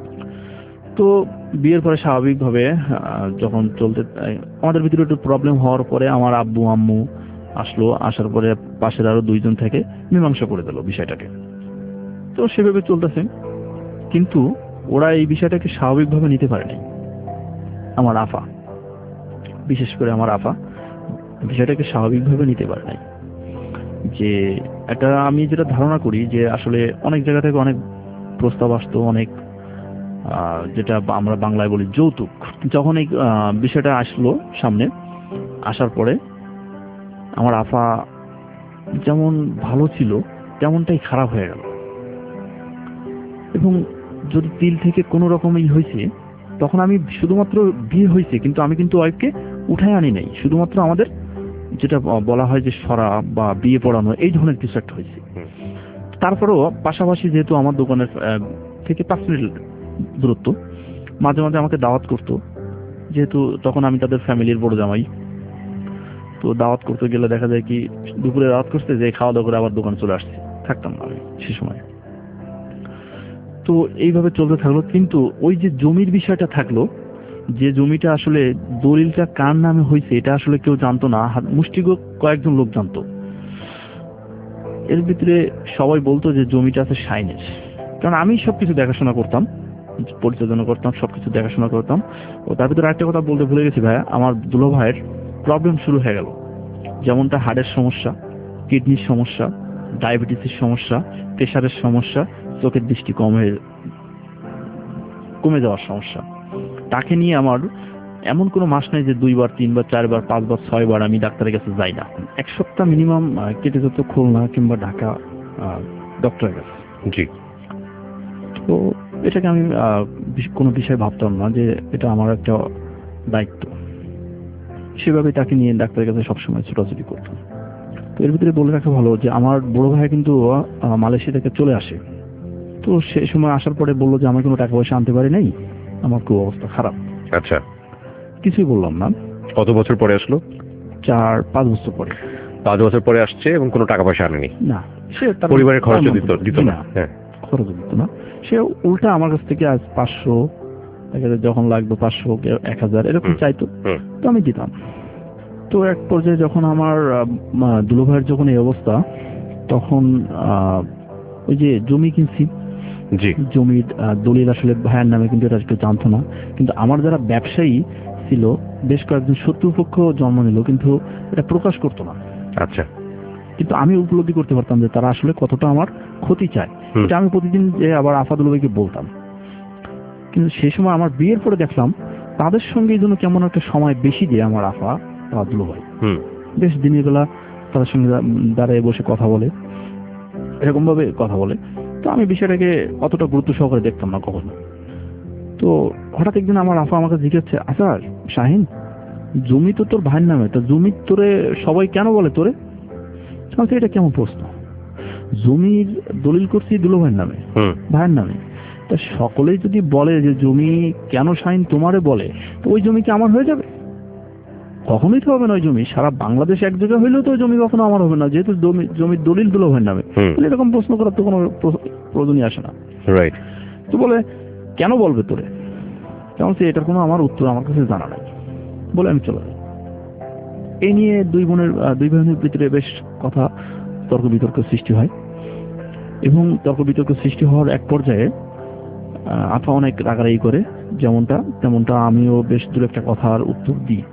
তো বিয়ের পরে স্বাভাবিকভাবে যখন চলতে, আমাদের ভিতরে একটু প্রবলেম হওয়ার পরে আমার আব্বু আম্মু আসলো। আসার পরে পাশের আরো 2 জন থেকে মীমাংসা করে দিল বিষয়টাকে। তো সেভাবে চলতেছে, কিন্তু ওরা এই বিষয়টাকে স্বাভাবিকভাবে নিতে পারেনি। আমার আফা, বিশেষ করে আমার আফা বিষয়টাকে স্বাভাবিকভাবে নিতে পারে নাই। যে এটা আমি যেটা ধারণা করি যে আসলে অনেক জায়গা থেকে অনেক প্রস্তাব আসতো, অনেক যেটা আমরা বাংলায় বলি যৌতুক। যখন এই বিষয়টা আসলো সামনে, আসার পরে আমার আফা যেমন ভালো ছিল তেমনটাই খারাপ হয়ে গেল। এবং যদি দিল থেকে কোনো রকমই হয়েছে, তখন আমি শুধুমাত্র বিয়ে হয়েছে কিন্তু আমি কিন্তু ওয়াইফকে উঠায় আনি নাই, শুধুমাত্র আমাদের যেটা বলা হয় যে সরা বা বিয়ে পড়ানো, এই ধরনের কিছু একটা হয়েছে। তারপরেও পাশাপাশি যেহেতু আমার দোকানের থেকে 5 মিনিট দূরত্ব, মাঝে মাঝে আমাকে দাওয়াত করতো, যেহেতু তখন আমি তাদের ফ্যামিলির বড় জামাই। তো দাওয়াত করতে গেলে দেখা যায় কি দুপুরে দাওয়াত করতে যে খাওয়া দাওয়া করে আবার দোকানে চলে আসছে, থাকতাম না আমি সে সময়। তো এইভাবে চলতে থাকলো, কিন্তু ওই যে জমির বিষয়টা থাকলো, যে জমিটা আসলে দলিলটা কার নামে হয়েছে এটা আসলে কেউ জানতো না, মুষ্টিগো কয়েকজন লোক জানতো। এর ভিতরে সবাই বলতো যে জমিটা আছে শাইনের, কারণ আমি সবকিছু দেখাশোনা করতাম, পরিচালনা করতাম, সবকিছু দেখাশোনা করতাম। ও তার ভিতরে একটা কথা বলতে ভুলে গেছি ভাইয়া, আমার দুলো ভাইয়ের প্রবলেম শুরু হয়ে গেল, যেমনটা হার্টের সমস্যা, কিডনির সমস্যা, ডায়াবেটিসের সমস্যা, প্রেশারের সমস্যা, চোখের দৃষ্টি কমে যাওয়ার সমস্যা। তাকে নিয়ে আমার এমন কোনো মাস নেই যে 2 বার 3 বার 4 বার 5 বার 6 বার আমি ডাক্তারের কাছে যাই না। 1 সপ্তাহ মিনিমাম কেটে যেত খুলনা কিংবা ঢাকা ডক্টরের কাছে। জি। তো এটাকে আমি কোনো বিষয় ভাবতাম না যে এটা আমার একটা দায়িত্ব, সেভাবে তাকে নিয়ে ডাক্তারের কাছে সবসময় ছোটাছুটি করতাম। তো এর ভিতরে বলে রাখা ভালো যে আমার বড় ভাই কিন্তু মালয়েশিয়া থেকে চলে আসে। তো সেই সময় আসার পরে বললো যে আমি কোনো টাকা পয়সা আনতে পারি নাই, আমার খুব অবস্থা খারাপ। আচ্ছা, কিছুই বললাম না। কত বছর পরে আসলো? 4-5 বছর পরে। 5 বছর পরে আসছে এবং কোনো টাকা পয়সা আনেনি? না, সে তার পরিবারের খরচ দিত না? হ্যাঁ, খরচ দিত না। সে উল্টা আমার কাছ থেকে আজ 500, যখন লাগবে 500, 1000 এরকম চাইতো, তো আমি দিতাম। তো এক পর্যায়ে যখন আমার দুলো ভাইয়ের যখন এই অবস্থা, তখন ওই যে জমি কিনছি, জমির দলিল আসলে ভাইয়ের নামে, কিন্তু এটা কেউ জানতো না। কিন্তু আমার যারা ব্যবসায়ী ছিল বেশ কয়েকজন শত্রুপক্ষ জন্ম নিল, কিন্তু এটা প্রকাশ করতো না। আচ্ছা। কিন্তু আমি উপলব্ধি করতে পারতাম যে তারা আসলে কতটা আমার ক্ষতি চায়। এটা আমি প্রতিদিন যে আবার আফাদুল ভাইকে বলতাম। কিন্তু সেই সময় আমার বিয়ের পরে দেখলাম তাদের সঙ্গে এই জন্য কেমন একটা সময় বেশি দিয়ে আমার আফাদুল ভাই বেশ দিনের বেলা তাদের সঙ্গে দাঁড়িয়ে বসে কথা বলে, এরকম ভাবে কথা বলে। তো আমি বিষয়টাকে অতটা গুরুত্ব সহকারে দেখতাম না কখনো। তো হঠাৎ একদিন আমার আফা আমাকে জিজ্ঞাসা, আচ্ছা শাহিন, জমি তো তোর ভাইয়ের নামে, তা জমি তোরে সবাই কেন বলে তোরে? এটা কেমন প্রশ্ন? জমির দলিল করছি দুলো ভাইয়ের নামে, ভাইয়ের নামে, তা সকলেই যদি বলে যে জমি কেন শাহিন তোমারে বলে, তো ওই জমি কি আমার হয়ে যাবে? কখনোই তো হবে না। ওই জমি সারা বাংলাদেশ এক জায়গায় হইলেও তো ওই জমি কখনো আমার হবে না, যেহেতু জমির দলিল দুলো ভাইয়ের নামে। এরকম প্রশ্ন করার তো কোনো প্রয়োজনই আসে না। রাইট। তো বলে কেন বলবে তোরে? কেমন এটার কোনো আমার উত্তর আমার কাছে জানা নাই বলে আমি চলে যাই। এই নিয়ে দুই বোনের ভিতরে বেশ কথা তর্ক বিতর্ক সৃষ্টি হয়, এবং তর্ক বিতর্ক সৃষ্টি হওয়ার এক পর্যায়ে আফা অনেক রাগারাগি করে, তেমনটা আমিও বেশ দূর একটা কথার উত্তর দিই।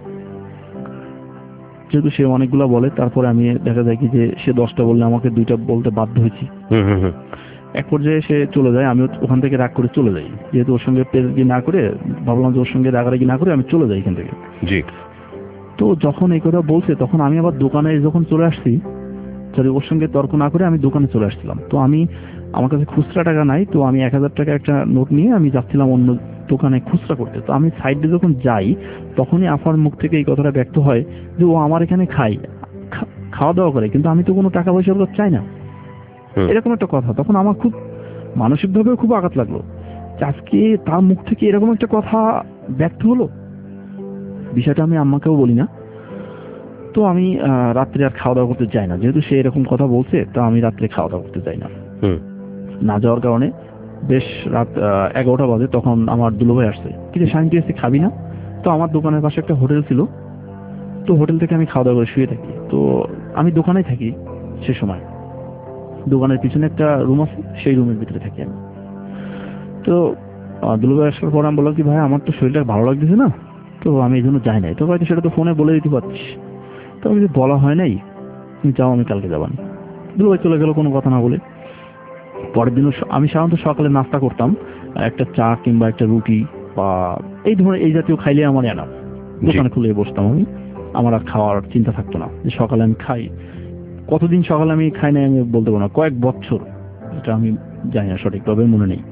যেহেতু সে অনেকগুলা বলে, তারপরে আমি দেখা যায় কি যে সে 10টা বললে আমাকে 2টা বলতে বাধ্য হয়েছি। এক পর্যায়ে সে চলে যায়, আমি ওখান থেকে রাগ করে চলে যাই। যেহেতু ওর সঙ্গে পেরেজি না করে, ভাবলাম যে ওর সঙ্গে রাগারাগি না করে আমি চলে যাই এখান থেকে। তো যখন এই কথা বলছে, তখন আমি আবার দোকানে যখন চলে আসছি, ওর সঙ্গে তর্ক না করে আমি দোকানে চলে আসছিলাম। তো আমার কাছে খুচরা টাকা নাই, তো আমি 1000 টাকা একটা নোট নিয়ে আমি যাচ্ছিলাম অন্য দোকানে খুচরা করতে। তো আমি সাইডে যখন যাই, তখনই আফার মুখ থেকে এই কথাটা ব্যক্ত হয় যে ও আমার এখানে খাওয়া দাওয়া করে, কিন্তু আমি তো কোনো টাকা পয়সা চাই না, এরকম একটা কথা। তখন আমার খুব মানসিকভাবে খুব আঘাত লাগলো, আজকে তার মুখ থেকে এরকম একটা কথা ব্যক্ত হলো। বিষয়টা আমি আম্মাকেও বলি না। তো আমি রাত্রে আর খাওয়া দাওয়া করতে যাই না, যেহেতু সে এরকম কথা বলছে। তো আমি রাত্রে খাওয়া দাওয়া করতে যাই না যাওয়ার কারণে বেশ রাত 11টা বাজে। তখন আমার দুলোভাই আসছে, কিন্তু শান্তি এসে খাবি না? তো আমার দোকানের পাশে একটা হোটেল ছিল, তো হোটেল থেকে আমি খাওয়া দাওয়া করে শুয়ে থাকি। তো আমি দোকানেই থাকি সে সময়, দোকানের পিছনে একটা রুম আছে, সেই রুমের ভিতরে থাকি আমি। তো দুলোভাই আসার পর আমি বললাম কি ভাই, আমার তো শরীরটা ভালো লাগতেছে না, তো আমি এই জন্য যাই নাই। তো হয়তো সেটা তো ফোনে বলে দিতে পারছিস। তো আমি যদি বলা হয় নাই, তুমি যাও, আমি কালকে যাবানি। দুলোভাই চলে গেল কোনো কথা না বলে। পরের দিনও আমি সাধারণত সকালে নাস্তা করতাম, একটা চা কিংবা একটা রুটি বা এই ধরনের এই জাতীয় খাইলে আমার এনাফ। দোকানে খুলে বসতাম আমি, আমার আর খাওয়ার চিন্তা থাকতো না যে সকালে আমি খাই। কতদিন সকালে আমি খাই নাই আমি বলতে পারবো না, কয়েক বছর, এটা আমি জানি না সঠিকভাবে, মনে নেই,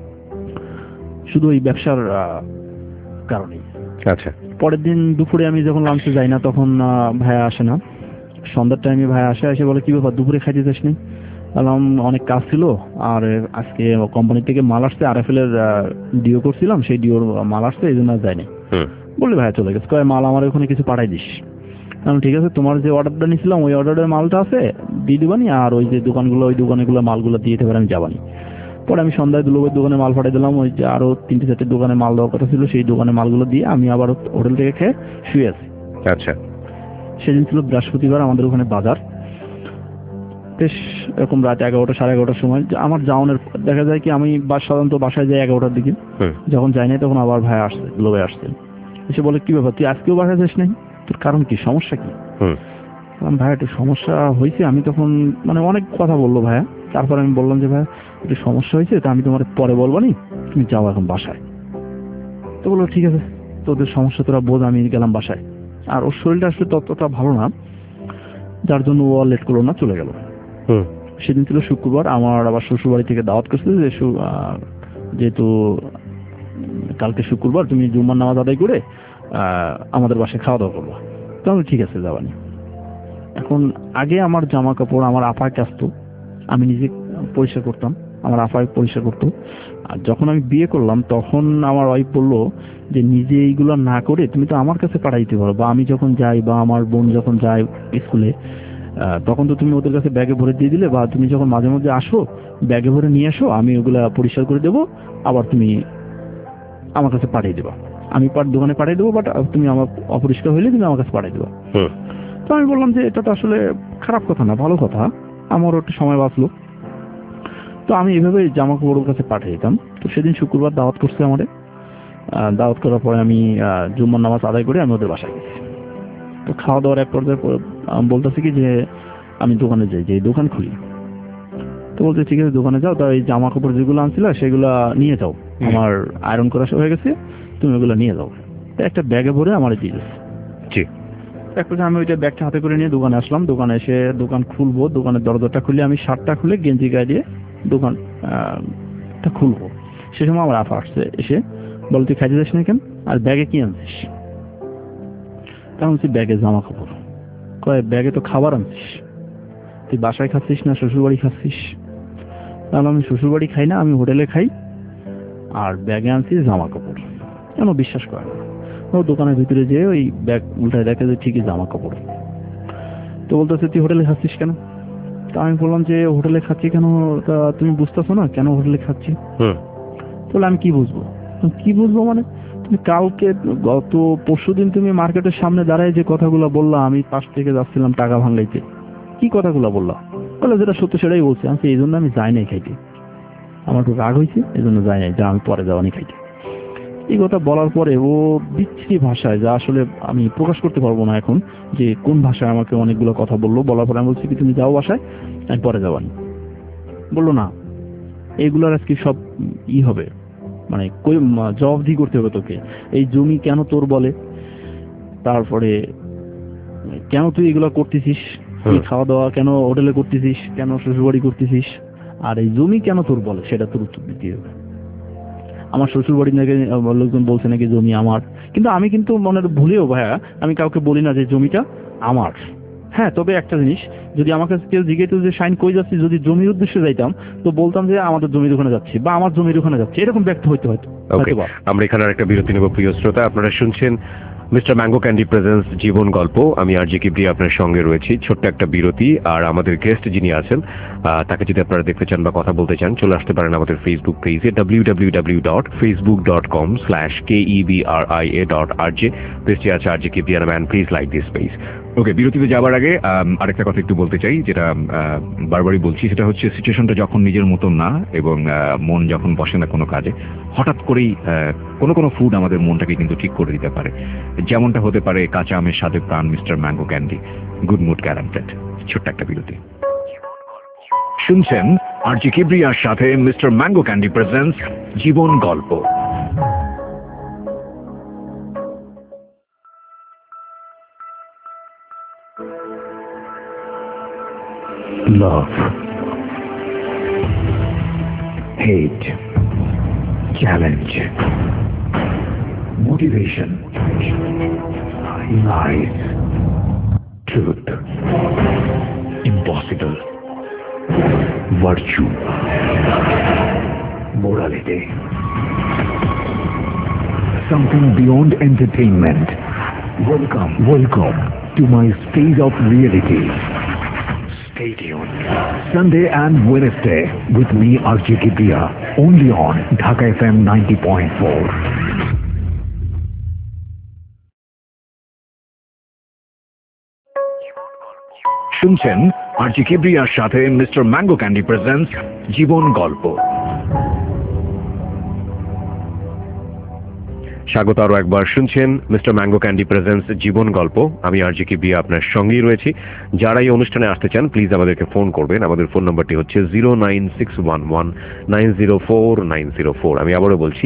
শুধু ওই ব্যবসার কারণেই। আচ্ছা। পরের দিন দুপুরে আমি যখন লাঞ্চে যাই না, তখন ভাইয়া আসে না। সন্ধ্যার টাইমে ভাইয়া এসে বলে কি ব্যাপার, দুপুরে খাইতে যাস নি? বললাম অনেক কাজ ছিল, আর আজকে কোম্পানি থেকে মাল আসছে, RFL এর ডিও করছিলাম, সেই ডিওর মাল আসছে, এই জন্য যায়নি। বললে ভাইয়া চলে গেছে, কয় মাল আমার ওখানে কিছু পাঠাই দিস। ঠিক আছে, তোমার যে অর্ডারটা নিয়েছিলাম ওই অর্ডারের মালটা আছে দিয়ে দিবানি, আর ওই যে দোকানগুলো ওই দোকানগুলো মালগুলো দিয়ে দিতে পারে, আমি যাবানি। পরে আমি সন্ধ্যায় দুলোকের দোকানে মাল পাঠিয়ে দিলাম, ওই যে আরো 3-4টি দোকানে মাল দেওয়ার কথা ছিল, সেই দোকানে মালগুলো দিয়ে আমি আবার হোটেল থেকে খেয়ে শুয়ে আছি। আচ্ছা। সেদিন ছিল বৃহস্পতিবার, আমাদের ওখানে বাজার। বেশ এরকম রাত 11টা 11:30টার সময় আমার যাওয়ানোর দেখা যায় কি, আমি সাধারণত বাসায় যাই 11টার দিকে। যখন যাই নাই তখন আবার ভাই আসছে, লোভে আসছে, এসে বলে কি ব্যাপার তুই আজকেও বাসায় যাস নাই, তোর কারণ কি, সমস্যা কি? ভাই একটু সমস্যা হয়েছে। আমি তখন মানে অনেক কথা বললো ভাইয়া, তারপর আমি বললাম যে ভাই একটু সমস্যা হয়েছে, তা আমি তোমার পরে বলবো নি, তুমি যাও এখন বাসায়। তো বললো ঠিক আছে, তোদের সমস্যা তোরা বোঝ, আমি গেলাম বাসায়। আর ওর শরীরটা আসলে ততটা ভালো না, যার জন্য ও লেট করলো না, চলে গেল। সেদিন ছিল শুক্রবার, আমার আবার শ্বশুর বাড়ি থেকে দাওয়াত করছে যে যেহেতু কালকে শুক্রবার তুমি জুম্মার নামাজ আদায় করে আমাদের বাসায় খাওয়া দাওয়া করবো। তাহলে ঠিক আছে, যাবানি। এখন আগে আমার জামা কাপড় আমার আপাকে আসতো, আমি নিজে পরিষ্কার করতাম, আমার আপাই পরিষ্কার করতো। আর যখন আমি বিয়ে করলাম তখন আমার ওয়াইফ বললো যে নিজে এইগুলো না করে তুমি তো আমার কাছে পাঠাই দিতে পারো, বা আমি যখন যাই বা আমার বোন যখন যায় স্কুলে তখন তো তুমি ওদের কাছে ব্যাগে ভরে দিয়ে দিলে, বা তুমি যখন মাঝে মধ্যে আসো ব্যাগে ভরে নিয়ে আসো, আমি ওগুলা পরিষ্কার করে দেবো, আবার তুমি আমার কাছে পাঠিয়ে দেবা, আমি দোকানে পাঠিয়ে দেবো, বাট তুমি আমার অপরিষ্কার হইলে তুমি আমার কাছে পাঠিয়ে দেবা। তো আমি বললাম যে এটা তো আসলে খারাপ কথা না, ভালো কথা, আমারও একটু সময় বাঁচলো। তো আমি এইভাবে জামা কাপড় কাছে পাঠিয়ে দিতাম। তো সেদিন শুক্রবার দাওয়াত করছে আমাদের, দাওয়াত করার পরে আমি জুম্মার নামাজ আদায় করে আমি ওদের বাসায় গেছি। তো খাওয়া দাওয়ার এক পর্যায়ে বলতেছি কি যে আমি দোকানে যাই, যে দোকান খুলি। তো বলতে ঠিক আছে দোকানে যাও, তা এই জামা কাপড় যেগুলো আনছিল সেগুলা নিয়ে যাও, আমার আয়রন করা হয়ে গেছে, তুমি ওগুলো নিয়ে যাও। একটা ব্যাগে ভরে আমার দিয়ে দিচ্ছে। এক পর্যায়ে আমি ওইটা ব্যাগটা হাতে করে নিয়ে দোকানে আসলাম। দোকানে এসে দোকান খুলবো, দোকানের দরজাটা খুলে আমি শার্টটা খুলে গেঞ্জি গায়ে দিয়ে দোকানটা খুলবো। সে সময় আমার আফা আসছে, এসে বল তুই খাইতে যাস না কেন, আর ব্যাগে কি আনছিস? কারণ হচ্ছে ব্যাগে জামা কাপড়। কয় ব্যাগে তো খাবার আনছিস, তুই বাসায় খাচ্ছিস না শ্বশুরবাড়ি খাচ্ছিস? তাহলে আমি শ্বশুরবাড়ি খাই না, আমি হোটেলে খাই, আর ব্যাগে আনছিস জামা কাপড়। কেন বিশ্বাস করে না। ও দোকানের ভিতরে যেয়ে ওই ব্যাগ উল্টায় দেখে যে ঠিকই জামা কাপড়। তো বলতেছে তুই হোটেলে খাচ্ছিস কেন? তা আমি বললাম যে হোটেলে খাচ্ছি কেন, তা তুমি বুঝতেছো না কেন হোটেলে খাচ্ছি? তাহলে আমি কি বুঝবো? কি বুঝবো মানে, তুমি কালকে গত পরশুদিন তুমি মার্কেটের সামনে দাঁড়ায় যে কথাগুলো বললা, আমি পাশ থেকে যাচ্ছিলাম টাকা ভাঙাইতে, কি কথাগুলো বললা? বলে যেটা সত্য সেটাই বলছি। আমি এই জন্য আমি যাই নাই খাইতে, আমার একটু রাগ হয়েছে, এই জন্য যাই নাই, যা আমি পরে যাওয়ানি খাইতে। এই কথা বলার পরে ও বিচ্ছিরি ভাষায়, যা আসলে আমি প্রকাশ করতে পারবো না এখন, যে কোন ভাষায় আমাকে অনেকগুলো কথা বললো। বলার পরে আমি বলছি কি তুমি যাও বাসায়, আমি পরে যাবানি। বললো না, এইগুলোর আজকে সব হবে, মানে জবাবদি করতে হবে তোকে। এই জমি কেন তোর বলে, তারপরে কেন তুই এগুলো করতেছিস, তুই খাওয়া দাওয়া কেন হোটেলে করতেছিস, কেন শ্বশুরবাড়ি করতেছিস, আর এই জমি কেন তোর বলে সেটা তোর উত্তর দিতে হবে। আমার শ্বশুরবাড়ি নাকি লোকজন বলছে নাকি জমি আমার, কিন্তু আমি কিন্তু মনের ভুলেও ভাইয়া আমি কাউকে বলি না যে জমিটা আমার। হ্যাঁ, তবে একটা জিনিস, যদি আমাকে কেউ জিজ্ঞেস যে শাইন কই যাচ্ছি, যদি জমির উদ্দেশ্যে যাইতাম তো বলতাম যে আমাদের জমির ওখানে যাচ্ছি বা আমার জমির ওখানে যাচ্ছি, এরকম ব্যক্ত হয়তো। আমরা এখানে একটা বিরতি নেব। প্রিয় শ্রোতা, আপনারা শুনছেন মিস্টার ম্যাঙ্গো ক্যান্ডি প্রেজেন্স জীবন গল্প। আমি আরজে কিবরি আপনার সঙ্গে রয়েছি। ছোট্ট একটা বিরতি। আর আমাদের গেস্ট যিনি আছেন তাকে যদি আপনারা দেখতে চান বা কথা বলতে চান, চলে আসতে পারেন আমাদের ফেসবুক পেজে www.facebook.com/KEBRIA.RJ। পেজটি আছে আরজে কিবরি আর ম্যান, please like this page. Okay, বিরতিতে যাবার আগে আরেকটা কথা একটু বলতে চাই, যেটা বারবারই বলছি, সেটা হচ্ছে সিচুয়েশনটা যখন নিজের মতন না এবং মন যখন বসে না কোনো কাজে, হঠাৎ করেই কোনো ফুড আমাদের মনটাকে কিন্তু ঠিক করে দিতে পারে। যেমনটা হতে পারে কাঁচা আমের স্বাদে Pran mister mango candy, good mood guaranteed. ছোট্ট একটা বিরতি। শুনছেন আরজি কিবরিয়ার সাথে মিস্টার ম্যাঙ্গো ক্যান্ডি প্রেজেন্টস জীবন গল্প। Love, hate, challenge, motivation, lies, truth, impossible, virtue, morality, something beyond entertainment. Welcome to my stage of reality. Stay tuned. Sunday and Wednesday with me, RJ Kibria, only on Dhaka FM 90.4. শুনছেন RJ কিবরিয়ার সাথে mister mango candy presents জীবন গল্প। স্বাগত আরো একবার, শুনছেন mister mango candy presents জীবন গল্প। আমি আরজি কিবরিয়া আপনার সঙ্গেই রয়েছি। যারা এই অনুষ্ঠানে আসতে চান প্লিজ আমাদেরকে ফোন করবেন। আমাদের ফোন নাম্বারটি হচ্ছে 09611904904। আমি আবারও বলছি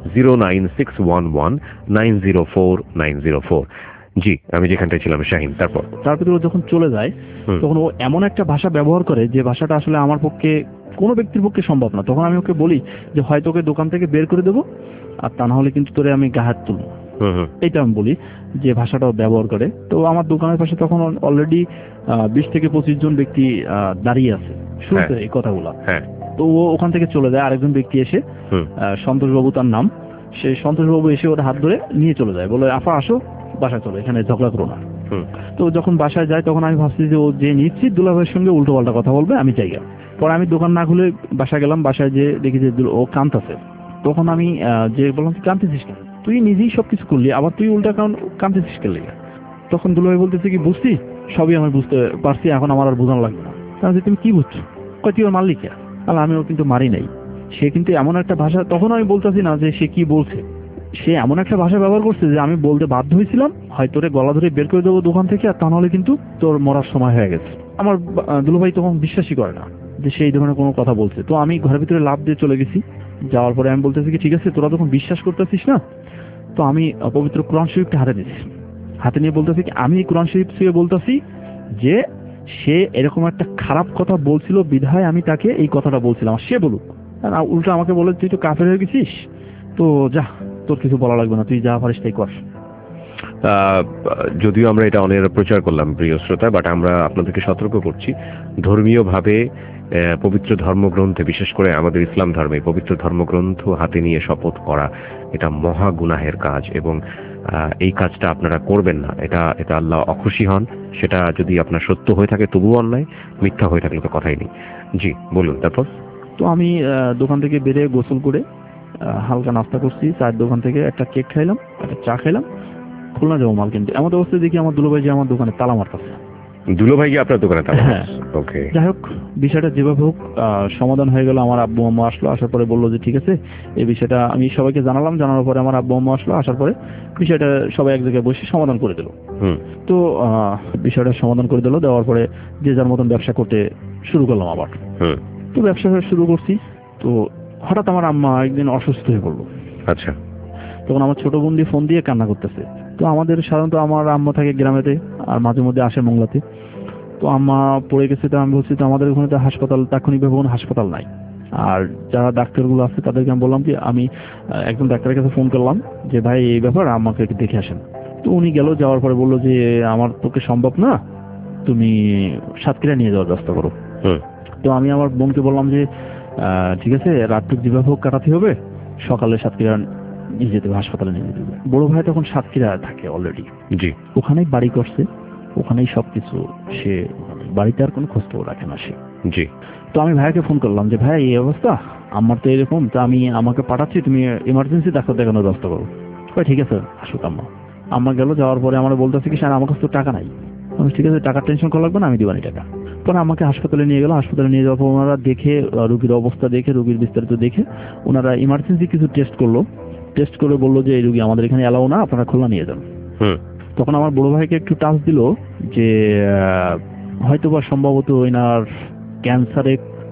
09611904904। জি, আমি যেখানটায় ছিলাম শাহিন। তারপরে ও যখন চলে যায় তখন ও এমন একটা ভাষা ব্যবহার করে যে ভাষাটা আসলে আমার পক্ষে, কোনো ব্যক্তির পক্ষে সম্ভব না। তখন আমি ওকে বলি যে হয়তো ওকে দোকান থেকে বের করে দেবো, আর তা না হলে কিন্তু তোরে আমি গাহাত তুলবো। এইটা আমি বলি যে ভাষাটাও ব্যবহার করে। তো আমার দোকানের পাশে তখন অলরেডি 20 থেকে 25 জন ব্যক্তি দাঁড়িয়ে আছে শুনতে এই কথাগুলা। তো ও ওখান থেকে চলে যায়। আরেকজন ব্যক্তি এসে, সন্তোষবাবু তার নাম, সেই সন্তোষবাবু এসে ওর হাত ধরে নিয়ে চলে যায়, বলে আফা আসো বাসায় চলো, এখানে ঝগড়া করো না। তো যখন বাসায় যায় তখন আমি ভাবছি যে ও যে নিশ্চিত দুলাভাইয়ের সঙ্গে উল্টো পাল্টা কথা বলবে, আমি জায়গা পরে আমি দোকান না খুলে বাসায় গেলাম। বাসায় যে দেখি যে ও কাঁদতেছে। তখন আমি যে বললাম তুই কাঁদতেছিস কেন, তুই নিজেই সবকিছু করলি, আবার তুই উল্টা কাঁদতেছিস কেন? তখন দুলাভাই বলতেছে কি, বুঝছি, সবই আমি বুঝতে পারছি, এখন আমার আর বোঝানো লাগবে না। তাহলে তুমি কি বুঝছো? কয় তুই ওর মারলি কে? তাহলে আমি ওর কিন্তু মারি নাই। সে কিন্তু এমন একটা ভাষা, তখন আমি বলতেছি না যে সে কি বলছে, সে এমন একটা ভাষা ব্যবহার করছে যে আমি বলতে বাধ্য হয়েছিলাম হয় তোরে গলা ধরে বের করে দেবো দোকান থেকে, আর তা নাহলে কিন্তু তোর মরার সময় হয়ে গেছে। আমার দুলাভাই তখন বিশ্বাসই করে না যে সেই ধরনের কোনো কথা বলছে। তো আমি ঘরের ভিতরে লাফ দিয়ে চলে গেছি। যাওয়ার পরে আমি বলতেছি কি, ঠিক আছে তোরা যখন বিশ্বাস করতেছিস না, তো আমি পবিত্র কোরআন শরীফটা হাতে নিয়েছি। হাতে নিয়ে বলতেছি কি, আমি কোরআন শরীফ থেকে বলতেছি যে সে এরকম একটা খারাপ কথা বলছিল বিধায় আমি তাকে এই কথাটা বলছিলাম, সে বলুক। আর উল্টা আমাকে বলে তুই তো কাফের হয়ে গেছিস, তো যা, তোর কিছু বলা লাগবে না, তুই যা পারিস তাই কর। যদিও আমরা এটা অনেক প্রচার করলাম প্রিয় শ্রোতা, বাট আমরা আপনাদেরকে সতর্ক করছি, ধর্মীয়ভাবে পবিত্র ধর্মগ্রন্থে, বিশেষ করে আমাদের ইসলাম ধর্মে পবিত্র ধর্মগ্রন্থ হাতে নিয়ে শপথ করা এটা মহা গুনাহের কাজ, এবং এই কাজটা আপনারা করবেন না। এটা আল্লাহ অখুশি হন। সেটা যদি আপনার সত্য হয়ে থাকে তবুও অন্যায়, মিথ্যা হয়ে থাকলে তো কথাই নেই। জি বলুন। তারপর তো আমি দোকান থেকে বেরিয়ে গোসল করে হালকা নাস্তা করছি, চায়ের দোকান থেকে একটা কেক খাইলাম, একটা চা খাইলাম, খুলনা যাবো মাল কিনতে। এমন অবস্থায় দেখি আমার দুলোভাই যে আমার দোকানে তালা মারতেছে। দুলোভাই কি আপনার দোকানে তালা? হ্যাঁ। ওকে। যাই হোক, বিষয়টা যেভাবে হোক সমাধান হয়ে গেল। আমার আব্বু আম্মা আসলো, আসার পরে বললো যে ঠিক আছে, এই বিষয়টা আমি সবাইকে জানালাম। জানানোর পরে আমার আব্বু আম্মা আসলো, আসার পরে বিষয়টা সবাই এক জায়গায় বসে সমাধান করে দিল। তো বিষয়টা সমাধান করে দিল, দেওয়ার পরে যে যার মতন ব্যবসা করতে শুরু করলাম আবার। তো ব্যবসা শুরু করছি। তো হঠাৎ আমার আম্মা একদিন অসুস্থ হয়ে পড়লো। আচ্ছা। তখন আমার ছোট বোন দিয়ে ফোন দিয়ে কান্না করতেছে। তো আমাদের সাধারণত আমার আম্মা থাকে গ্রামেতে, আর মাঝে মধ্যে আসে মোংলাতে। তো আম্মা পড়ে গেছে। তো আমি বলছি তো আমাদের ওখানে তো হাসপাতাল, তাৎক্ষণিকভাবে কোনো হাসপাতাল নাই, আর যারা ডাক্তারগুলো আছে তাদেরকে আমি বললাম কি, আমি একজন ডাক্তারের কাছে ফোন করলাম যে ভাই এই ব্যাপার, আমাকে একটু দেখে আসেন। তো উনি গেল, যাওয়ার পরে বললো যে আমার পক্ষে সম্ভব না, তুমি সাতক্ষীরা নিয়ে যাওয়ার ব্যবস্থা করো। তো আমি আমার বোনকে বললাম যে ঠিক আছে, রাতটুক যেভাবে হোক কাটাতে হবে, সকালে সাতক্ষীরা নিয়ে যেতে হবে, হাসপাতালে নিয়ে যেতে হবে। বড় ভাই তখন সাতক্ষীরা থাকে অলরেডি, জি, ওখানেই বাড়ি করছে, ওখানেই সবকিছু। সে বাড়িতে আর কোনো খোঁজ খবর রাখে না সে। জি। তো আমি ভাইকে ফোন করলাম যে ভাই এই অবস্থা, আমার তো এরকম, তো আমি আমাকে পাঠাচ্ছি, তুমি ইমার্জেন্সি ডাক্তার দেখানোর ব্যবস্থা করো। ঠিক আছে আসুক। আম্মা গেল, যাওয়ার পরে আমার বলতেছে কি, স্যার আমার কাছে তো টাকা নাই। আমি ঠিক আছে, টাকার টেনশন করা লাগবে না, আমি দিবানি টাকা। পরে আমাকে হাসপাতালে নিয়ে গেল। হাসপাতালে নিয়ে যাওয়ার পর ওনারা দেখে, রোগীর অবস্থা দেখে, রোগীর বিস্তারিত দেখে, ওনারা ইমার্জেন্সি কিছু টেস্ট করলো। টেস্ট করে বললো যে এই রোগী আমাদের এখানে অ্যালাউ না, আপনারা খুলনা নিয়ে যান। তখন আমার বড় ভাইকে একটু টাচ দিল যে হয়তোবা সম্ভবত ওনার ক্যান্সারে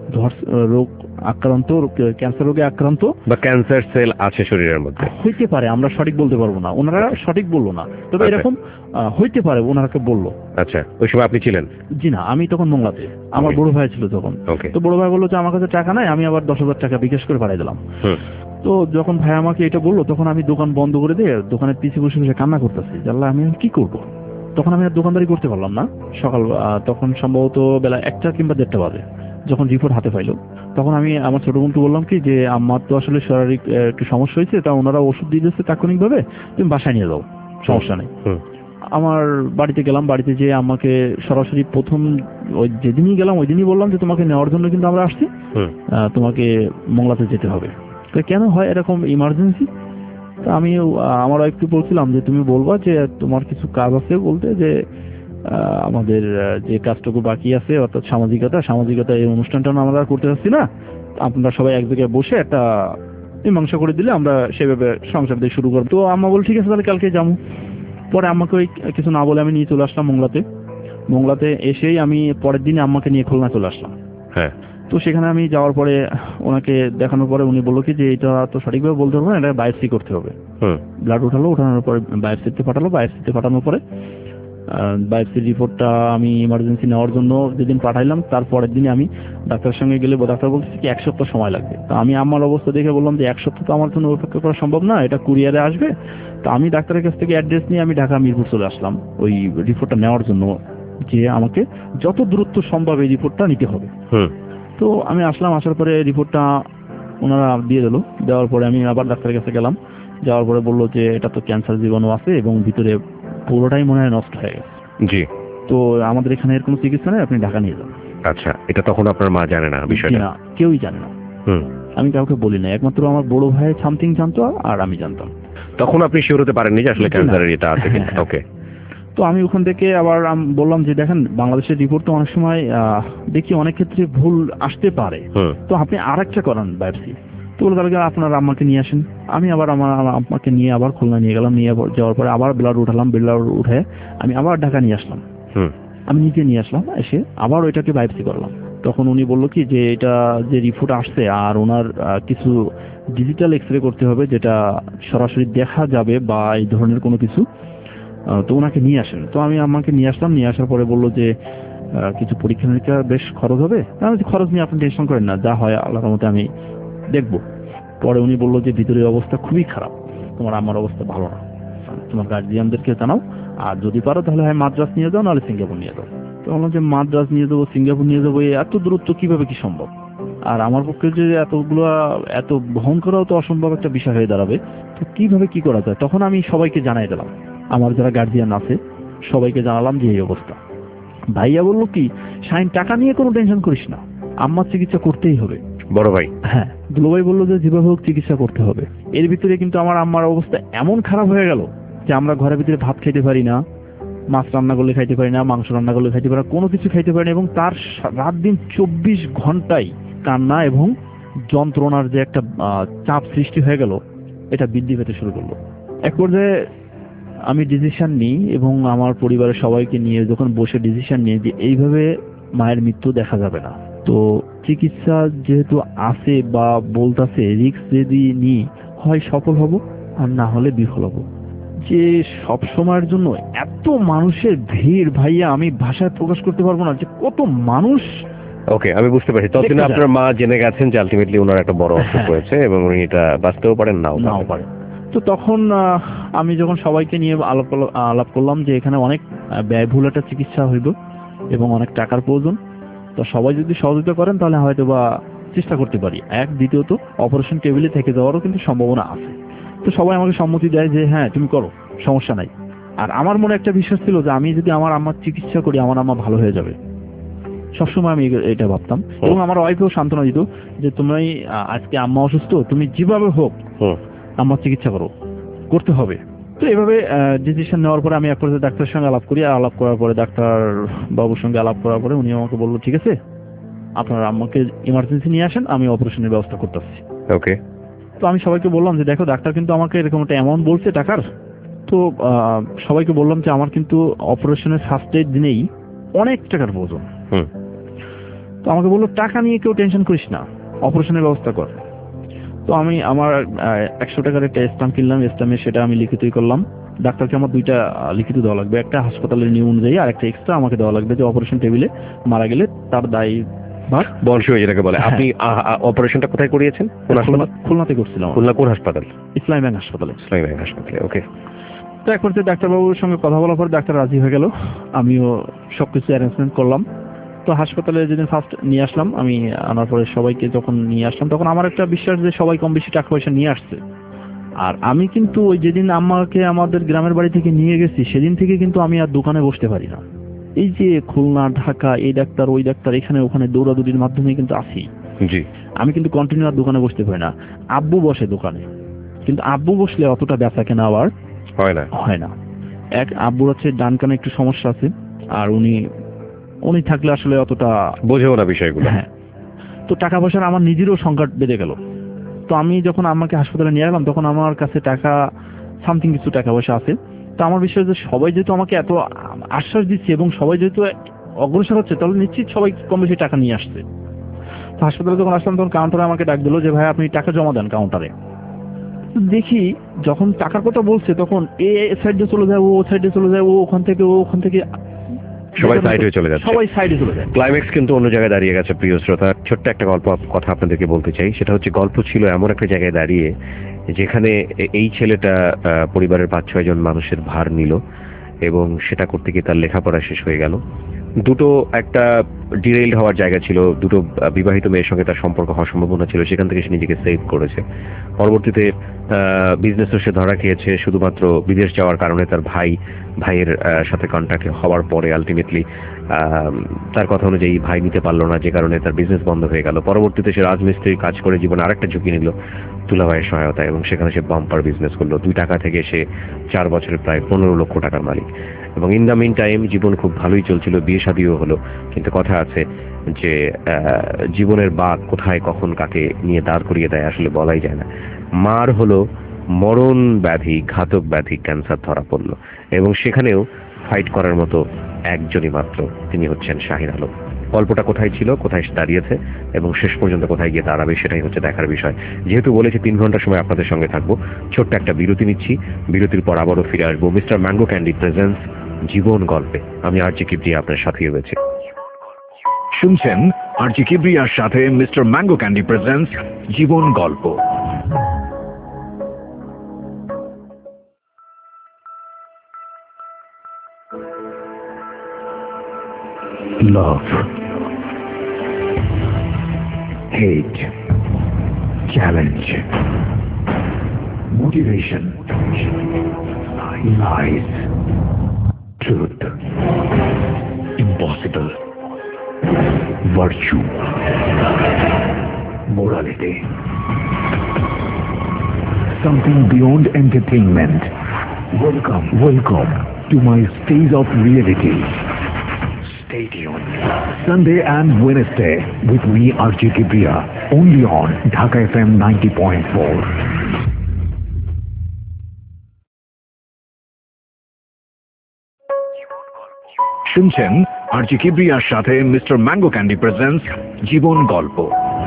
রোগ আক্রান্ত, ক্যান্সার রোগে আক্রান্ত, বা ক্যান্সার সেল আছে শরীরের মধ্যে, হইতে পারে। আমরা সঠিক বলতে পারবো না, ওনারা সঠিক বললো না, তবে এরকম হইতে পারে ওনারাকে বললো। আচ্ছা, ওই সময় আপনি ছিলেন? জি না, আমি তখন মোংলাতে, আমার বড় ভাই ছিল তখন। তো বড় ভাই বললো যে আমার কাছে টাকা নাই, আমি আবার 10,000 টাকা বিকাশ করে পাঠিয়ে দিলাম। তো যখন ভাই আমাকে এটা বললো, তখন আমি দোকান বন্ধ করে দিয়ে দোকানের পিছিয়ে বসে বসে কান্না করতেছি, জানলা আমি কি করবো। তখন আমি আর দোকানদারি করতে পারলাম না। সকাল তখন সম্ভবত বেলা 1টা কিংবা 1:30 বাজে, যখন রিপোর্ট হাতে পাইলো, তখন আমি আমার ছোট বোনকে বললাম কি যে আমার তো আসলে শারীরিক একটু সমস্যা হয়েছে, তা ওনারা ওষুধ দিয়ে দিচ্ছে তাৎক্ষণিকভাবে, তুমি বাসায় নিয়ে যাও, সমস্যা নেই। আমার বাড়িতে গেলাম। বাড়িতে যেয়ে আমাকে সরাসরি প্রথম ওই যেদিনই গেলাম ওই দিনই বললাম যে তোমাকে নেওয়ার জন্য কিন্তু আমরা আসছি, তোমাকে মংলাতে যেতে হবে। তো কেন হয় এরকম ইমার্জেন্সি? তো আমি আমার ওয়াইফকে বলছিলাম যে তুমি বলবা যে তোমার কিছু কাজ আছে, বলতে যে আমাদের যে কাজটুকু বাকি আছে অর্থাৎ সামাজিকতা এই অনুষ্ঠানটা আমরা আর করতে চাচ্ছি না, আপনারা সবাই এক জায়গায় বসে একটা মীমাংসা করে দিলে আমরা সেভাবে সংসার দিয়ে শুরু করবো। তো আম্মা বল ঠিক আছে তাহলে কালকে যাবো। পরে আম্মাকে ওই কিছু না বলে আমি নিয়ে চলে আসলাম মংলাতে এসেই আমি পরের দিনে আম্মাকে নিয়ে খুলনা চলে আসলাম। হ্যাঁ। তো সেখানে আমি যাওয়ার পরে ওনাকে দেখানোর পরে উনি বললো কি যে এটা তো সঠিকভাবে বলতে পারবো না, এটা বায়োপসি করতে হবে। ব্লাড ওঠানোর পরে বায়োপসিতে পাঠানোর পরে বায়োপসির রিপোর্টটা আমি ইমার্জেন্সি নেওয়ার জন্য যেদিন পাঠাইলাম তার পরের দিনে আমি ডাক্তারের সঙ্গে গেলে ডাক্তার বলছে কি 1 সপ্তাহ সময় লাগবে। তো আমি আমার অবস্থা দেখে বললাম যে 1 সপ্তাহ তো আমার জন্য অপেক্ষা করা সম্ভব না, এটা কুরিয়ারে আসবে। তো আমি ডাক্তারের কাছ থেকে অ্যাড্রেস নিয়ে আমি ঢাকা মিরপুর চলে আসলাম ওই রিপোর্টটা নেওয়ার জন্য, যে আমাকে যত দ্রুত সম্ভব এই রিপোর্টটা নিতে হবে। তো আমি আসলাম, আসার পরে রিপোর্টটা ওনারা দিয়ে দিল। দেওয়ার পরে আমি আবার ডাক্তারের কাছে গেলাম, যাওয়ার পরে বললো যে এটা তো ক্যান্সার জীবাণু আছে এবং ভিতরে পুরোটাই মনে হয় নষ্ট হয়ে গেছে। জি। তো আমাদের এখানে এর কোনো চিকিৎসা নেই, আপনি ঢাকা নিয়ে যান। আচ্ছা, এটা তখন আপনার মা জানে না বিষয়টা? না, কেউই জানে না। আমি কাউকে বলি না, একমাত্র আমার বড় ভাই সামথিং জানতো আর আমি জানতাম। তখন আপনি শিওর হতে পারেননি যে আসলে ক্যান্সারের এটা আছে কিনা? ওকে। তো আমি ওখান থেকে আবার বললাম যে দেখেন বাংলাদেশের রিপোর্ট তো অনেক সময় দেখি অনেক ক্ষেত্রে ভুল আসতে পারে, তো আপনি আরেকটা করান বায়োপসি। তো বলে তাহলে আপনার আম্মাকে নিয়ে আসেন। আমি আবার আমার আম্মাকে নিয়ে আবার খুলনা নিয়ে গেলাম, নিয়ে যাওয়ার পরে আবার ব্লাড উঠে আমি আবার ঢাকা নিয়ে আসলাম। আমি নিজে নিয়ে আসলাম, এসে আবার ওইটাকে বায়োপসি করলাম। তখন উনি বললো কি যে এটা যে রিপোর্ট আসছে আর ওনার কিছু ডিজিটাল এক্সরে করতে হবে যেটা সরাসরি দেখা যাবে বা এই ধরনের কোনো কিছু, তো ওনাকে নিয়ে আসেন। তো আমি আম্মাকে নিয়ে আসলাম, নিয়ে আসার পরে বললো যে কিছু পরীক্ষা নিরীক্ষা বেশ খরচ হবে। আমি খরচ নিয়ে আপনি টেনশন করেন না, যা হয় আল্লাহর মতে আমি দেখবো। পরে উনি বললো যে ভিতরের অবস্থা খুবই খারাপ, তোমার আম্মার অবস্থা ভালো না, তোমার গার্জিয়ানদেরকে জানাও, আর যদি পারো তাহলে হয় মাদ্রাজ নিয়ে যাও, নাহলে সিঙ্গাপুর নিয়ে যাও। তো বললাম যে মাদ্রাজ নিয়ে যাবো, সিঙ্গাপুর নিয়ে যাবো, এত দূরত্ব কিভাবে কি সম্ভব? আর আমার পক্ষে যে এত বহন করাও তো অসম্ভব একটা বিষয় হয়ে দাঁড়াবে। তো কিভাবে কি করা যায়? তখন আমি সবাইকে জানাই দিলাম, আমার যারা গার্জিয়ান আছে সবাইকে জানালাম যে এই অবস্থা। ভাইয়া বললো কি, শাহিন টাকা নিয়ে কোনো টেনশন করিস না, আম্মার চিকিৎসা করতেই হবে। বড় ভাই? হ্যাঁ, দুলো ভাই বললো যে যেভাবে হোক চিকিৎসা করতে হবে। এর ভিতরে কিন্তু আমার আম্মার অবস্থা এমন খারাপ হয়ে গেল যে আমরা ঘরের ভিতরে ভাত খাইতে পারি না, মাছ রান্না করলে খাইতে পারি না, মাংস রান্না করলে খাইতে পারি না, কোনো কিছু খাইতে পারি না। এবং তার রাত দিন 24 ঘন্টায় কান্না এবং যন্ত্রণার যে একটা চাপ সৃষ্টি হয়ে গেল, এটা বৃদ্ধি পেতে শুরু করলো। এক পর্যায়ে আমি ডিসিশন নিই এবং আমার পরিবারের সবাইকে নিয়ে যখন বসে ডিসিশন নিই যে এইভাবে মায়ের মৃত্যু দেখা যাবে না। তো চিকিৎসা যেহেতু আছে বা বলতাছে, রিস্ক যদি নিই হয় সফল হব আর না হলে বিফল হব। যে সব সময়ের জন্য এত মানুষের ভিড় ভাইয়া, আমি ভাষায় প্রকাশ করতে পারবো না যে কত মানুষ। ওকে, আমি বুঝতে পারছি। ততদিন আপনার মা জেনে গেছেন যে আলটিমেটলি ওনার একটা বড় অসুখ হয়েছে এবং উনি এটা বাঁচতেও পারেন নাও পারেন। তো তখন আমি যখন সবাইকে নিয়ে আলাপ করলাম যে এখানে অনেক ব্যয়বহুল একটা চিকিৎসা হইব এবং অনেক টাকার প্রয়োজন, তো সবাই যদি সহযোগিতা করেন তাহলে হয়তো বা চেষ্টা করতে পারি। দ্বিতীয়ত অপারেশন টেবিলে থেকে যাওয়ারও কিন্তু সম্ভাবনা আছে। তো সবাই আমাকে সম্মতি দেয় যে হ্যাঁ তুমি করো, সমস্যা নাই। আর আমার মনে একটা বিশ্বাস ছিল যে আমি যদি আমার আম্মার চিকিৎসা করি আমার আম্মা ভালো হয়ে যাবে। সবসময় আমি এটা ভাবতাম এবং আমার ওয়াইফেও সান্ত্বনা দিত যে তুমি আজকে আম্মা অসুস্থ, তুমি যেভাবে হোক আম্মার চিকিৎসা করতে হবে। তো এভাবে ডিসিশন নেওয়ার পরে আমি এক পর্যায়ে ডাক্তারের সঙ্গে আলাপ করি। আলাপ করার পরে ডাক্তার বাবুর সঙ্গে আলাপ করার পরে উনি আমাকে বললো ঠিক আছে আপনার আম্মাকে ইমার্জেন্সি নিয়ে আসেন, আমি অপারেশনের ব্যবস্থা করতেছি। ওকে। তো আমি সবাইকে বললাম যে দেখো ডাক্তার কিন্তু আমাকে এরকম একটা অ্যামাউন্ট বলছে টাকার। তো সবাইকে বললাম যে আমার কিন্তু অপারেশনের ফার্স্ট এড দিনেই অনেক টাকার প্রয়োজন। তো আমাকে বললো টাকা নিয়ে কেউ টেনশন করিস না, অপারেশনের ব্যবস্থা কর। তো আমি আমার 100 টাকার একটা স্ট্যাম্প কিনলাম, স্ট্যাম্পে সেটা আমি লিখিতই করলাম। ডাক্তারকে আমার 2টা লিখিত দেওয়া লাগবে, একটা হাসপাতালের নিয়ম অনুযায়ী আর একটা এক্সট্রা আমাকে দেওয়া লাগবে যে অপারেশন টেবিলে মারা গেলে তার দায় বংশ যেটাকে বলে। আপনি অপারেশনটা কোথায় করিয়েছেন? খুলনাতে করছিলাম। খুলনা কোন হাসপাতাল? ইসলামী ব্যাংক হাসপাতালে। ইসলামী ব্যাংক হাসপাতালে, ওকে। তো এক পর্যায়ে ডাক্তারবাবুর সঙ্গে কথা বলার পর ডাক্তার রাজি হয়ে গেল, আমিও সবকিছু অ্যারেঞ্জমেন্ট করলাম। তো হাসপাতালে যেদিন ফার্স্ট নিয়ে আসলাম, আমি আনার পরে সবাইকে যখন নিয়ে আসলাম তখন আমার একটা বিশ্বাস যে সবাই কম বেশি টাকা পয়সা নিয়ে আসছে। আর আমি কিন্তু ওই যেদিন আম্মাকে আমাদের গ্রামের বাড়ি থেকে নিয়ে গেছি সেদিন থেকে কিন্তু আমি আর দোকানে বসতে পারি না। এই যে খুলনা ঢাকা এই ডাক্তার ওই ডাক্তার এখানে ওখানে দৌড়াদৌড়ির মাধ্যমে কিন্তু আসি। জি। আমি কিন্তু কন্টিনিউ আর দোকানে বসতে পারি না। আব্বু বসে দোকানে, কিন্তু আব্বু বসলে অতটা বেচা কেনা আবার হয় না। এক আব্বুর হচ্ছে ডান কানে একটু সমস্যা আছে, আর উনি থাকলে আসলে অতটা বোঝেও না বিষয়গুলো। হ্যাঁ, তো টাকা পয়সার আমার নিজেরও সংকট বেড়ে গেল। তো আমি যখন আমাকে হাসপাতালে নিয়ে গেলাম তখন আমার কাছে টাকা সামথিং কিছু টাকা পয়সা আছে। তো আমার বিশ্বাস যে সবাই যেহেতু আমাকে এত আশ্বাস দিচ্ছে এবং সবাই যেহেতু অগ্রসর হচ্ছে, তাহলে নিশ্চিত সবাই কম বেশি টাকা নিয়ে আসছে। তো হাসপাতালে যখন আসলাম তখন কাউন্টারে আমাকে ডাক দিল যে ভাই আপনি টাকা জমা দেন কাউন্টারে। দেখি যখন টাকার কথা বলছে তখন এ সাইডে চলে যায়, ও সাইডে চলে যায়, ও ওখান থেকে সবাই সাইডে চলে যাচ্ছে। সবাই সাইডে চলে যায়। ক্লাইম্যাক্স কিন্তু অন্য জায়গায় দাঁড়িয়ে গেছে। প্রিয় শ্রোতা, ছোট্ট একটা কথা আপনাদেরকে বলতে চাই। সেটা হচ্ছে গল্প ছিল এমন একটা জায়গায় দাঁড়িয়ে যেখানে এই ছেলেটা পরিবারের 5-6 জন মানুষের ভার নিল এবং সেটা করতে গিয়ে তার লেখাপড়া শেষ হয়ে গেল। দুটো একটা ডিরেইলড হওয়ার জায়গা ছিল, দুটো বিবাহিত মেয়ের সঙ্গে তার সম্পর্ক হওয়ার সম্ভাবনা ছিল, সেখান থেকে সে নিজেকে সেভ করেছে। পরবর্তীতে বিজনেসও সে ধরা খেয়েছে শুধুমাত্র বিদেশ যাওয়ার কারণে। তার ভাইয়ের সাথে কন্ট্যাক্ট হওয়ার পরে আলটিমেটলি তার কথা অনুযায়ী ভাই নিতে পারলো না, যে কারণে তার বিজনেস বন্ধ হয়ে গেল। পরবর্তীতে সে রাজমিস্ত্রির কাজ করে জীবনে আরেকটা ঝুঁকি নিল তুলাভাইয়ের সহায়তায়, এবং সেখানে সে বাম্পার বিজনেস করলো। 2 টাকা থেকে সে 4 বছরে প্রায় 15 লক্ষ টাকার মালিক। এবং ইন দ্য মিন টাইম জীবন খুব ভালোই চলছিল, বিয়ে শাদীও হলো। কিন্তু কথা আছে যে জীবনের বাঁক কোথায় কখন কাকে নিয়ে দাঁড় করিয়ে দেয় আসলে বলাই যায় না। মার হলো মরণ ব্যাধি, ঘাতক ব্যাধি, ক্যান্সার ধরা পড়লো, এবং সেখানেও ফাইট করার মতো একজনই মাত্র, তিনি হচ্ছেন শাহিন আলম। গল্পটা কোথায় ছিল, কোথায় দাঁড়িয়েছে এবং শেষ পর্যন্ত কোথায় গিয়ে দাঁড়াবে সেটাই হচ্ছে দেখার বিষয়। যেহেতু বলেছি 3 ঘন্টা সময় আপনাদের সঙ্গে থাকবো, ছোট্ট একটা বিরতি নিচ্ছি। বিরতির পর আবারও ফিরে আসবো মিস্টার ম্যাঙ্গো ক্যান্ডি প্রেজেন্টস জীবন গল্পে। আমি আরজি কিবরিয়া আপনার সাথে রয়েছে। শুনছেন আরজি কিবরিয়ার সাথে মিস্টার ম্যাঙ্গো ক্যান্ডি প্রেজেন্টস জীবন গল্প। Love, hate, challenge, motivation, lies, truth, impossible, virtue, morality, something beyond entertainment. Welcome to my stage of reality. Stay tuned. Sunday and Wednesday with me, RJ Kibriya, only on Dhaka FM 90.4. শুনছেন RJ কিবরিয়ার সাথে mister mango candy presents জীবন গল্প।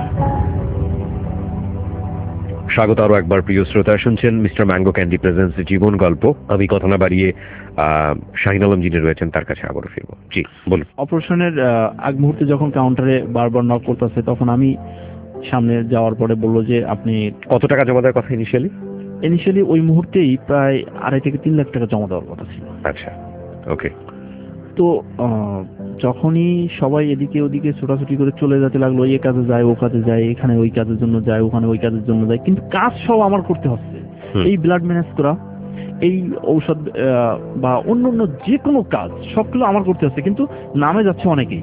স্বাগত আরো একবার প্রিয় শ্রোতা, শুনছেন মিস্টার ম্যাঙ্গো ক্যান্ডি প্রেজেন্টস জীবন গল্প। আমি কথা না বাড়িয়ে শাহিন আলম যিনি রয়েছেন তার কাছে আবারও ফিরবো। জি বলুন। অপারেশনের আগ মুহূর্তে যখন কাউন্টারে বারবার নক করতেছে তখন আমি সামনে যাওয়ার পরে বললো যে আপনি কত টাকা জমা দেওয়ার কথা ইনিশিয়ালি? ওই মুহূর্তেই প্রায় 2.5 থেকে 3 লাখ টাকা জমা দেওয়ার কথা ছিল। আচ্ছা, ওকে। তো যখনই সবাই এদিকে ওদিকে ছোটাছুটি করে চলে যেতে লাগলো, এই কাজে যায় ও কাজে যায়, এখানে ওই কাজের জন্য যায়, ওখানে ওই কাজের জন্য যায়, কিন্তু কাজ সব আমার করতে হচ্ছে। এই ব্লাড ম্যানেজ করা, এই ঔষধ বা অন্য যে কোনো কাজ সবগুলো আমার করতে হচ্ছে, কিন্তু নামে যাচ্ছে অনেকেই।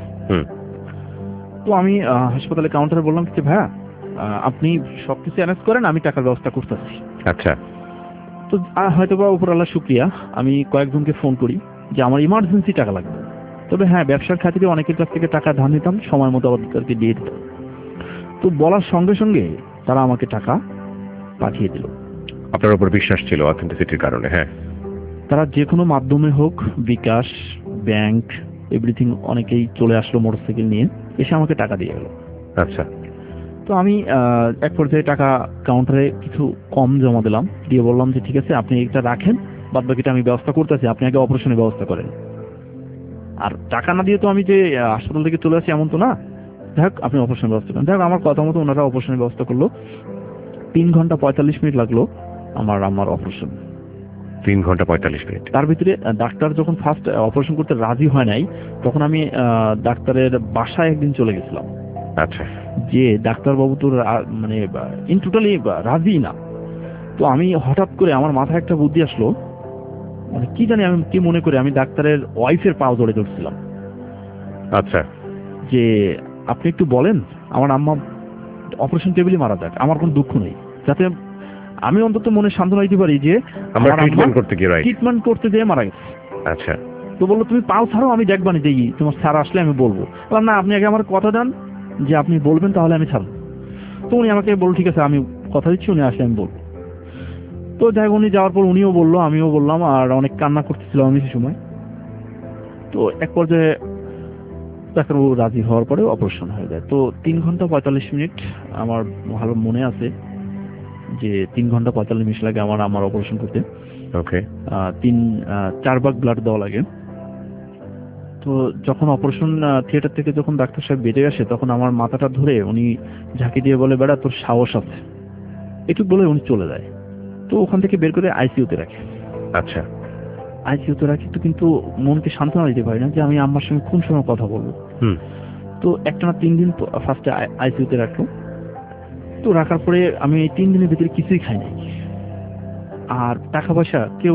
তো আমি হাসপাতালে কাউন্টারে বললাম যে ভাইয়া আপনি সবকিছু অ্যারেঞ্জ করেন, আমি টাকার ব্যবস্থা করতেছি। আচ্ছা। তো হয়তো বা উপর আল্লাহ শুক্রিয়া, আমি কয়েকজনকে ফোন করি যে আমার ইমার্জেন্সি টাকা লাগবে। তবে হ্যাঁ, ব্যবসার খাতিরে অনেকের কাছ থেকে টাকা ধার নিতাম, সময় মতো তাদেরকে দিয়ে দিতাম। তো বলার সঙ্গে সঙ্গে তারা আমাকে টাকা পাঠিয়ে দিল। আপনার উপর বিশ্বাস ছিল অথেন্টিসিটির কারণে? হ্যাঁ। তারা যে কোনো মাধ্যমে হোক, বিকাশ, ব্যাংক, এভরিথিং, অনেকেই চলে আসলো মোটরসাইকেল নিয়ে, এসে আমাকে টাকা দিয়ে গেল। আচ্ছা। তো আমি এক পর্যায়ে টাকা কাউন্টারে কিছু কম জমা দিলাম, দিয়ে বললাম যে ঠিক আছে আপনি এটা রাখেন, বাদ বাকিটা আমি ব্যবস্থা করতেছি, আপনি আগে অপারেশনের ব্যবস্থা করেন। আর টাকা না দিয়ে তো আমি যে হাসপাতাল থেকে চলে আসি এমন তো না। দেখ আপনি অপারেশনের ব্যবস্থা করেন। দেখ আমার কথা মতো ওনারা অপারেশনের ব্যবস্থা করলো। 3 ঘন্টা 45 মিনিট লাগলো আমার অপারেশন। 3 ঘন্টা 45 মিনিট। তার ভিতরে ডাক্তার যখন ফার্স্ট অপারেশন করতে রাজি হয় নাই, তখন আমি ডাক্তারের বাসায় একদিন চলে গেছিলাম। আচ্ছা। যে ডাক্তারবাবু তো মানে ইন টোটালি রাজি না। তো আমি হঠাৎ করে আমার মাথায় একটা বুদ্ধি আসলো মানে কি জানি আমি কি মনে করি আমি ডাক্তারের ওয়াইফের পাও ধরে ধরছিলাম আচ্ছা, যে আপনি একটু বলেন আমার আম্মা অপারেশন টেবিলে মারা যাক, আমার কোনো দুঃখ নেই, যাতে আমি অন্তত মনে সান্ত্বনা দিতে পারি যে আমরা ট্রিটমেন্ট করতে গিয়ে রাইট। ট্রিটমেন্ট করতে যেয়ে মারা গেছে। আচ্ছা, তো বললো তুমি পাও ছাড়ো, আমি দেখবানি যে তোমার স্যার আসলে আমি বলবো। বললাম না, আপনি আগে আমার কথা দেন যে আপনি বলবেন, তাহলে আমি ছাড়বো। তো উনি আমাকে বলল ঠিক আছে, আমি কথা দিচ্ছি, উনি আসলে আমি বলবো। তো যাই হোক, উনি যাওয়ার পর উনিও বললো, আমিও বললাম, আর অনেক কান্না করতেছিলাম আমি সে সময়। তো এক পর্যায়ে ডাক্তারবাবু রাজি হওয়ার পরে অপারেশন হয়ে যায়। তো 3 ঘন্টা 45 মিনিট আমার ভালো মনে আছে যে 3 ঘন্টা 45 মিনিট লাগে আমার অপারেশন করতে। ওকে। 4 ভাগ ব্লাড দেওয়া লাগে। তো যখন অপারেশন থিয়েটার থেকে যখন ডাক্তার সাহেব বেরিয়ে আসে, তখন আমার মাথাটা ধরে উনি ঝাঁকি দিয়ে বলে, বেড়া তোর সাহস আছে, এটুক বলে উনি চলে যায়। তো ওখান থেকে বের করে আইসিইউতে রাখে। আচ্ছা, আইসিইউতে রাখি তো, কিন্তু মনকে সান্ত্বনা দিতে পারি না যে আমি আম্মার সঙ্গে কোন সময় কথা বলবো। তো একটানা 3 দিন ফার্স্টে আইসিইউতে রাখলো। তো রাখার পরে আমি এই 3 দিনের ভিতরে কিছুই খাই নাই। আর টাকা পয়সা কেউ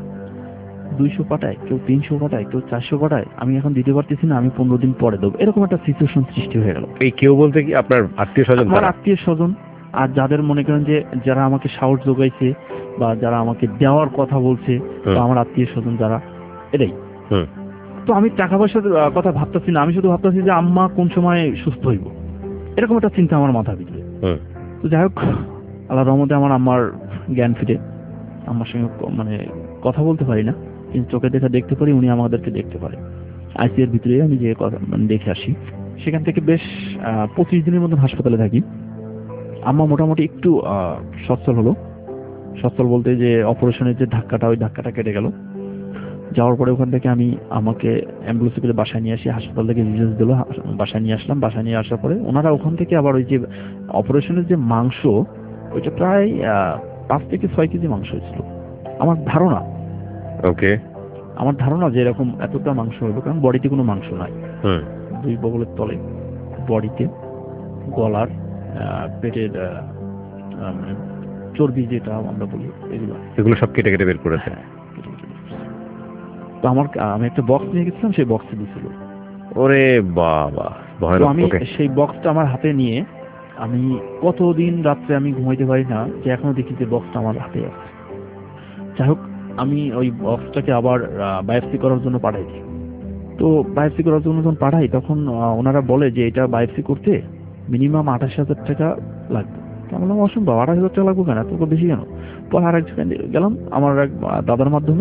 200 পাঠায়, কেউ 300 পাঠায়, কেউ 400 পাঠায়, আমি এখন দিতে পারতেছি না, আমি 15 দিন পরে দেবো, এরকম একটা সিচুয়েশন সৃষ্টি হয়ে গেল। এই কেউ বলতে কি আপনার আত্মীয় স্বজন? আমার আত্মীয় স্বজন, আর যাদের মনে করেন যে যারা আমাকে সাহস যোগাইছে বা যারা আমাকে দেওয়ার কথা বলছে, বা আমার আত্মীয় স্বজন যারা, এটাই। তো আমি টাকা পয়সার কথা ভাবতেছি না, আমি শুধু ভাবতেছি যে আম্মা কোন সময় সুস্থ হইব, এরকম একটা চিন্তা আমার মাথার ভিতরে। তো যাই হোক, আল্লাহর রহমতে আমার আম্মার জ্ঞান ফিরে, আম্মার সঙ্গে মানে কথা বলতে পারি না, কিন্তু চোখে দেখা দেখতে পারি, উনি আমাদেরকে দেখতে পারে। আইসিইউর ভিতরে আমি যে কথা দেখে আসি, সেখান থেকে বেশ 25 দিনের মতন হাসপাতালে থাকি। আম্মা মোটামুটি একটু সচ্ছল হলো। সচ্ছল বলতে যে অপারেশনের যে ধাক্কাটা, ওই ধাক্কাটা কেটে গেল। যাওয়ার পরে ওখান থেকে আমি আমাকে অ্যাম্বুলেন্সে করে বাসায় নিয়ে আসি, হাসপাতাল থেকে রিলিজ দিল, বাসায় নিয়ে আসলাম। বাসায় নিয়ে আসার পরে ওনারা ওখান থেকে আবার ওই যে অপারেশনের যে মাংস, ওইটা প্রায় 5 থেকে 6 কেজি মাংস হয়েছিল আমার ধারণা। ওকে। আমার ধারণা যে এরকম এতটা মাংস হলো, কারণ বডিতে কোনো মাংস নাই। 2 বগলের তলে, বডিতে, গলার, পেটের মানে চর্বি যেটা আমরা বলি, এগুলো সব কেটে কেটে বের করেছে। তো আমি একটা বক্স নিয়ে গেছিলাম, সেই বক্সে দিয়েছিল। ওরে বাবা, ভয়ানক। আমি সেই বক্সটা আমার হাতে নিয়ে আমি কতদিন রাত্রে আমি ঘুমাইতে পারি না, যে এখনো দেখি যে বক্সটা আমার হাতে আছে। যাই হোক, আমি ওই বক্সটাকে আবার বায়োপসি করার জন্য পাঠাই দিই। তো বায়োপসি করার জন্য যখন পাঠাই, তখন ওনারা বলে যে এটা বায়োপসি করতে মিনিমাম 28,000 টাকা লাগবে। আমি বললাম অসম্ভব, 28,000 টাকা লাগবে কেন, এত বেশি কেন? পরে আরেক জায়গায় গেলাম আমার এক দাদার মাধ্যমে,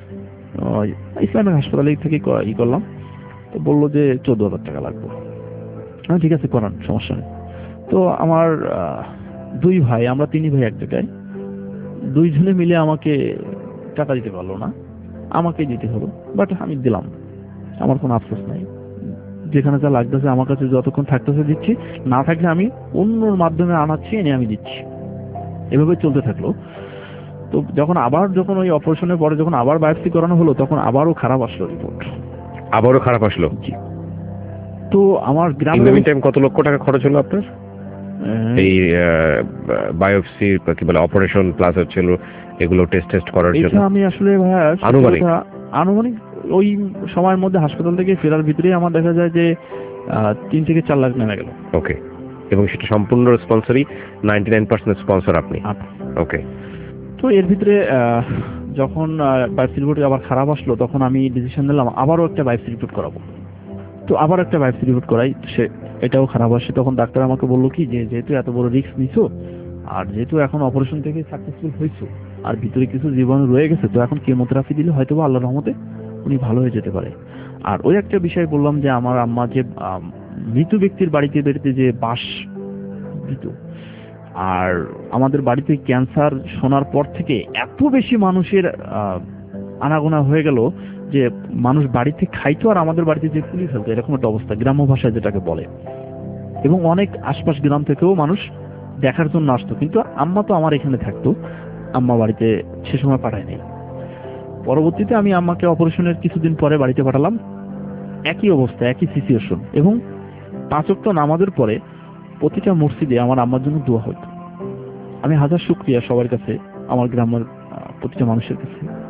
ইসলামিক হাসপাতালে থেকে করলাম। তো বললো যে 14,000 টাকা লাগবে। ঠিক আছে, করান, সমস্যা নেই। তো আমার 2 ভাই, আমরা 3 ভাই এক জায়গায়, 2 জনে মিলে আমাকে টাকা দিতে পারলো না, আমাকে দিতে হলো। বাট আমি দিলাম, আমার কোনো আফসোস নাই। যেখানে যা লাগতেছে আমার কাছে যতক্ষণ থাকতেছে দিচ্ছি, না থাকলে আমি অন্যর মাধ্যমে আনাচ্ছি, এনে আমি দিচ্ছি। এভাবে চলতে থাকলো। তো যখন ওই অপারেশনের পরে যখন আবার বায়োপসি করানো হলো, তখন আবারও খারাপ আসলো রিপোর্ট। আবারও খারাপ আসলো? জি। তো আমার গ্রামে কত লক্ষ টাকা খরচ হলো আপনার এই বায়োপসি, কি বলে, অপারেশন প্লাস হচ্ছিল এগুলো টেস্ট করার জন্য? আমি আসলে আনুমানিক ওই সময়ের মধ্যে হাসপাতাল থেকে ফেরার ভিতরে আমার দেখা যায় যে 3 থেকে 4 লাখ নেমে গেল। ওকে। এবং সেটা সম্পূর্ণ স্পন্সরই, 99% স্পন্সর আপনি? ওকে। তো এর ভিতরে যখন বায়োপসি রিপোর্ট আবার খারাপ আসলো, তখন আমি ডিসিশন নিলাম আবারও একটা বায়োপসি রিপোর্ট করাবো। তো আবার একটা বায়োপসি রিপোর্ট করাই, সে এটাও খারাপ আসে। তখন ডাক্তার আমাকে বললো কি, যে যেহেতু এত বড় রিস্ক নিছো, আর যেহেতু এখন অপারেশন থেকে সাকসেসফুল হয়েছো, আর ভিতরে কিছু জীবাণু রয়ে গেছে, তো এখন কেমোথেরাপি দিলে হয়তো আল্লাহর রহমতে উনি ভালো হয়ে যেতে পারে। আর ওই একটা বিষয় বললাম যে আমার আম্মা যে মৃত ব্যক্তির বাড়িতে বেড়িতে যে বাস দিত, আর আমাদের বাড়িতে ক্যান্সার শোনার পর থেকে এত বেশি মানুষের আনাগোনা হয়ে গেল যে মানুষ বাড়িতে খাইতো আর আমাদের বাড়িতে যে পুলিশ ফেলতো, এরকম একটা অবস্থা, গ্রাম্য ভাষায় যেটাকে বলে। এবং অনেক আশপাশ গ্রাম থেকেও মানুষ দেখার জন্য আসতো, কিন্তু আম্মা তো আমার এখানে থাকতো, আম্মা বাড়িতে সে সময় পাঠায় নাই। পরবর্তীতে আমি আম্মাকে অপারেশনের কিছুদিন পরে বাড়িতে পাঠালাম, একই অবস্থা, একই সিচুয়েশন। এবং 5 ওয়াক্ত নামাজের পরে প্রতিটা মসজিদে আমার আম্মার জন্য দোয়া হতো। আমি হাজার শুকরিয়া সবার কাছে, আমার গ্রামের প্রতিটা মানুষের কাছে,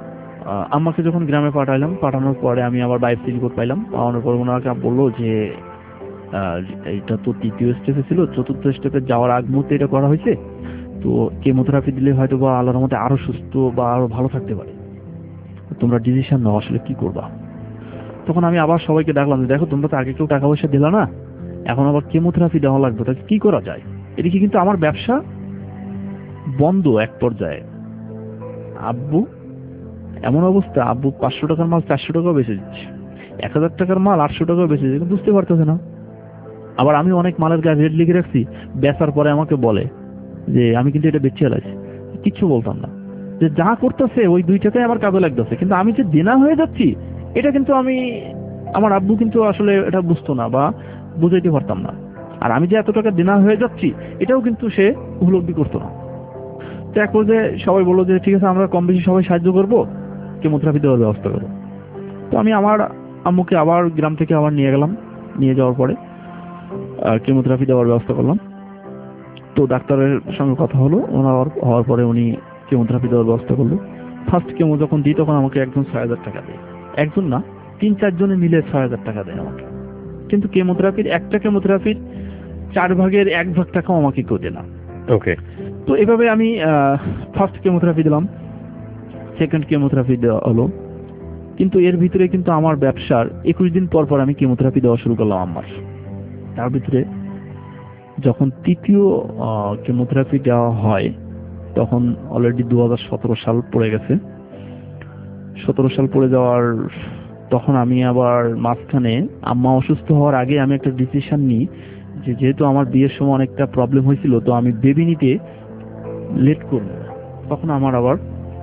আম্মাকে যখন গ্রামে পাঠানোর পরে আমি আবার বায়োপসি রিপোর্ট পাইলাম। পাওয়ানোর পর ওনাকে বললো যে এটা তো 3য় স্টেপে ছিল, 4র্থ স্টেপে যাওয়ার আগ মুহূর্তে এটা করা হয়েছে, তো কেমোথেরাপি দিলে হয়তো বা আল্লাহর মধ্যে আরো সুস্থ বা আরো ভালো থাকতে পারে, তোমরা ডিসিশন নাও আসলে কি করবা। তখন আমি আবার সবাইকে ডাকলাম যে দেখো তোমরা তো আগে কেউ টাকা পয়সা দিলা না, এখন আবার কেমোথেরাপি দেওয়া লাগবে, তাকে কি করা যায়। এদিকে কিন্তু আমার ব্যবসা বন্ধ এক পর্যায়ে। আব্বু এমন অবস্থা, আব্বু 500 টাকার মাল 400 টাকাও বেচে দিচ্ছে, 1000 টাকার মাল 800 টাকাও বেচে দিচ্ছে, বুঝতে পারতেছে না। আবার আমি অনেক মালের গায়ে রেট লিখে রাখছি, বেচার পরে আমাকে বলে যে আমি কিন্তু এটা বেচে আলাইছি। কিচ্ছু বলতাম না, যে যা করতেছে ওই 2 টাকায় আমার কাজে লাগতেছে, কিন্তু আমি যে দেনা হয়ে যাচ্ছি এটা কিন্তু আমার আব্বু কিন্তু আসলে এটা বুঝতো না বা বুঝাইতে পারতাম না। আর আমি যে এত টাকা দেনা হয়ে যাচ্ছি এটাও কিন্তু সে উপলব্ধি করতো না। তো এক পর্যায়ে সবাই বললো যে ঠিক আছে, আমরা কম বেশি সবাই সাহায্য করবো, কেমোথেরাপি দেওয়ার ব্যবস্থা করবো। তো আমি আমার আম্মুকে আবার গ্রাম থেকে আবার নিয়ে গেলাম, নিয়ে যাওয়ার পরে কেমোথেরাপি দেওয়ার ব্যবস্থা করলাম। তো ডাক্তারের সঙ্গে কথা হলো, ওনার হওয়ার পরে উনি কেমোথেরাপি দেওয়ার ব্যবস্থা করলো। ফার্স্ট কেমো যখন দিই তখন আমাকে একজন 6000 টাকা দেয়, একজন না 3-4 জনে মিলে 6000 টাকা দেয় আমাকে। কিন্তু একটা কেমোথেরাপির 4 ভাগের 1 ভাগ টাকাও আমাকে কেউ দেয় না। ওকে। তো এভাবে আমি ফার্স্ট কেমোথেরাপি দিলাম, সেকেন্ড কেমোথেরাপি দেওয়া হলো। কিন্তু এর ভিতরে কিন্তু আমার ব্যবসার 21 দিন পর পর আমি কেমোথেরাপি দেওয়া শুরু করলাম আমার। তার ভিতরে যখন 3য় কেমোথেরাপি দেওয়া হয় তখন অলরেডি 2017 সাল পড়ে গেছে। 17 সাল পড়ে যাওয়ার তখন আমি আবার মাঝখানে আম্মা অসুস্থ হওয়ার আগে আমি একটা ডিসিশন নিই যে যেহেতু আমার বিয়ের সময় অনেকটা প্রবলেম হয়েছিল, তো আমি বেবি নিতে লেট করব। তখন আমার আবার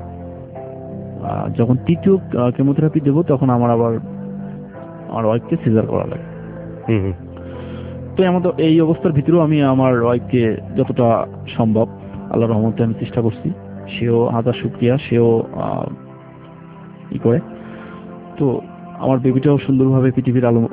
যখন 3য় কেমোথেরাপি দেবো তখন আমার ওয়াইফকে সিজার করা লাগে। তো এই অবস্থার ভিতরেও আমি আমার ওয়াইফকে যতটা সম্ভব আল্লাহর রহমতে আমি চেষ্টা করছি। সেও হাজার শুকরিয়া, সেও করে। তো আমার বেবিটাও সুন্দরভাবে পৃথিবীর আলো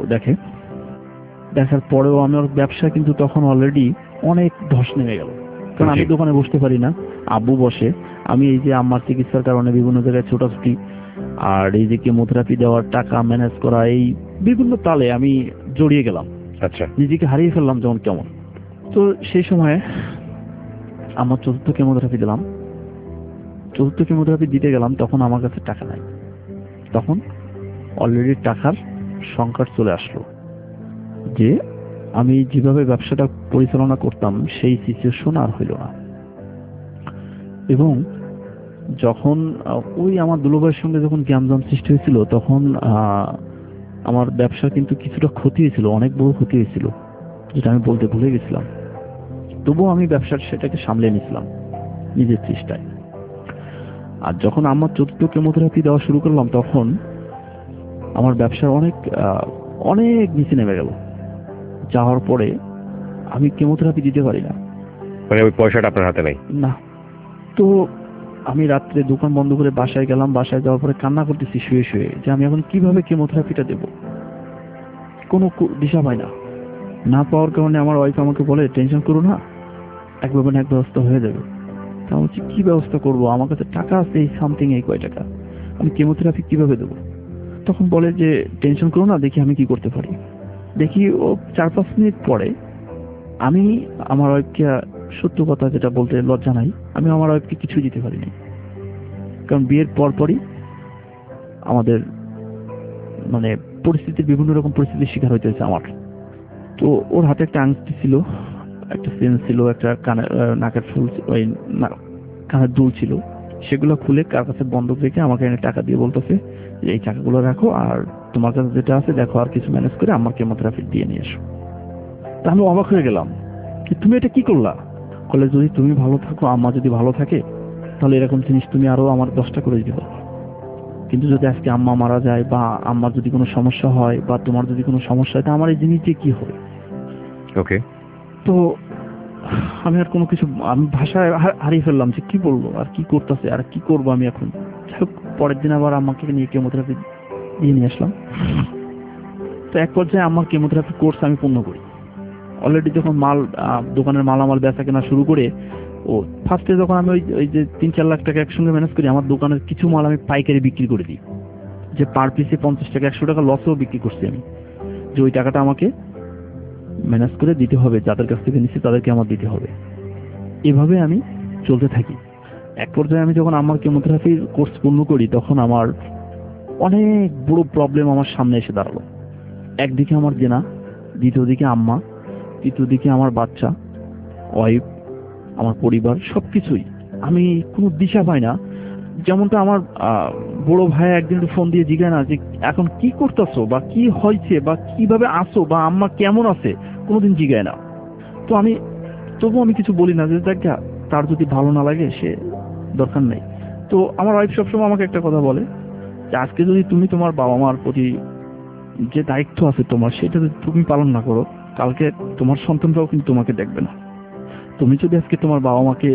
দেখার পরেও আমার ব্যবসা কিন্তু তখন অলরেডি অনেক ধস নেমে গেল। কারণ আমি দোকানে বসতে পারি না, আব্বু বসে, আমি এই যে আমার চিকিৎসার কারণে বিভিন্ন জায়গায় ছোটাছুটি, আর এই যে কেমোথেরাপি দেওয়ার টাকা ম্যানেজ করা, এই বিভিন্ন তালে আমি জড়িয়ে গেলাম। আচ্ছা। নিজেকে হারিয়ে ফেললাম যেমন কেমন। তো সেই সময়ে আমার 4র্থ কেমোথেরাপি দিলাম। 4র্থ কেমোথেরাপি দিতে গেলাম, তখন আমার কাছে টাকা নাই। তখন অলরেডি টাকার সংকট চলে আসলো, যে আমি যেভাবে ব্যবসাটা পরিচালনা করতাম সেই সিচুয়েশন আর হইল না। এবং যখন ওই আমার দুলাভাইয়ের সঙ্গে যখন জ্ঞানজাম সৃষ্টি হয়েছিল তখন আমার ব্যবসা কিন্তু কিছুটা ক্ষতি হয়েছিল, অনেক বড় ক্ষতি হয়েছিল, যেটা আমি বলতে ভুলে গেছিলাম। তবুও আমি ব্যবসার সেটাকে সামলে নিয়েছিলাম নিজের চেষ্টায়। আর যখন আমার 4র্থ কেমোথেরাপি দেওয়া শুরু করলাম তখন আমার ব্যবসার অনেক নিচে নেমে গেল। যাওয়ার পরে আমি কেমোথেরাপি দিতে পারি না, মানে ওই পয়সাটা আপনার হাতে নাই না। তো আমি রাত্রে দোকান বন্ধ করে বাসায় গেলাম। বাসায় যাওয়ার পরে কান্না করতেছি শুয়ে শুয়ে, যে আমি এখন কিভাবে কেমোথেরাপিটা দেব, কোনো দিশা পাই না পাওয়ার কারণে আমার ওয়াইফ আমাকে বলে টেনশন করো না, একভাবে এক ব্যবস্থা হয়ে যাবে। তা হচ্ছে কি ব্যবস্থা করব, আমার কাছে টাকা আছে এই সামথিং এই কয় টাকা, আমি কেমোথেরাপি কিভাবে দেবো। তখন বলে যে টেনশন করো না, দেখি আমি কি করতে পারি। দেখি ও 4-5 মিনিট পরে আমি আমার ওয়াইফকে, সত্য কথা যেটা বলতে লজ্জা নাই, আমি আমার ওয়াইফকে কিছু দিতে পারিনি। কারণ বিয়ের পরপরই আমাদের মানে বিভিন্ন রকম পরিস্থিতির শিকার হইতে হয়েছে আমার। তো ওর হাতে একটা আংটি ছিল, একটা চেন ছিল, একটা নাকের ফুল, ওই কানের দুল ছিল, সেগুলো খুলে কার কাছে বন্ধক রেখে আমাকে এনে টাকা দিয়ে বলতেছে যে এই টাকাগুলো রাখো, আর তোমার কাছে যেটা আছে দেখো আর কিছু ম্যানেজ করে আমার কেমোথেরাপি দিয়ে নিয়ে এসো। তা আমি অবাক হয়ে গেলাম, তুমি এটা কি করলা? বলে যদি তুমি ভালো থাকো, আম্মা যদি ভালো থাকে, তাহলে এরকম জিনিস তুমি আরো আমার 10টা করে দিতে পারো। কিন্তু যদি আজকে আম্মা মারা যায় বা আম্মার যদি কোনো সমস্যা হয় বা তোমার যদি কোনো সমস্যা হয়, তা আমার এই জিনিস দিয়ে কি হবে? ওকে। তো আমি আর কোনো কিছু, আমি ভাষায় হারিয়ে ফেললাম যে কি বলবো আর কি করতেছে আর কি করবো আমি এখন। পরের দিন আবার আম্মাকে নিয়ে কেমোথেরাপি দিয়ে নিয়ে আসলাম। তো এক পর্যায়ে আমার কেমোথেরাপি কোর্স আমি পূর্ণ করি। অলরেডি যখন দোকানের মালামাল বেচা কেনা শুরু করে ও ফার্স্টে যখন আমি ওই যে 3-4 লাখ টাকা একসঙ্গে ম্যানেজ করি, আমার দোকানের কিছু মাল আমি পাইকারি বিক্রি করে দিই, যে পার পিসে 50 টাকা 100 টাকা লসেও বিক্রি করছি আমি, যে ওই টাকাটা আমাকে ম্যানেজ করে দিতে হবে, যাদের কাছ থেকে নিচ্ছি তাদেরকে আমার দিতে হবে। এভাবে আমি চলতে থাকি। এক পর্যায়ে আমি যখন আমার কেমোথেরাপির কোর্স পূর্ণ করি, তখন আমার অনেক বড় প্রবলেম আমার সামনে এসে দাঁড়ালো। একদিকে আমার জেনা, দ্বিতীয় দিকে আম্মা, তৃতীয় দিকে আমার বাচ্চা, ওয়াইফ, আমার পরিবার, সবকিছুই আমি কোনো দিশা পাই না। যেমনটা আমার বড় ভাই একদিন ফোন দিয়ে জিজ্ঞাসা না যে এখন কি করতেছো বা কি হয়েছে বা কিভাবে আসো বা আম্মা কেমন আছে, কোনোদিন জিজ্ঞাসা না। তো আমি তবুও আমি কিছু বলি না, যে দেখ তার যদি ভালো না লাগে সে দরকার নেই। তো আমার ওয়াইফ সবসময় আমাকে একটা কথা বলে যে আজকে যদি তুমি তোমার বাবা মার প্রতি যে দায়িত্ব আছে তোমার, সেটা যদি তুমি পালন না করো, কালকে তোমার সন্তানরাও কিন্তু তোমাকে দেখবে না। তুমি যদি আজকে তোমার বাবা মাকে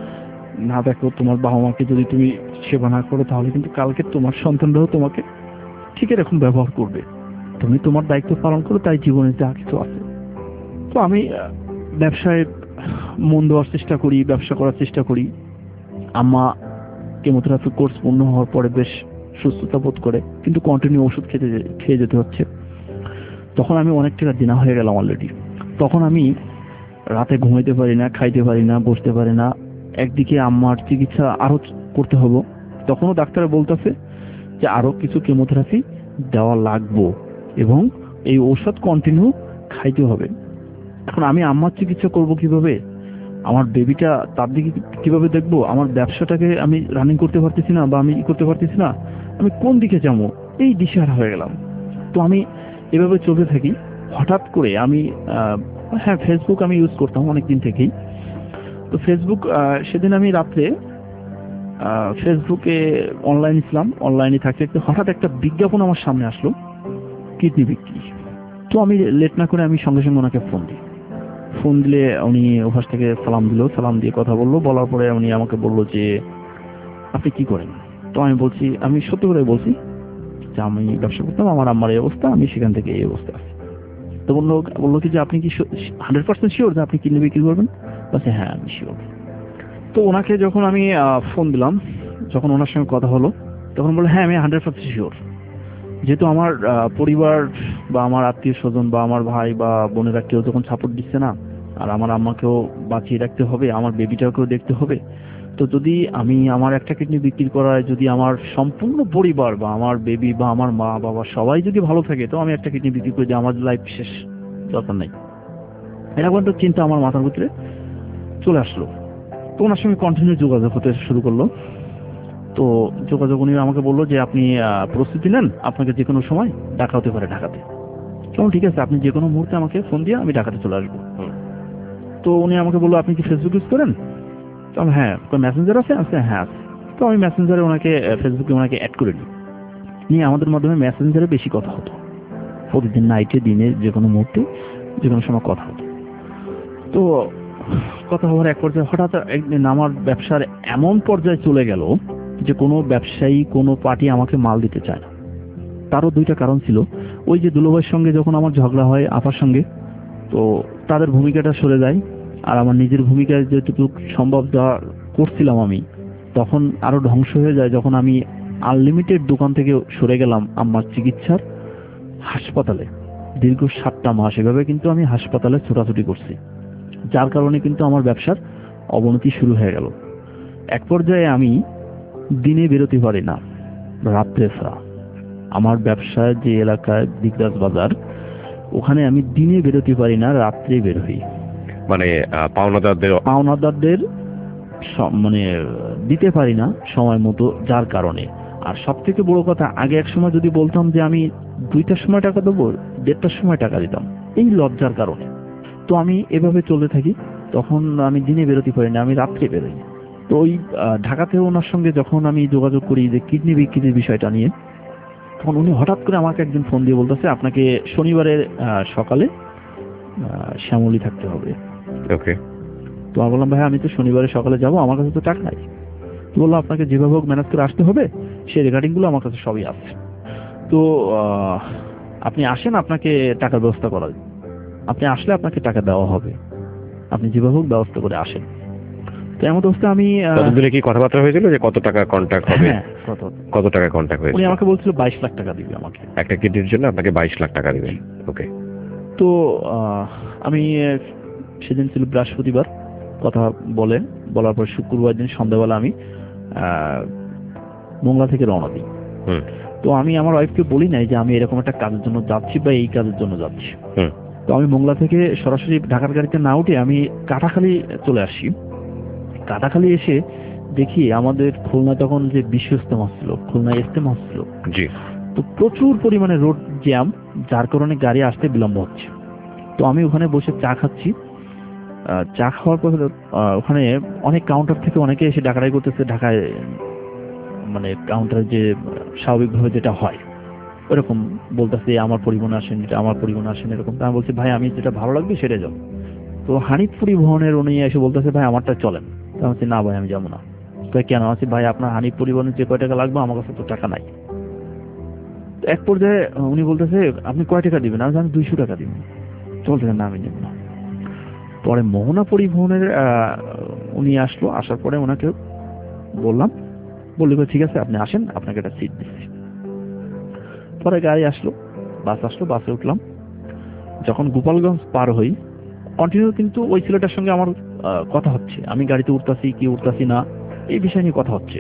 না দেখো, তোমার বাবা মাকে যদি তুমি সেবা না করো, তাহলে কিন্তু কালকে তোমার সন্তানরাও তোমাকে ঠিক এরকম ব্যবহার করবে। তুমি তোমার দায়িত্ব পালন করো, তাই জীবনে যা কিছু আছে। তো আমি ব্যবসায় মন দেওয়ার চেষ্টা করি, ব্যবসা করার চেষ্টা করি। আম্মা কেমোথেরাপি কোর্স পূর্ণ হওয়ার পরে বেশ সুস্থতা বোধ করে, কিন্তু কন্টিনিউ ওষুধ খেয়ে যেতে হচ্ছে। তখন আমি অনেক টাকা দেনা হয়ে গেলাম অলরেডি। তখন আমি রাতে ঘুমাইতে পারি না, খাইতে পারি না, বসতে পারি না। একদিকে আম্মার চিকিৎসা আরো করতে হবে, তখনও ডাক্তার বলতেছে যে আরো কিছু কেমোথেরাপি দেওয়া লাগবে এবং এই ঔষধ কন্টিনিউ খাইতে হবে। এখন আমি আম্মার চিকিৎসা করব কিভাবে, আমার বেবিটা তার দিকে কিভাবে দেখবো, আমার ব্যবসাটাকে আমি রানিং করতে পারতেছি না বা আমি করতে পারতেছি না, আমি কোন দিকে যাবো, এই দিশাহারা হয়ে গেলাম। তো আমি এভাবে চলতে থাকি। হঠাৎ করে আমি হ্যাঁ, ফেসবুক আমি ইউজ করতাম অনেকদিন থেকেই। তো ফেসবুক সেদিন আমি রাত্রে ফেসবুকে অনলাইন ছিলাম, অনলাইনে থাকতে থাকতে হঠাৎ একটা বিজ্ঞাপন আমার সামনে আসলো, কিডনি বিক্রি। তো আমি লেট না করে আমি সঙ্গে সঙ্গে ওনাকে ফোন দিই। ফোন দিলে উনি ওখান থেকে সালাম দিল, সালাম দিয়ে কথা বললো। বলার পরে উনি আমাকে বললো যে আপনি কি করেন। তো আমি বলছি, আমি সত্যি করে বলছি যে আমি ব্যবসা করতাম, আমার আম্মার এই অবস্থা, আমি সেখান থেকে এই অবস্থা আছি। তো বললো কি যে আপনি কি 100% শিওর যে আপনি কিডনি বিক্রি করবেন? বলছে হ্যাঁ আমি শিওর। তো ওনাকে যখন আমি ফোন দিলাম, যখন ওনার সঙ্গে কথা হলো, তখন বললো হ্যাঁ আমি 100% শিওর। যেহেতু আমার পরিবার বা আমার আত্মীয় স্বজন বা আমার ভাই বা বোনেরা কেউ যখন সাপোর্ট দিচ্ছে না, আর আমার আম্মাকেও বাঁচিয়ে রাখতে হবে, আমার বেবিটাকেও দেখতে হবে, তো যদি আমি আমার একটা কিডনি বিক্রি করায় যদি আমার সম্পূর্ণ পরিবার বা আমার বেবি বা আমার মা বাবা সবাই যদি ভালো থাকে, তো আমি একটা কিডনি বিক্রি করে দিই, আমার লাইফ শেষ, দরকার নাই। এরকম একটা চিন্তা আমার মাথার ভিতরে চলে আসলো। তো ওনার সঙ্গে কন্টিনিউ যোগাযোগ হতে শুরু করলো। তো যোগাযোগ উনি আমাকে বললো যে আপনি প্রস্তুতি নেন, আপনাকে যে কোনো সময় ডাকা হতে পারে ঢাকাতে। কেমন, ঠিক আছে, আপনি যে কোনো মুহূর্তে আমাকে ফোন দিয়ে আমি ঢাকাতে চলে আসবো। তো উনি আমাকে বললো আপনি কি ফেসবুক ইউজ করেন? তো হ্যাঁ। মেসেঞ্জার আছে? আছে, হ্যাঁ আছে। তো আমি মেসেঞ্জারে ওনাকে ফেসবুকে ওনাকে অ্যাড করে নিয়ে আমাদের মাধ্যমে মেসেঞ্জারে বেশি কথা হতো, প্রতিদিন নাইটে দিনে যে কোনো মুহূর্তে যে কোনো সময় কথা হতো। তো কথা হওয়ার এক পর্যায়ে হঠাৎ একদিন আমার ব্যবসার এমন পর্যায়ে চলে গেল যে কোনো ব্যবসায়ী কোনো পার্টি আমাকে মাল দিতে চায় না। তারও দুইটা কারণ ছিল। ওই যে দুলোভাইয়ের সঙ্গে যখন আমার ঝগড়া হয় আপার সঙ্গে, তো তাদের ভূমিকাটা সরে যায়, আর আমার নিজের ভূমিকায় যেটুকু সম্ভব যা করছিলাম আমি, তখন আরো ধ্বংস হয়ে যায় যখন আমি আনলিমিটেড দোকান থেকে সরে গেলাম আমার চিকিৎসার হাসপাতালে। দীর্ঘ 7টা মাস এভাবে কিন্তু আমি হাসপাতালে ছোটাছুটি করছি, যার কারণে কিন্তু আমার ব্যবসার অবনতি শুরু হয়ে গেল। এক পর্যায়ে আমি দিনে বেরোতে পারি না, রাত্রে ছাড়া। আমার ব্যবসায় যে এলাকায় দিগরাজ বাজার, ওখানে আমি দিনে বেরোতে পারি না, রাত্রে বের হই। মানে পাওনাদারদের মানে দিতে পারি না সময় মতো, যার কারণে। আর সব থেকে বড় কথা, আগে এক সময় যদি বলতাম যে আমি 2টার সময় টাকা দেবো, 1:30টার সময় টাকা দিতাম, এই লজ্জার কারণে। তো আমি এভাবে চলতে থাকি। তখন আমি দিনে বেরোতে পারি না, আমি রাত্রে বেরোই। তো ওই ঢাকাতে ওনার সঙ্গে যখন আমি যোগাযোগ করি যে কিডনি বিক্রির বিষয়টা নিয়ে, তখন উনি হঠাৎ করে আমাকে একদিন ফোন দিয়ে বলতেছে আপনাকে শনিবারের সকালে শ্যামলী থাকতে হবে। ওকে। তো আমি বললাম ভাই আমি তো শনিবারে সকালে যাব, আমার কাছে তো টাকা নাই। তো বললাম আপনাকে যেভাবে হোক ম্যানেজ করে আসতে হবে, সেই রেকর্ডিংগুলো আমার কাছে সবই আছে। তো আপনি আসেন, আপনাকে টাকার ব্যবস্থা করা যাবে, আপনি আসলে আপনাকে টাকা দেওয়া হবে, আপনি যেভাবে হোক ব্যবস্থা করে আসেন। তো এমন অবস্থা আমি ততদিনে কি কথাবার্তা হয়েছিল যে কত টাকা কন্ট্যাক্ট হবে? হ্যাঁ, কত টাকা কন্ট্যাক্ট উনি হয়েছিল? আমাকে বলছিল 22 লাখ টাকা দিবে আমাকে, একটা কিডনির জন্য আপনাকে 22 লাখ টাকা দিবেন। ওকে। তো আমি সেদিন ছিল বৃহস্পতিবার, কথা বলার পর শুক্রবার দিন সন্ধ্যাবেলা আমি মোংলা থেকে রওনা দিই। তো আমি আমার ওয়াইফকে বলি নাই যে আমি এরকম একটা কাজের জন্য যাচ্ছি বা এই কাজের জন্য যাচ্ছি। তো আমি মোংলা থেকে সরাসরি ঢাকার গাড়িতে না উঠে আমি কাটাখালী চলে আসি। কাটাখালী এসে দেখি আমাদের খুলনা তখন যে বিশ্ব ইজতেমা ছিল, খুলনা ইজতেমা ছিল, তো প্রচুর পরিমাণে রোড জ্যাম, যার কারণে গাড়ি আসতে বিলম্ব হচ্ছে। তো আমি ওখানে বসে চা খাচ্ছি। চা খাওয়ার পর ওখানে অনেক কাউন্টার থেকে অনেকে এসে ডাকাডাকি করতেছে, ঢাকায় মানে কাউন্টারে যে স্বাভাবিকভাবে যেটা হয় ওরকম বলতেছে আমার পরিবহনে আসেন, এটা আমার পরিবহনে আসেন, এরকম। তা আমি বলছি ভাই আমি যেটা ভালো লাগবে সেটা যাবো। তো হানিফ পরিবহনের উনি এসে বলতেছে ভাই আমারটা চলেন। তো আমি বলছি না ভাই আমি যাবো না। তো কেন? আছি ভাই আপনার হানিফ পরিবহনের যে কয় টাকা লাগবে আমার কাছে তো টাকা নাই। এক পর্যায়ে উনি বলতেছে আপনি কয় টাকা দিবেন? আমি 200 টাকা দিব। চলছে না, আমি নেব না। পরে মোহনা পরিবহনের উনি আসলো, আসার পরে ওনাকে বললাম, বললি ঠিক আছে আপনি আসেন, আপনাকে একটা সিট দিচ্ছি। পরে গাড়ি আসলো, বাস আসলো, বাসে উঠলাম। যখন গোপালগঞ্জ পার হই কন্টিনিউ কিন্তু ওই ছেলেটার সঙ্গে আমার কথা হচ্ছে, আমি গাড়িতে উঠতাছি কি উঠতাছি না এই বিষয় নিয়ে কথা হচ্ছে।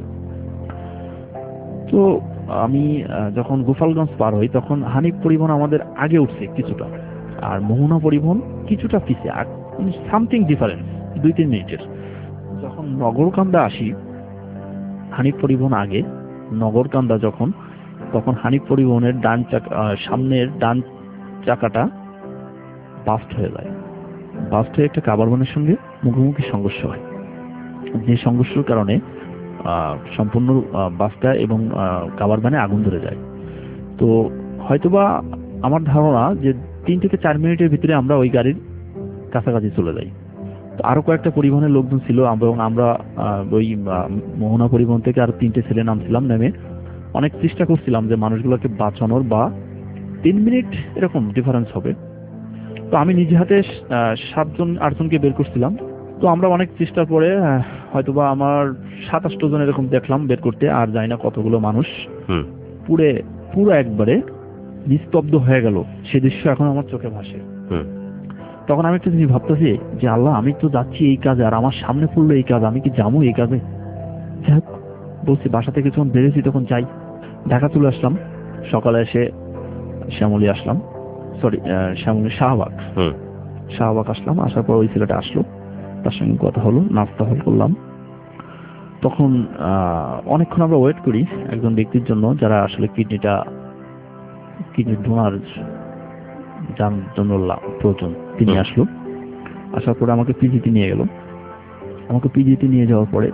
তো আমি যখন গোপালগঞ্জ পার হই তখন হানিফ পরিবহন আমাদের আগে উঠছে কিছুটা, আর মোহনা পরিবহন কিছুটা পিছে, সামথিং ডিফারেন্স 2-3 মিনিটের। যখন নগরকান্দা আসি হানিফ পরিবহন আগে, নগরকান্দা যখন, তখন হানিফ পরিবহনের সামনের ডান চাকাটা বাস্ট হয়ে যায়। বাস্ট হয়ে একটা কাভার ভ্যানের সঙ্গে মুখোমুখি সংঘর্ষ হয়, যে সংঘর্ষের কারণে সম্পূর্ণ বাসটা এবং কাভার ভ্যানে আগুন ধরে যায়। তো হয়তোবা আমার ধারণা যে 3 থেকে 4 মিনিটের ভিতরে আমরা ওই গাড়ির কাছাকাছি চলে যাই। তো আরো কয়েকটা পরিবহনের লোকজন ছিল এবং আমরা ওই মোহনা পরিবহন থেকে আরো 3টে ছেলে নামছিলাম, নেমে অনেক চেষ্টা করছিলাম যে মানুষগুলোকে বাঁচানোর, বা 3 মিনিট এরকম ডিফারেন্স হবে। তো আমি নিজে হাতে 7-8জনকে বের করছিলাম। তো আমরা অনেক চেষ্টার পরে হয়তোবা আমার 27 জন এরকম দেখলাম বের করতে, আর জানি না কতগুলো মানুষ পুরো একবারে নিস্তব্ধ হয়ে গেল। সে দৃশ্য এখন আমার চোখে ভাসে। তখন আমি একটা জিনিস ভাবতেছি যে আল্লাহ আমি তো যাচ্ছি এই কাজে, আর আমার সামনে পড়লো এই কাজ, আমি কি যাবো এই কাজে? যাই হোক বলছি, বাসা থেকে যখন বেরিয়েছি তখন যাই। ঢাকা চলে আসলাম, সকালে এসে শ্যামলী আসলাম, সরি শ্যামলী শাহবাগ আসলাম। আসার পর ওই ছেলেটা আসলো, তার সঙ্গে কথা হলো, নাস্তা করলাম। তখন অনেকক্ষণ আমরা ওয়েট করি একজন ব্যক্তির জন্য, যারা আসলে কিডনি ডোনার যার জন্য প্রয়োজন, তিনি আসলো। আসার পরে আমাকে পিজিতে নিয়ে গেল। আমাকে পিজিতে নিয়ে যাওয়ার পরে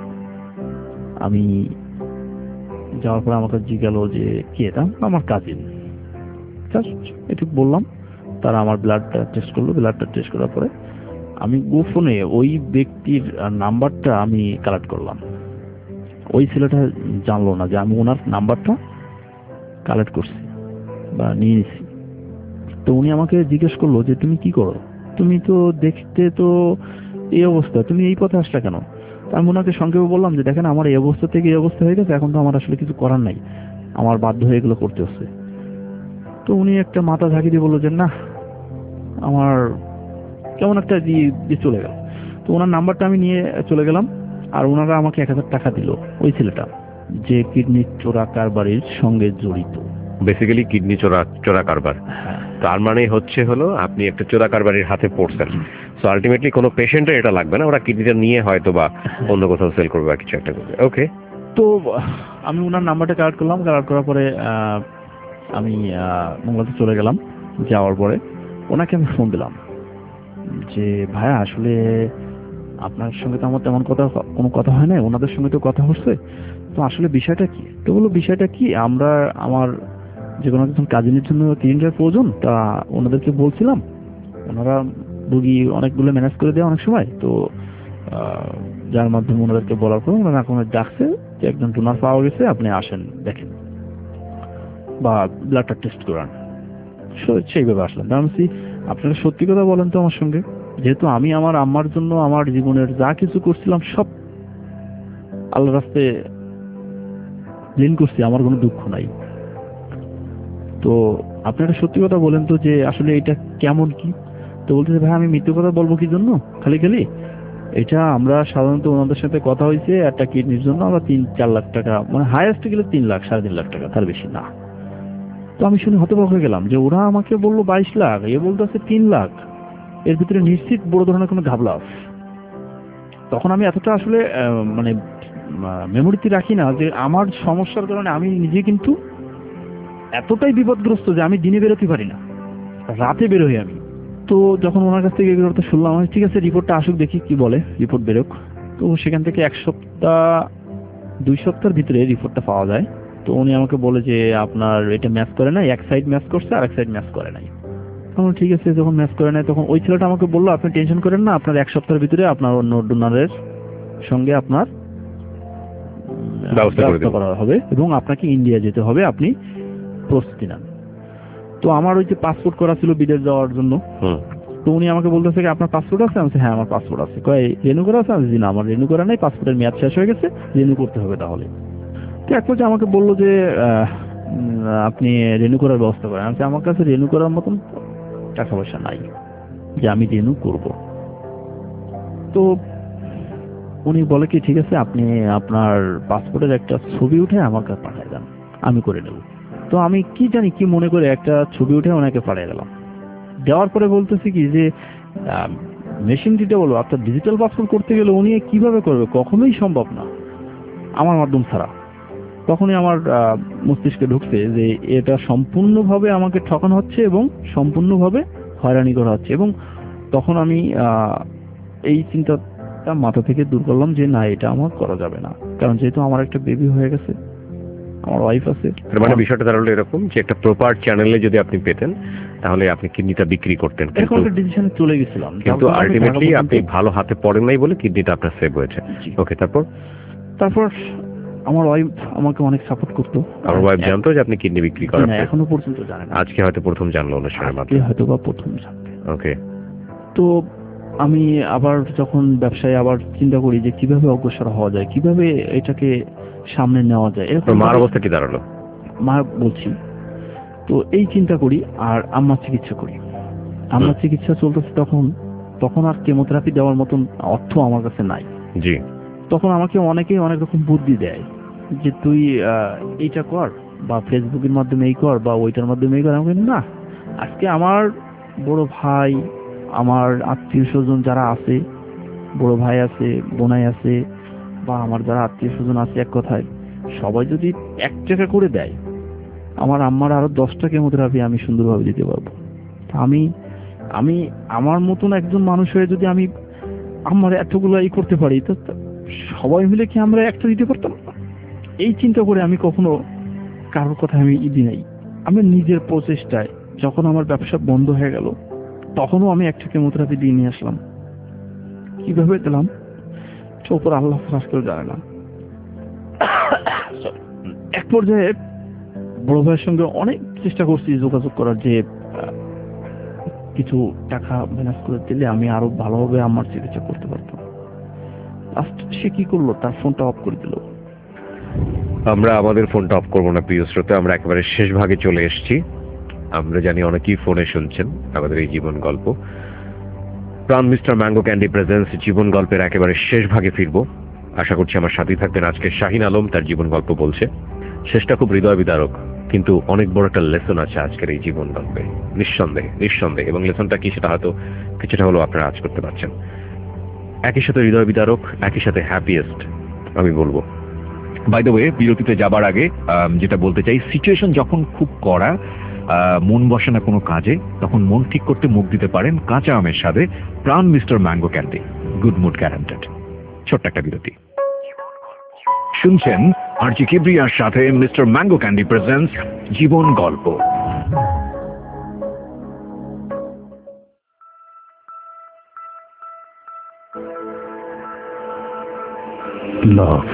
আমাকে জিজ্ঞেস যে কে? এটা আমার কাজিন, এটুকু বললাম। তারা আমার ব্লাডটা টেস্ট করলো। ব্লাডটা টেস্ট করার পরে আমি গোপনে ওই ব্যক্তির নাম্বারটা আমি কালেক্ট করলাম। ওই ছেলেটা জানলো না যে আমি ওনার নাম্বারটা কালেক্ট করছি বা নিয়ে নিছি। তো উনি আমাকে জিজ্ঞেস করলো যে তুমি কি করো, তুমি তো দেখতে তো এই অবস্থা, তুমি এই পথে আসলে কেন? আমি ওনাকে সংক্ষেপে বললাম যে দেখেন আমার এই অবস্থা থেকে এই অবস্থা হয়ে গেছে, এখন তো আমার আসলে কিছু করার নাই, আমার বাধ্য হয়ে এগুলো করতে হচ্ছে। তো উনি একটা মাথা ঝাঁকি দিয়ে বললো যে না, আমার কেমন একটা দিয়ে চলে গেল। তো ওনার নাম্বারটা আমি নিয়ে চলে গেলাম, আর ওনারা আমাকে 1000 টাকা দিল। ওই ছেলেটা যে কিডনি চোরা কারবারির সঙ্গে জড়িত, বেসিক্যালি কিডনি চোরা কারবার। তার মানে হলো আপনি একটা চোরা কারবারির হাতে পড়ছেন। সো আলটিমেটলি কোনো পেশেন্টের এটা লাগবে না, ওরা কিডনিটা নিয়ে হয়তো বা অন্য কোথাও সেল করবে বা কিছু একটা করবে। ওকে, তো আমি ওনার নাম্বারটা কালেক্ট করলাম। কালেক্ট করার পরে আমি মোংলাতে চলে গেলাম। যাওয়ার পরে ওনাকে আমি ফোন দিলাম যে ভাইয়া আসলে আপনার সঙ্গে তো আমার তেমন কোনো কথা হয় না, ওনাদের সঙ্গে তো কথা হচ্ছে, তো আসলে বিষয়টা কি? তো বললো বিষয়টা কি, আমার যে কোনো একজন কাজিনের জন্য কিডনিটার প্রয়োজন, তা ওনাদেরকে বলছিলাম, ওনারা রুগী অনেকগুলো ম্যানেজ করে দেয় অনেক সময়, তো যার মাধ্যমে ওনাদেরকে বলার পর ওনারা এখন ডাকছে যে একজন ডোনার পাওয়া গেছে, আপনি আসেন দেখেন বা ব্লাডটা টেস্ট করান। সেইভাবে আসলাম। ভাবছি আপনারা সত্যি কথা বলেন তো আমার সঙ্গে, যেহেতু আমি আমার আম্মার জন্য আমার জীবনের যা কিছু করছিলাম সব আল্লাহর রাস্তায় ঋণ করছি, আমার কোনো দুঃখ নাই। তো আপনারা সত্যি কথা বলেন তো যে আসলে এটা কেমন কি? তো বলতেছে ভাই আমি মিথ্যে কথা বলবো কি জন্য খালি খালি? এটা আমরা সাধারণত ওনাদের সাথে কথা হয়েছে একটা কিডনির জন্য আমরা 3-4 লাখ টাকা, মানে হাইয়েস্ট গেলে 3 লাখ 3.5 লাখ টাকা, তার বেশি না। তো আমি শুনে হতবাক হয়ে গেলাম যে ওরা আমাকে বললো 22 লাখ, এ বলতেছে 3 লাখ, এর ভিতরে নিশ্চিত বড় ধরনের কোনো ঘাবলা আছে। তখন আমি এতটা আসলে মানে মেমোরিতে রাখি না যে আমার সমস্যার কারণে আমি নিজে কিন্তু এতটাই বিপদগ্রস্ত যে আমি দিনে বেরোতে পারি না, রাতে বেরোই আমি। তো যখন ওনার কাছ থেকে এগুলো কথা শুনলাম, আমি ঠিক আছে রিপোর্টটা আসুক দেখি কি বলে, রিপোর্ট বেরোক। তো সেখান থেকে 1 সপ্তাহ 2 সপ্তাহের ভিতরে রিপোর্টটা পাওয়া যায়। তো উনি আমাকে বলে যে আপনার এটা ম্যাচ করে নাই, এক সাইড ম্যাচ করছে আর এক সাইড ম্যাচ করে নাই। তখন ঠিক আছে, যখন ম্যাচ করে নাই তখন ওই ছেলেটা আমাকে বললো আপনি টেনশন করেন না, আপনার 1 সপ্তাহের ভিতরে আপনার অন্য ডোনারের সঙ্গে আপনার ব্যবস্থা করা হবে এবং আপনাকে ইন্ডিয়া যেতে হবে, আপনি প্রস্তুতি নেন। তো আমার ওই যে পাসপোর্ট করা ছিল বিদেশ যাওয়ার জন্য, তো উনি আমাকে বলতেছে আপনার পাসপোর্ট আছে? আমি হ্যাঁ আমার পাসপোর্ট আছে। কয় রেনু করা আছে? আমি না আমার রেনু করা নাই, পাসপোর্টের মেয়াদ শেষ হয়ে গেছে, রেনু করতে হবে তাহলে। তো এক পর্যায়ে আমাকে বললো যে আপনি রেনু করার ব্যবস্থা করেন। আমি আমার কাছে রেনু করার মতন টাকা পয়সা নাই যে আমি রেনু করব। তো উনি বলে কি ঠিক আছে আপনি আপনার পাসপোর্টের একটা ছবি উঠে আমাকে পাঠিয়ে দেন, আমি করে নেব। তো আমি কি জানি কি মনে করে একটা ছবি উঠে ওনাকে পাঠিয়ে গেলাম। দেওয়ার পরে বলতেছি কি যে মেশিন দিতে বলো, আপনার ডিজিটাল পাসপোর্ট করতে গেলে উনি কিভাবে করবে, কখনোই সম্ভব না আমার মাধ্যম ছাড়া। তখনই আমার মস্তিষ্কে ঢুকছে যে এটা সম্পূর্ণভাবে আমাকে ঠকানো হচ্ছে এবং সম্পূর্ণভাবে হয়রানি করা হচ্ছে। এবং তখন আমি এই চিন্তাটা মাথা থেকে দূর করলাম যে না, এটা আমার করা যাবে না, কারণ যেহেতু আমার একটা বেবি হয়ে গেছে, আমার ওয়াইফ আছে। মানে বিষয়টা দাঁড়ালো এরকম যে একটা প্রপার চ্যানেলে যদি আপনি পেতেন তাহলে আপনি কিডনিটা বিক্রি করতেন, এরকম একটা ডিসিশনে চলে গেছিলাম। কিন্তু আলটিমেটলি আপনি ভালো হাতে পড়েন নাই বলে কিডনিটা আপনার সেভ হয়েছে। ওকে, তারপর আমার ওয়াইফ আমাকে অনেক সাপোর্ট করতো। আমার ওয়াইফ জানতো যে আপনি কিডনি বিক্রি করেন? এখনো পর্যন্ত জানে না। আজকে হয়তো প্রথম জানলো অনুষ্ঠানের মাধ্যমে, হয়তো বা প্রথম জানবে। ওকে। তো আমি আবার যখন ব্যবসায় আবার চিন্তা করি যে কিভাবে অগ্রসর হওয়া যায়, কিভাবে এটাকে সামনে নেওয়া যায়, এরকম মার অবস্থা কি দাঁড়ালো? মা বলছি তো এই চিন্তা করি আর আম্মার চিকিৎসা করি। আম্মার চিকিৎসা চলতেছে, তখন আর কেমোথেরাপি দেওয়ার মতন অর্থ আমার কাছে নাই। জি। তখন আমাকে অনেকেই অনেক রকম বুদ্ধি দেয় যে তুই এইটা কর, বা ফেসবুকের মাধ্যমে এই কর, বা ওইটার মাধ্যমে এই কর। আমি না, আজকে আমার বড় ভাই, আমার আত্মীয় স্বজন যারা আছে, বড় ভাই আছে, বোনাই আছে, বা আমার যারা আত্মীয় স্বজন আছে, এক কথায় সবাই যদি 1 টাকা করে দেয়, আমার আম্মার আরো 10টা কেমোথেরাপি আমি সুন্দরভাবে দিতে পারবো। আমি আমার মতন একজন মানুষ হয়ে যদি আমি আমার এতগুলো করতে পারি, তো সবাই মিলে কি আমরা একটা দিতে পারতাম? এই চিন্তা করে আমি কখনো কারোর কথা আমি দিই নাই। আমি নিজের প্রচেষ্টায়, যখন আমার ব্যবসা বন্ধ হয়ে গেল তখনও আমি একটা কেমোথেরাপি দিয়ে নিয়ে আসলাম। কিভাবে দিলাম ওপর আল্লাহ ফাঁস করে জানে না। এক পর্যায়ে বড় ভাইয়ের সঙ্গে অনেক চেষ্টা করছি যোগাযোগ করার, যে কিছু টাকা ম্যানেজ করে দিলে আমি আরো ভালোভাবে আমার চিকিৎসা করতে পারতাম। সে কি করলো, তার ফোনটা অফ করে দিল। আমরা আমাদের ফোনটা অফ করবো না প্রিয় শ্রোতা, আমরা একেবারে শেষ ভাগে চলে এসেছি। আমরা জানি অনেকেই ফোনে শুনছেন আমাদের এই জীবন গল্প। Pran mister mango candy presents জীবন গল্পের একেবারে শেষ ভাগে ফিরবো। আশা করছি আমার সাথেই থাকবেন। আজকে শাহিন আলম তার জীবন গল্প বলছে। শেষটা খুব হৃদয় বিদারক, কিন্তু অনেক বড় একটা লেসন আছে আজকের এই জীবন গল্পে, নিঃসন্দেহে। এবং লেসনটা কি সেটা হয়তো কিছুটা হলেও আপনারা আজ করতে পারছেন। একই সাথে হৃদয় বিদারক, একই সাথে হ্যাপিয়েস্ট আমি বলবো। বাই দ্য ওয়ে, বিরতিতে যাবার আগে যেটা বলতে চাই, সিচুয়েশন যখন খুব কড়া, মন বসে না কোনো কাজে, তখন মন ঠিক করতে মুখ দিতে পারেন কাঁচা আমের স্বাদে Pran mister mango candy, good mood guaranteed. ছোট্ট একটা বিরতি। শুনছেন আরজি কিবরিয়ার সাথে মিস্টার ম্যাঙ্গো ক্যান্ডি প্রেজেন্টস জীবন গল্প। Love,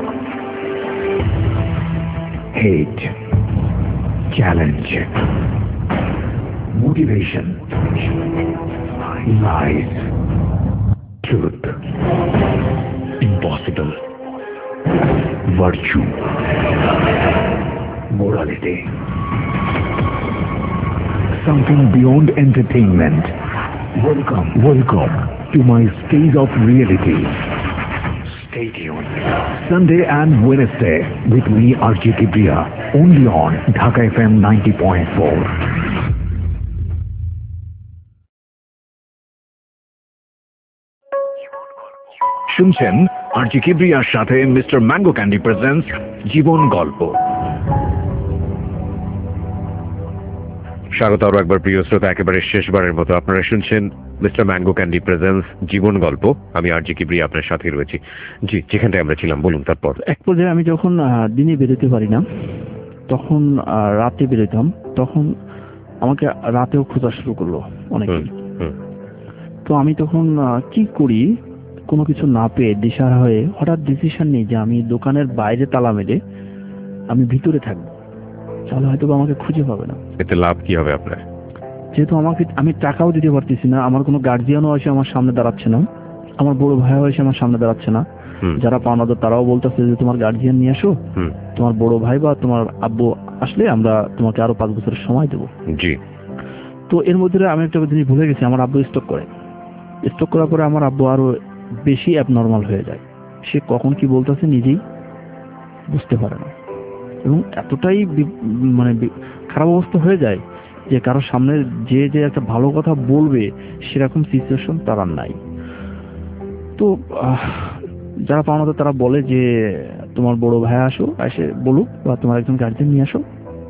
hate, challenge, motivation, lies, truth, impossible, virtue, morality, something beyond entertainment. Welcome to my stage of reality. Stay tuned. Sunday and Wednesday with me, RJ Kibriya, only on Dhaka FM 90.4. শুনছেন RJ কিবরিয়ার সাথে mister mango candy presents জীবন গল্প। স্বাগত আরো একবার প্রিয় শ্রোতা, একেবারে শেষবারের মতো আপনারা শুনছেন মিস্টার ম্যাঙ্গো ক্যান্ডি প্রেজেন্টস জীবন গল্প। আমি আরজি কিবরিয়া আপনার সাথে রয়েছি। জি, যেখানটায় আমরা ছিলাম বলুন। তারপর এক পর্যায়ে আমি যখন দিনে বেরোতে পারি না, তখন রাতে বেরোতাম, তখন আমাকে রাতেও খোঁজা শুরু করলো অনেকে। তো আমি তখন কি করি, কোনো কিছু না পেয়ে দিশাহারা হয়ে হঠাৎ ডিসিশন নিই যে আমি দোকানের বাইরে তালা মেরে আমি ভিতরে থাকবো, তাহলে হয়তো আমাকে খুঁজে পাবে না। এতে লাভ কি হবে আপনার? যেহেতু আমি টাকাও দিতে পারতেছি না, আমার কোনো গার্জিয়ানও এসে আমার সামনে দাঁড়াচ্ছে না, আমার বড় ভাইও এসে আমার সামনে দাঁড়াচ্ছে না, যারা পাওনাদার তারাও বলতেছে যে তোমার গার্জিয়ান নিয়ে আসো, তোমার বড় ভাই বা তোমার আব্বু আসলে আমরা তোমাকে আরো 5 বছরের সময় দেবো। জি। তো এর মধ্যে আমি একটা জিনিস ভুলে গেছি, আমার আব্বু স্টক করে। স্টক করার পরে আমার আব্বু আরো বেশি অ্যাবনর্মাল হয়ে যায়, সে কখন কি বলতেছে নিজেই বুঝতে পারে না, এবং এতটাই মানে খারাপ অবস্থা হয়ে যায় যে কারোর সামনে যে একটা ভালো কথা বলবে সেরকম সিচুয়েশন তার আর নাই। তো যারা পাওনাদার তারা বলে যে তোমার বড় ভাই আসো, এসে বলুক, বা তোমার একজন গার্জিয়ান নিয়ে আসো,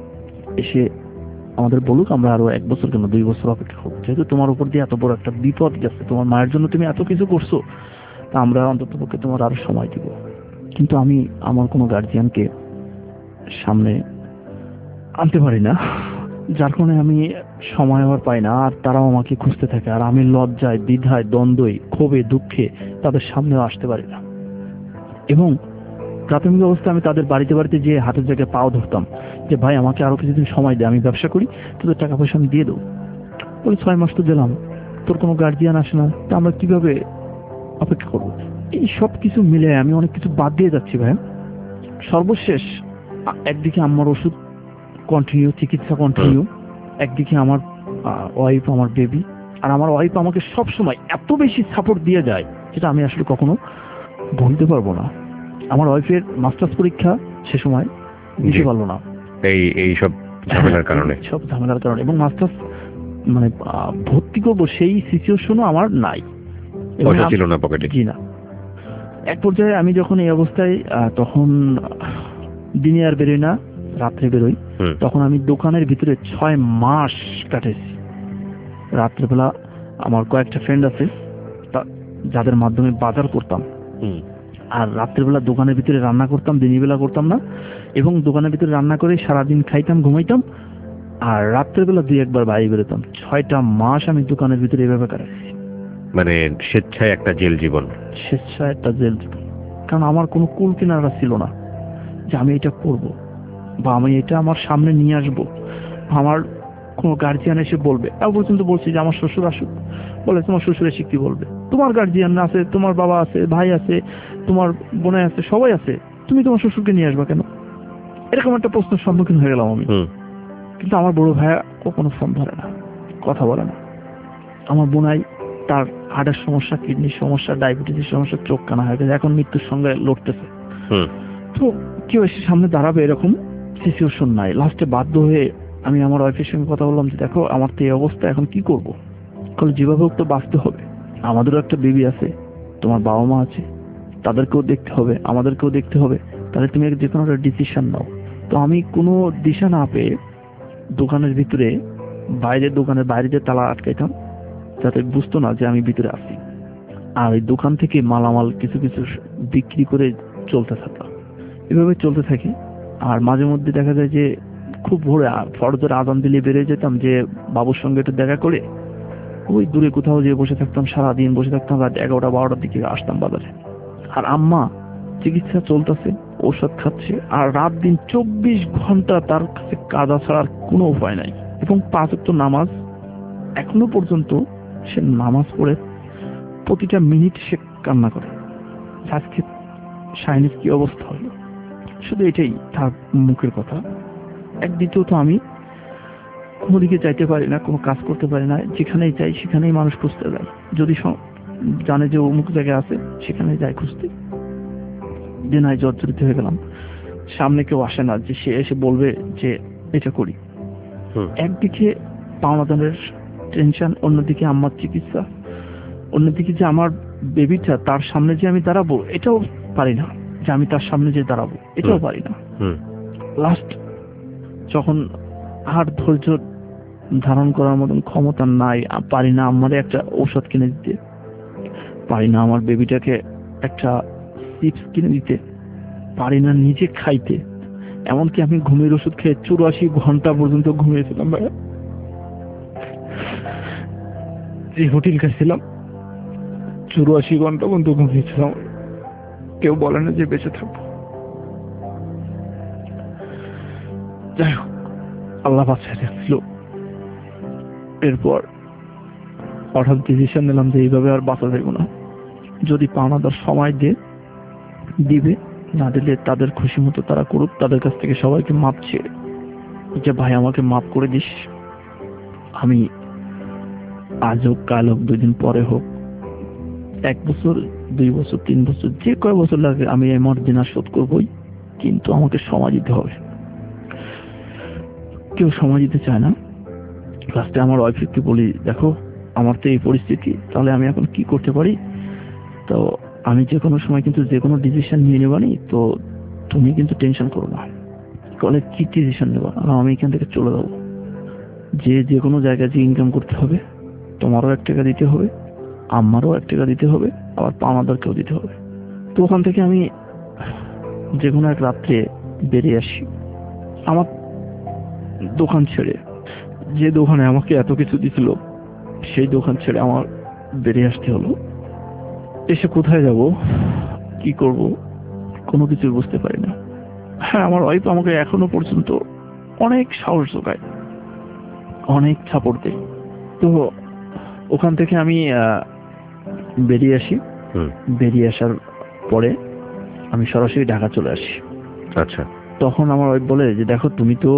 এসে আমাদের বলুক, আমরা আরো 1 বছর কেন 2 বছর অপেক্ষা করবো, যেহেতু তোমার উপর দিয়ে এত বড় একটা বিপদ গেছে, তোমার মায়ের জন্য তুমি এত কিছু করছো, তা আমরা অন্তত পক্ষে তোমার আরো সময় দিব। কিন্তু আমি আমার কোনো গার্জিয়ানকে সামনে আনতে পারি না, যার কারণে আমি সময় আবার পাই না, আর তারাও আমাকে খুঁজতে থাকে, আর আমি লজ্জায়, দ্বিধায়, দ্বন্দ্বে, ক্ষোভে, দুঃখে তাদের সামনেও আসতে পারি না। এবং প্রাথমিক অবস্থায় আমি তাদের বাড়িতে বাড়িতে যে হাতের জায়গায় পাও ধরতাম যে ভাই আমাকে আরো কিছুদিন সময় দে, আমি ব্যবসা করি, তোদের টাকা পয়সা আমি দিয়ে দেবো। বলে 6 মাস তো দিলাম, তোর কোনো গার্জিয়ান আসে না, তা আমরা কিভাবে অপেক্ষা করবো? এই সব কিছু মিলে আমি অনেক কিছু বাদ দিয়ে যাচ্ছি ভাই। সর্বশেষ একদিকে আমার ওষুধ কন্টিনিউ, চিকিৎসা কন্টিনিউ, একদিকে আমার ওয়াইফ, আমার বেবি, আর আমার ওয়াইফ আমাকে সব সময় এত বেশি সাপোর্ট দিয়ে যায় যেটা আমি আসলে কখনো বলতে পারবো না। আমার ওয়াইফের মাস্টার্স পরীক্ষা সে সময় দিতে পারলো না এই সব ঝামেলার কারণে, সব ঝামেলার কারণে, এবং মাস্টার্স মানে ভর্তি করবো সেই সিচুয়েশনও আমার নাই, পয়সা ছিল না পকেটে। জি না। এক পর্যায়ে আমি যখন এই অবস্থায়, তখন দিনে আর বেরোই না, রাত্রে বেরোই, তখন আমি দোকানের ভিতরে 6 মাস কাটেছি। রাত্রেবেলা আমার কয়েকটা ফ্রেন্ড আছে যাদের মাধ্যমে বাজার করতাম, আর রাত্রেবেলা দোকানের ভিতরে রান্না করতাম, দিনের বেলা করতাম না, এবং দোকানের ভিতরে রান্না করে সারাদিন খাইতাম, ঘুমাইতাম, আর রাত্রেবেলা 2-1 বার বাইরে বেরোতাম। 6টা মাস আমি দোকানের ভিতরে এভাবে কাটাচ্ছি। মানে স্বেচ্ছায় একটা জেল জীবন। স্বেচ্ছায় একটা জেল জীবন, কারণ আমার কোনো কুল কিনারা ছিল না যে আমি এটা করব, বা আমি এটা আমার সামনে নিয়ে আসবো, আমার কোনো গার্জিয়ান এসে বলবে। তাও পর্যন্ত বলছি যে আমার শ্বশুর আসুক, বলে তোমার শ্বশুর এসে কি বলবে, তোমার গার্জিয়ান আছে, তোমার বাবা আছে, ভাই আছে, তোমার বোনে আছে, সবাই আছে, তুমি তোমার শ্বশুরকে নিয়ে আসবা কেন? এরকম একটা প্রশ্নের সম্মুখীন হয়ে গেলাম আমি। কিন্তু আমার বড় ভাইয়া কখনো ফোন ধরে না, কথা বলে না। আমার বোনাই, তার হার্টের সমস্যা, কিডনির সমস্যা, ডায়াবেটিসের সমস্যা, চোখ কানা হয়ে গেছে, এখন মৃত্যুর সঙ্গে লড়তেছে। তো কেউ এসে সামনে দাঁড়াবে এরকম সিচুয়েশন নাই। লাস্টে বাধ্য হয়ে আমি আমার ওয়াইফের সঙ্গে কথা বললাম যে দেখো আমার তো এই অবস্থা, এখন কি করব? কারণ যেভাবে হোক তো বাঁচতে হবে, আমাদেরও একটা বেবি আছে, তোমার বাবা মা আছে, তাদেরকেও দেখতে হবে, আমাদেরকেও দেখতে হবে, তাহলে তুমি যে কোনো একটা ডিসিশন নাও। তো আমি কোনো দিশা না পেয়ে দোকানের ভিতরে দোকানের বাইরে যে তালা আটকাইতাম, যাতে বুঝতো না যে আমি ভিতরে আছি, আর ওই দোকান থেকে মালামাল কিছু কিছু বিক্রি করে চলতে থাকতাম। এভাবে চলতে থাকি। আর মাঝে মধ্যে দেখা যায় যে খুব ভোরে ফরজের আজান দিলে বেরিয়ে যেতাম, যে বাবুর সঙ্গে একটু দেখা করে ওই দূরে কোথাও যেয়ে বসে থাকতাম, সারাদিন বসে থাকতাম, রাত 11টা-12টার দিকে আসতাম বাজারে। আর আম্মা চিকিৎসা চলতেছে, ঔষধ খাচ্ছে, আর রাত দিন 24 ঘন্টা তার কাছে কাজা ছাড়ার কোনো উপায় নাই। এবং 5 ওয়াক্ত নামাজ এখনো পর্যন্ত সে নামাজ পড়ে প্রতিটা মিনিট সে কান্না করে, আজকে শাহিনের কি অবস্থা হলো, শুধু এটাই তার মুখের কথা। এক দ্বিতীয়ত আমি কোনো দিকে যাইতে পারি না, কোনো কাজ করতে পারি না, যেখানেই যাই সেখানেই মানুষ খুঁজতে যায়, যদি জানে যে অমুক জায়গায় আছে সেখানে যায় খুঁজতে। দিনায় জর্জরিত হয়ে গেলাম, সামনে কেউ আসে না যে সে এসে বলবে যে এটা করি। একদিকে পাওনাদারের টেনশন, অন্যদিকে আমার চিকিৎসা, অন্যদিকে যে আমার বেবিটা তার সামনে যে আমি দাঁড়াবো এটাও পারি না, যে আমি তার সামনে যে দাঁড়াবো এটাও পারি না। লাস্ট যখন আর ধৈর্য ধারণ করার মতন ক্ষমতা নাই, পারি না আমার একটা ঔষধ কিনে দিতে, পারি না আমার বেবিটাকে একটা চিপস কিনে দিতে, পারি না নিজে খাইতে, এমনকি আমি ঘুমের ওষুধ খেয়ে 84 ঘন্টা পর্যন্ত ঘুমিয়েছিলাম ভাইয়া। যে হোটেল খাইছিলাম 84 ঘন্টা পর্যন্ত ঘুমিয়েছিলাম, কেউ বলে না যে বেঁচে থাকবো। যাই হোক, আল্লাহ বাঁচিয়ে রাখছিল। এরপর হঠাৎ ডিসিশন নিলাম যে এইভাবে আর বাঁচা যাবে না, যদি পাওনাদার সময় দিবে, না দিলে তাদের খুশি মতো তারা করুক, তাদের কাছ থেকে সবাইকে মাপ চেয়ে যে ভাই আমাকে মাপ করে দিস, আমি আজ হোক কাল হোক 2 দিন পরে হোক, 1 বছর 2 বছর 3 বছর যে কয় বছর লাগে আমি এই মর্জিনা শোধ করবই, কিন্তু আমাকে সময় দিতে হবে। কেউ সময় দিতে চায় না। লাস্টে আমার ওয়াইফকে বলি, দেখো আমার তো এই পরিস্থিতি, তাহলে আমি এখন কি করতে পারি, তো আমি যে কোনো সময় কিন্তু যে কোনো ডিসিশন নিয়ে নেবানি, তো তুমি কিন্তু টেনশন করো না। বলে কি ডিসিশন নেবা? আমি এখান থেকে চলে যাবো, যে কোনো জায়গায় যে ইনকাম করতে হবে, তোমারও 1 টাকা দিতে হবে, আমারও 1 টাকা দিতে হবে, আবার পাওনাদারকেও দিতে হবে। তো ওখান থেকে আমি যে কোনো এক রাত্রে বেরিয়ে আসি, আমার দোকান ছেড়ে, যে দোকানে আমাকে এত কিছু দিছিল সেই দোকান ছেড়ে আমার বেরিয়ে আসতে হলো। এসে কোথায় যাব, কি করব, কোনো কিছু বুঝতে পারি না। হ্যাঁ, আমার ওয়াইফ আমাকে এখনো পর্যন্ত অনেক সাহস যোগায়, অনেক সাপোর্ট দেয়। তো ওখান থেকে আমি বেরিয়ে আসি। বেরিয়ে আসার পরে আমি সরাসরি ঢাকা চলে আসি। আচ্ছা। তখন আমার ওয়াইফ বলে যে দেখো তুমি তো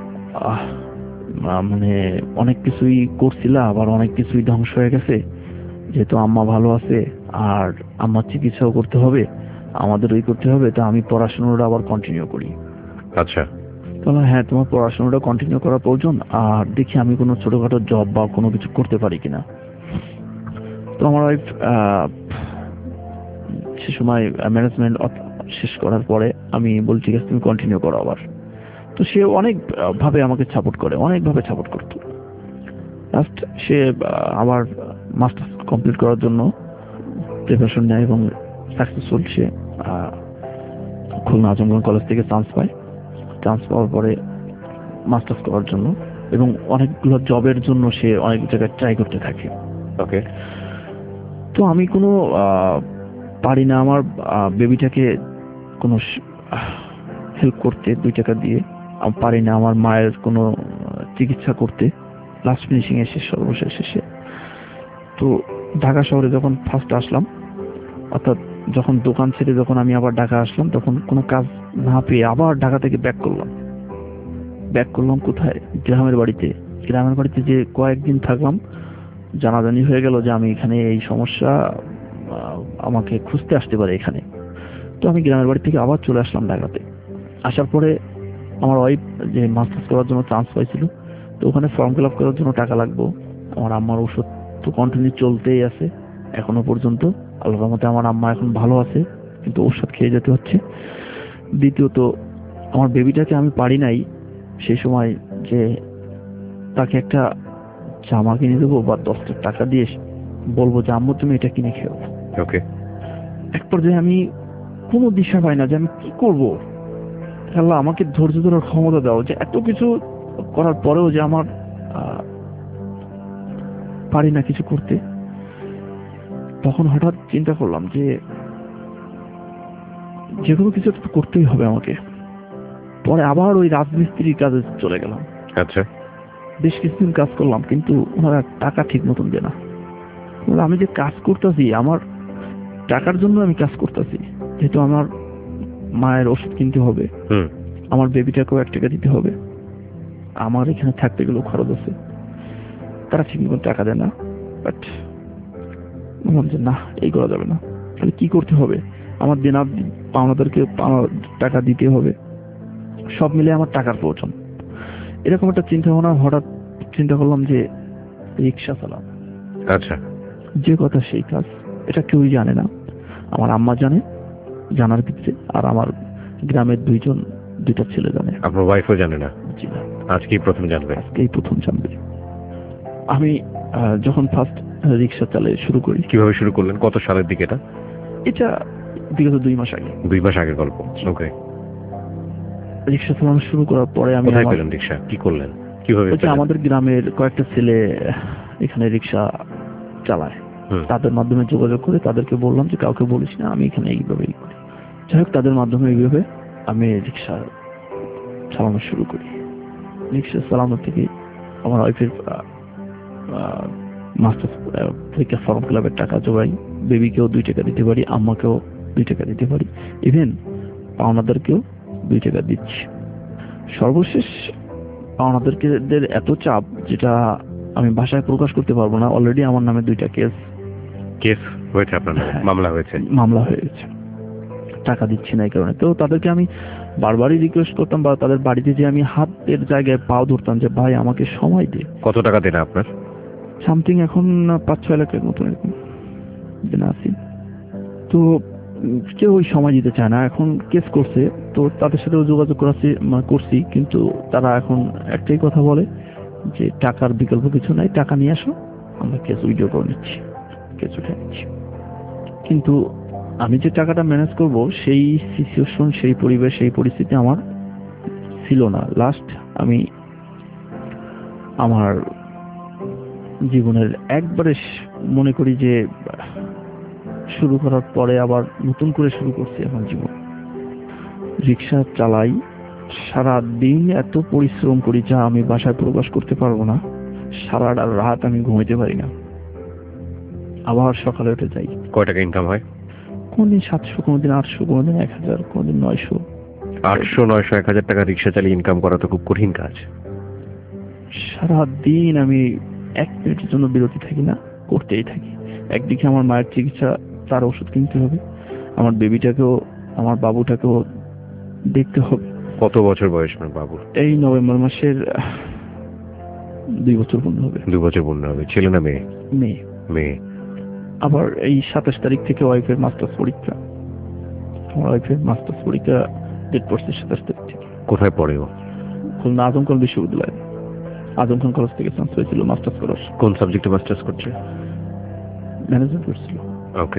মানে অনেক কিছুই করছিলা, আবার অনেক কিছুই ধ্বংস হয়ে গেছে, যেহেতু আম্মা ভালো আছে আর আম্মার চিকিৎসাও করতে হবে, আমাদের ওই করতে হবে, তা আমি পড়াশোনাটা আবার কন্টিনিউ করি। আচ্ছা। তাহলে হ্যাঁ, তোমার পড়াশোনাটা কন্টিনিউ করা প্রয়োজন, আর দেখি আমি কোনো ছোটখাটো জব বা কোনো কিছু করতে পারি কিনা। তো আমার ওয়াইফ সে সময় ম্যানেজমেন্ট শেষ করার পরে আমি বলি ঠিক আছে তুমি কন্টিনিউ করো আবার। তো সে অনেক ভাবে আমাকে সাপোর্ট করে, অনেকভাবে সাপোর্ট করতো। লাস্ট সে আবার মাস্টার্স কমপ্লিট করার জন্য প্রিপারেশন নেয় এবং সাকসেসফুল সে খুলনা আজমগঞ্জ কলেজ থেকে চান্স পায়। চান্স পাওয়ার পরে মাস্টার্স করার জন্য এবং অনেকগুলো জবের জন্য সে অনেক জায়গায় ট্রাই করতে থাকে। ওকে। তো আমি কোনো পারি না আমার বেবিটাকে কোনো হেল্প করতে 2 টাকা দিয়ে, আমি পারি না আমার মায়ের কোনো চিকিৎসা করতে লাস্ট ফিনিশিং এসে সর্বশেষ শেষে। তো ঢাকা শহরে যখন ফার্স্ট আসলাম, অর্থাৎ যখন দোকান ছেড়ে যখন আমি আবার ঢাকা আসলাম, তখন কোনো কাজ না পেয়ে আবার ঢাকা থেকে ব্যাক করলাম কোথায়, গ্রামের বাড়িতে। গ্রামের বাড়িতে যে কয়েকদিন থাকলাম, জানাজানি হয়ে গেল যে আমি এখানে এই সমস্যা, আমাকে খুঁজতে আসতে পারে এখানে। তো আমি গ্রামের বাড়ি থেকে আবার চলে আসলাম ঢাকাতে। আসার পরে আমার ওয়াইফ যে মাস্টার্স করার জন্য চান্স পাইছিল, তো ওখানে ফর্ম ফিল আপ করার জন্য টাকা লাগবে। আমার আম্মার ওষুধ তো কন্টিনিউ চলতেই আছে এখনো পর্যন্ত, আল্লাহর রহমতে আমার আম্মা এখন ভালো আছে, কিন্তু ওষুধ খেয়ে যেতে হচ্ছে। দ্বিতীয়ত আমার বেবিটাকে আমি পারি নাই সেই সময় যে তাকে একটা জামা কিনে দেবো বা 10 টাকা দিয়ে বলবো যে আম্মু তুমি এটা কিনে খেও। ওকে। এক পর্যায়ে আমি কোনো দিশা পাই না যে আমি কি করব। আল্লাহ আমাকে ধৈর্য ধরার ক্ষমতা দাও, যে এত কিছু করার পরেও যে আমার পারি না কিছু করতে। তখন হঠাৎ চিন্তা করলাম যে কোনো কিছু তো করতেই হবে আমাকে। পরে আবার ওই রাজমিস্ত্রির কাজে চলে গেলাম। আচ্ছা। বেশ কিছুদিন কাজ করলাম, কিন্তু ওনারা টাকা ঠিক মতন দেয় না। আমি যে কাজ করতেছি আমার টাকার জন্য আমি কাজ করতেছি, যেহেতু আমার মায়ের ওষুধ কিনতে হবে, আমার বেবিটাকেও 1 টাকা দিতে হবে, আমার এখানে থাকতে গেলেও খরচ আছে। তারা ঠিক মতো টাকা দেয় না। বাট বললাম যে না, এই করা যাবে না। তাহলে কি করতে হবে? আমার দিন পাওনাদারকে টাকা দিতে হবে, সব মিলে আমার টাকার প্রয়োজন। এরকম একটা চিন্তা ভাবনা, হঠাৎ চিন্তা করলাম যে রিক্সা চালাম। আচ্ছা, যে কথা সেই কাজ। এটা কেউই জানে না, আমার আম্মা জানে, জানার ক্ষেত্রে, আর আমার গ্রামের 2টা ছেলে জানে। আপনার ওয়াইফও জানে না? জি না, আজকেই প্রথম জানবে। আজকেই প্রথম জানবে। আমি যখন ফার্স্ট রিক্সা চালিয়ে শুরু করি। কিভাবে শুরু করলেন? কত সালের দিকে এটা? এটা বিগত 2 মাস আগে। 2 মাস আগের গল্প। ওকে। রিক্সা চালানো শুরু করার পরে আমি কোথায় পেলেন রিক্সা? কি করলেন? কিভাবে? আমাদের গ্রামের কয়েকটা ছেলে এখানে রিক্সা চালায়, তাদের মাধ্যমে যোগাযোগ করে তাদেরকে বললাম যে কাউকে বলিস না, আমি এখানে এইভাবেই করি। যাই হোক, তাদের মাধ্যমে এইভাবে আমি রিক্সা চালানো শুরু করি। রিক্সা চালানো থেকে আমার ওয়াইফের মাস্টার পরীক্ষা ফর্ম ক্লাবের টাকা জোগাই, বেবিকেও 2 টাকা দিতে পারি, আম্মাকেও 2 টাকা দিতে পারি, ইভেন পাওনাদারকেও 2 টাকা দিচ্ছি। সর্বশেষ পাওনাদারকে এত চাপ যেটা আমি ভাষায় প্রকাশ করতে পারবো না। অলরেডি আমার নামে 2টা কেস হয়েছে, আপনার মামলা হয়ে গেছে। টাকা দিচ্ছি না এই কারণে। তো তাদেরকে আমি বারবারই রিকোয়েস্ট করতাম, বা তাদের বাড়িতে যে আমি হাতের জায়গায় পাও ধরতাম যে ভাই আমাকে সময় দে। কত টাকা দেন আপনার? সামথিং এখন 5-6 লাখের মতো এরকম দেনা আছি। তো কেউ ওই সময় দিতে চায় না। এখন কেস করছে, তো তাদের সাথেও যোগাযোগ করছি, কিন্তু তারা এখন একটাই কথা বলে যে টাকার বিকল্প কিছু নাই, টাকা নিয়ে আসো, আমরা কেস উইথড্র করে নিচ্ছি, কেস উঠে নিচ্ছি। কিন্তু আমি যে টাকাটা ম্যানেজ করব সেই সিচুয়েশন, সেই পরিবেশ, সেই পরিস্থিতি আমার ছিল না। লাস্ট আমি আমার জীবনের একবারে মনে করি যে শুরু করার পরে আবার নতুন করে শুরু করছি এখন জীবন। রিক্সা চালাই, সারা দিন এত পরিশ্রম করি যা আমি বাসায় প্রকাশ করতে পারবো না। সারা রাত আমি ঘুমাইতে পারি না, আবার সকালে উঠে যাই। কয় টাকা ইনকাম হয়? কোনদিন 700, কোনদিন 800, কোনদিন 1000, কোনদিন 900। 800, 900, 1000 টাকা রিক্সা চালিয়ে ইনকাম করা তো খুব কঠিন কাজ। সারা দিন আমি 1 মিনিটের জন্য বিরতি থাকি না, করতেই থাকি। একদিকে আমার মায়ের চিকিৎসা, তার ওষুধ কিনতে হবে, আমার বেবিটাকেও, আমার বাবুটাকেও দেখতে হবে। কত বছর বয়স আপনার বাবুর? এই নভেম্বর মাসের 2 বছর পূর্ণ হবে। 2 বছর পূর্ণ হবে। ছেলে না মেয়ে? মেয়ে। আবার এই 27 তারিখ থেকে ওয়াইফের মাস্টার্স পরীক্ষা। আমার ওয়াইফের মাস্টার্স পরীক্ষা ডেট পড়ছে 27 তারিখ থেকে। কোথায় পড়ে ও? খুলনা আজমখান বিশ্ববিদ্যালয়, আজমখান কলেজ থেকে চান্স পেয়েছিল মাস্টার্স করার। কোন সাবজেক্টে মাস্টার্স করছে? ম্যানেজমেন্ট করছিল। ওকে।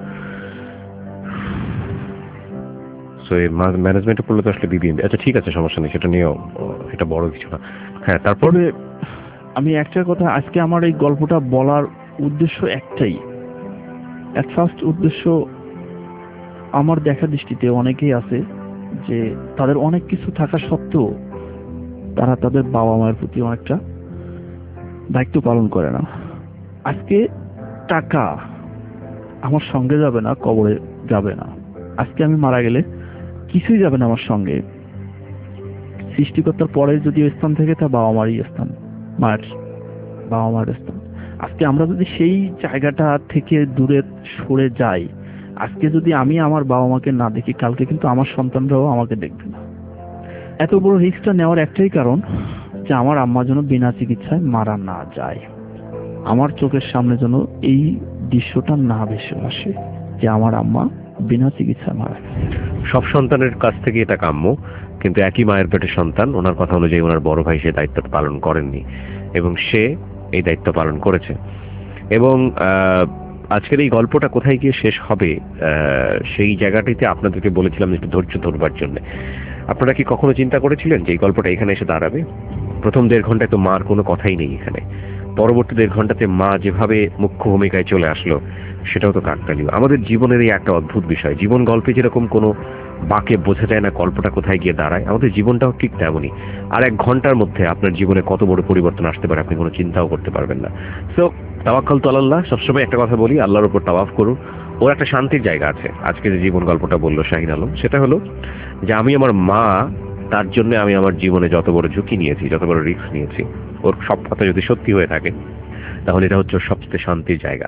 সো এই ম্যানেজমেন্টে পড়লে তো আসলে বিবিএম। আচ্ছা ঠিক আছে, সমস্যা নেই, সেটা নিয়েও এটা বড় কিছু না। হ্যাঁ, তারপরে আমি একটা কথা, আজকে আমার এই গল্পটা বলার উদ্দেশ্য একটাই। এট ফার্স্ট উদ্দেশ্য, আমার দেখা দৃষ্টিতে অনেকেই আছে যে তাদের অনেক কিছু থাকা সত্ত্বেও তারা তাদের বাবা মায়ের প্রতি অনেকটা দায়িত্ব পালন করে না। আজকে টাকা আমার সঙ্গে যাবে না, কবরে যাবে না। আজকে আমি মারা গেলে কিছুই যাবে না আমার সঙ্গে। সৃষ্টিকর্তার পরে যদি স্থান থেকে, তা বাবা মারই স্থান, বাবা মার স্থান। আজকে আমরা যদি সেই জায়গাটা থেকে দূরে সরে যাই, আজকে যদি আমি আমার বাবা মাকে না দেখি, কালকে কিন্তু আমার সন্তানরাও আমাকে দেখবে না। এত বড় রিস্কটা নেওয়ার একটাই কারণ যে আমার আম্মা যেন বিনা চিকিৎসায় মারা না যায়। আমার চোখের সামনে যেন এই দৃশ্যটা না ভেসে আসে যে আমার আম্মা বিনা চিকিৎসায় মারা গেছে। সব সন্তানের কাছ থেকে এটা কাম্য, কিন্তু একই মায়ের পেটের সন্তান, ওনার কথা অনুযায়ী ওনার বড় ভাই সে দায়িত্ব পালন করেননি, এবং সে এই দায়িত্ব পালন করেছে। এবং আজকের এই গল্পটা কোথায় গিয়ে শেষ হবে সেই জায়গাটিতে আপনাদেরকে বলেছিলাম একটু ধৈর্য ধরবার জন্য। আপনারা কি কখনো চিন্তা করেছিলেন যে এই গল্পটা এখানে এসে দাঁড়াবে? প্রথম 1.5 ঘন্টায় তো মার কোনো কথাই নেই এখানে। পরবর্তী 1.5 ঘন্টাতে মা যেভাবে মুখ্য ভূমিকায় চলে আসলো, সেটাও তো কাকতালীয়। আমাদের জীবনের এই একটা অদ্ভুত বিষয়, জীবন গল্পে যেরকম কোনো বাকে বোঝা যায় না গল্পটা কোথায় গিয়ে দাঁড়ায়, আমাদের জীবনটাও ঠিক তেমনই। আর 1 ঘন্টার মধ্যে আপনার জীবনে কত বড় পরিবর্তন আসতে পারে আপনি কোনো চিন্তাও করতে পারবেন না। সো তাওয়াক্কাল তু আলাল্লাহ। সবসময় একটা কথা বলি, আল্লাহর উপর তাওয়াফ করুন, ওর একটা শান্তির জায়গা আছে। আজকে যে জীবন গল্পটা বললো শাহিন আলম, সেটা হলো যে আমি আমার মা, তার জন্য আমি আমার জীবনে যত বড় ঝুঁকি নিয়েছি, যত বড় রিস্ক নিয়েছি, ওর সব কথা যদি সত্যি হয়ে থাকে তাহলে এটা হচ্ছে ওর সবচেয়ে শান্তির জায়গা।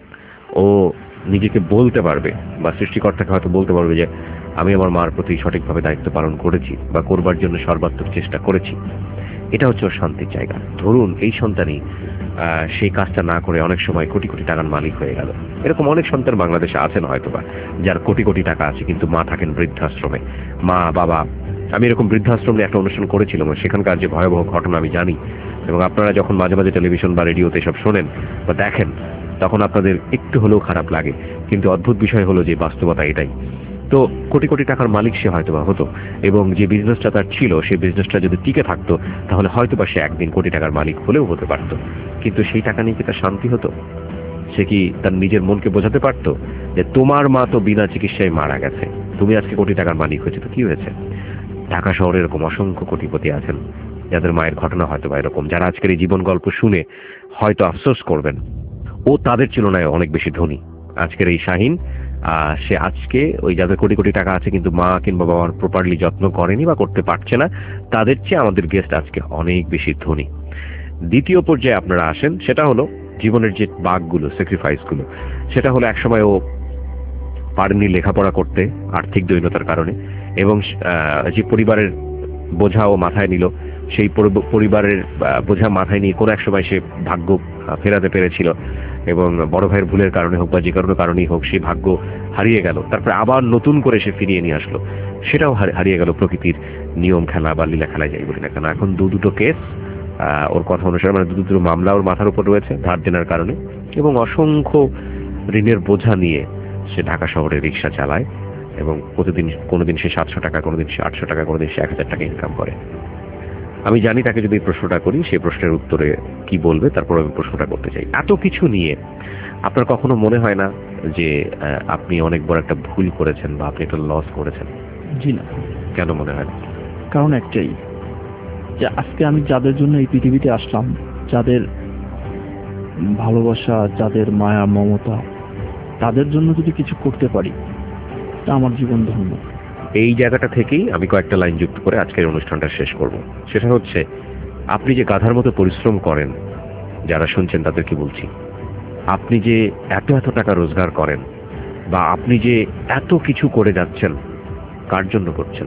ও নিজেকে বলতে পারবে বা সৃষ্টিকর্তাকে হয়তো বলতে পারবে যে আমি আমার মার প্রতি সঠিকভাবে দায়িত্ব পালন করেছি বা করবার জন্য সর্বাত্মক চেষ্টা করেছি। এটা হচ্ছে ওর শান্তির জায়গা। ধরুন এই সন্তানই সেই কাজটা না করে অনেক সময় কোটি কোটি টাকার মালিক হয়ে গেল। এরকম অনেক সন্তান বাংলাদেশে আছেন হয়তোবা, যার কোটি কোটি টাকা আছে কিন্তু মা থাকেন বৃদ্ধাশ্রমে। মা বাবা, আমি এরকম বৃদ্ধাশ্রম নিয়ে একটা অনুষ্ঠান করেছিলাম, সেখানকার যে ভয়াবহ ঘটনা আমি জানি, এবং আপনারা যখন মাঝে মাঝে টেলিভিশন বা রেডিওতে সব শোনেন বা দেখেন তখন আপনাদের একটু হলেও খারাপ লাগে, কিন্তু অদ্ভুত বিষয় হলো যে বাস্তবতা এটাই। তো কোটি কোটি টাকার মালিক সে হয়তোবা হতো, এবং যে বিজনেসটা তার ছিল সেই বিজনেসটা যদি টিকে থাকতো তাহলে হয়তোবা সে একদিন কোটি টাকার মালিক হলেও হতে পারতো। কিন্তু সেই টাকা নিয়ে কি তার শান্তি হতো? সে কি তার নিজের মনকে বোঝাতে পারতো যে তোমার মা তো বিনা চিকিৎসায় মারা গেছে, তুমি আজকে কোটি টাকার মালিক হয়েছে, তো কি হয়েছে? ঢাকা শহরে এরকম অসংখ্য কোটিপতি আছেন যাদের মায়ের ঘটনা হয়তো বা এরকম, যারা আজকের এই জীবন গল্প শুনে হয়তো আফসোস করবেন ও তাদের তুলনায় অনেক বেশি ধনী। আজকের এই শাহিন, সে আজকে ওই যাদের কোটি কোটি টাকা আছে কিন্তু মা কিংবা বাবার প্রপারলি যত্ন করেনি বা করতে পারছে না, তাদের চেয়ে আমাদের গেস্ট আজকে অনেক বেশি ধনী। দ্বিতীয় পর্যায়ে আপনারা আসেন, সেটা হলো জীবনের যে বাঘগুলো, স্যাক্রিফাইসগুলো। সেটা হলো একসময় ও পারেনি লেখাপড়া করতে আর্থিক দৈন্যতার কারণে, এবং যে পরিবারের বোঝা ও মাথায় নিল, সেই পরিবারের বোঝা মাথায় নিয়ে কোনো এক সময় সে ভাগ্য ফেরাতে পেরেছিল, এবং বড় ভাইয়ের ভুলের কারণে হোক বা যে কোনো কারণেই হোক সেই ভাগ্য হারিয়ে গেল। তারপরে আবার নতুন করে সে ফিরিয়ে নিয়ে আসলো, সেটাও হারিয়ে গেল প্রকৃতির নিয়ম খেলা বা লীলা খেলায় যাই বলি না কেন। এখন দুটো কেস ওর কথা অনুসারে, মানে দুটো মামলা ওর মাথার উপর রয়েছে ধার দেনার কারণে, এবং অসংখ্য ঋণের বোঝা নিয়ে সে ঢাকা শহরে রিক্সা চালায়, এবং প্রতিদিন কোনোদিন সে 700 টাকা, কোনোদিন সে 800 টাকা, কোনোদিন সে 1000 টাকা ইনকাম করে। আমি জানি তাকে যদি প্রশ্নটা করি সেই প্রশ্নের উত্তরে কি বলবে, তারপর আমি প্রশ্নটা করতে চাই। এত কিছু নিয়ে আপনার কখনো মনে হয় না যে আপনি অনেক বড় একটা ভুল করেছেন বা আপনি একটা লস করেছেন? জি না। কেন মনে হয় না? কারণ একটাই, যে আজকে আমি যাদের জন্য এই পৃথিবীতে আসলাম, যাদের ভালোবাসা, যাদের মায়া মমতা, তাদের জন্য যদি কিছু করতে পারি তা আমার জীবন ধন্য। এই জায়গাটা থেকেই আমি কয়েকটা লাইন যুক্ত করে আজকের অনুষ্ঠানটা শেষ করব। সেটা হচ্ছে, আপনি যে গাধার মতো পরিশ্রম করেন, যারা শুনছেন তাদেরকে বলছি, আপনি যে এত টাকা রোজগার করেন বা আপনি যে এত কিছু করে যাচ্ছেন, কার জন্য করছেন?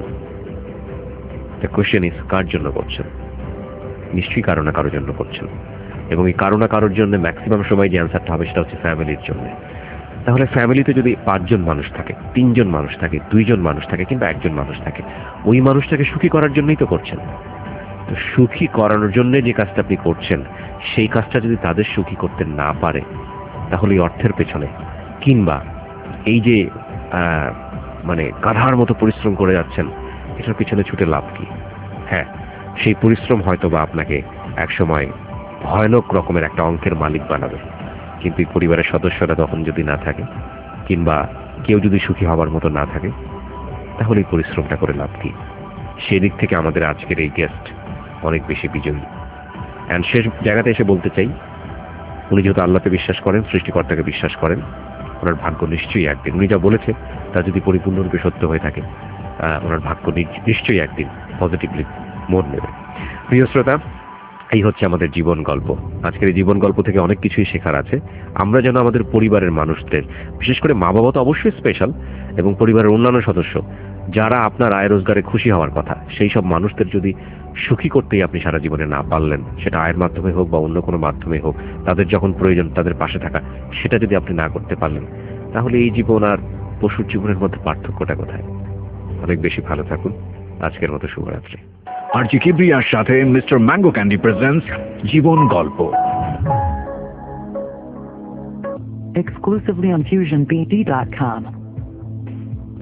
দ্য কোয়েশ্চেন ইজ, কার জন্য করছেন? নিশ্চয়ই কারো না কারোর জন্য করছেন, এবং এই কারো না কারোর জন্য ম্যাক্সিমাম সময় যে অ্যান্সারটা হবে সেটা হচ্ছে ফ্যামিলির জন্য। তাহলে ফ্যামিলিতে যদি 5 জন মানুষ থাকে, 3 জন মানুষ থাকে, 2 জন মানুষ থাকে কিংবা 1 জন মানুষ থাকে, ওই মানুষটাকে সুখী করার জন্যই তো করছেন। তো সুখী করানোর জন্য যে কাজটা আপনি করছেন, সেই কাজটা যদি তাদের সুখী করতে না পারে, তাহলে এই অর্থের পেছনে কিংবা এই যে মানে গাধার মতো পরিশ্রম করে যাচ্ছেন, এটার পিছনে ছুটে লাভ কি? হ্যাঁ, সেই পরিশ্রম হয়তো বা আপনাকে একসময় ভয়ানক রকমের একটা অঙ্কের মালিক বানাবে, কিন্তু পরিবারের সদস্যরা তখন যদি না থাকে কিংবা কেউ যদি সুখী হবার মতো না থাকে, তাহলে এই পরিশ্রমটা করে লাভ কি? সেদিক থেকে আমাদের আজকের এই গেস্ট অনেক বেশি বিজয়ী। অ্যান্ড শেষ জায়গাতে এসে বলতে চাই, উনি যেহেতু আল্লাহকে বিশ্বাস করেন, সৃষ্টিকর্তাকে বিশ্বাস করেন, ওনার ভাগ্য নিশ্চয়ই একদিন, উনি যা বলেছে তা যদি পরিপূর্ণরূপে সত্য হয়ে থাকে, ওনার ভাগ্য নিশ্চয়ই একদিন পজিটিভলি মোড় নেবে। প্রিয় শ্রোতা, এই হচ্ছে আমাদের জীবন গল্প। আজকের এই জীবন গল্প থেকে অনেক কিছুই শেখার আছে। আমরা যেন আমাদের পরিবারের মানুষদের, বিশেষ করে মা বাবা তো অবশ্যই স্পেশাল, এবং পরিবারের অন্যান্য সদস্য যারা আপনার আয় রোজগারে খুশি হওয়ার কথা, সেই সব মানুষদের যদি সুখী করতেই আপনি সারা জীবনে না পারলেন, সেটা আয়ের মাধ্যমে হোক বা অন্য কোনো মাধ্যমে হোক, তাদের যখন প্রয়োজন তাদের পাশে থাকা, সেটা যদি আপনি না করতে পারলেন, তাহলে এই জীবন আর পশুর জীবনের মধ্যে পার্থক্যটা কোথায়? অনেক বেশি ভালো থাকুন। আজকের মতো শুভরাত্রি। আরজি কিবরিয়ার সাথে মিস্টার ম্যাঙ্গো ক্যান্ডি প্রেজেন্টস জীবন গল্প। Exclusively on FusionBD.com.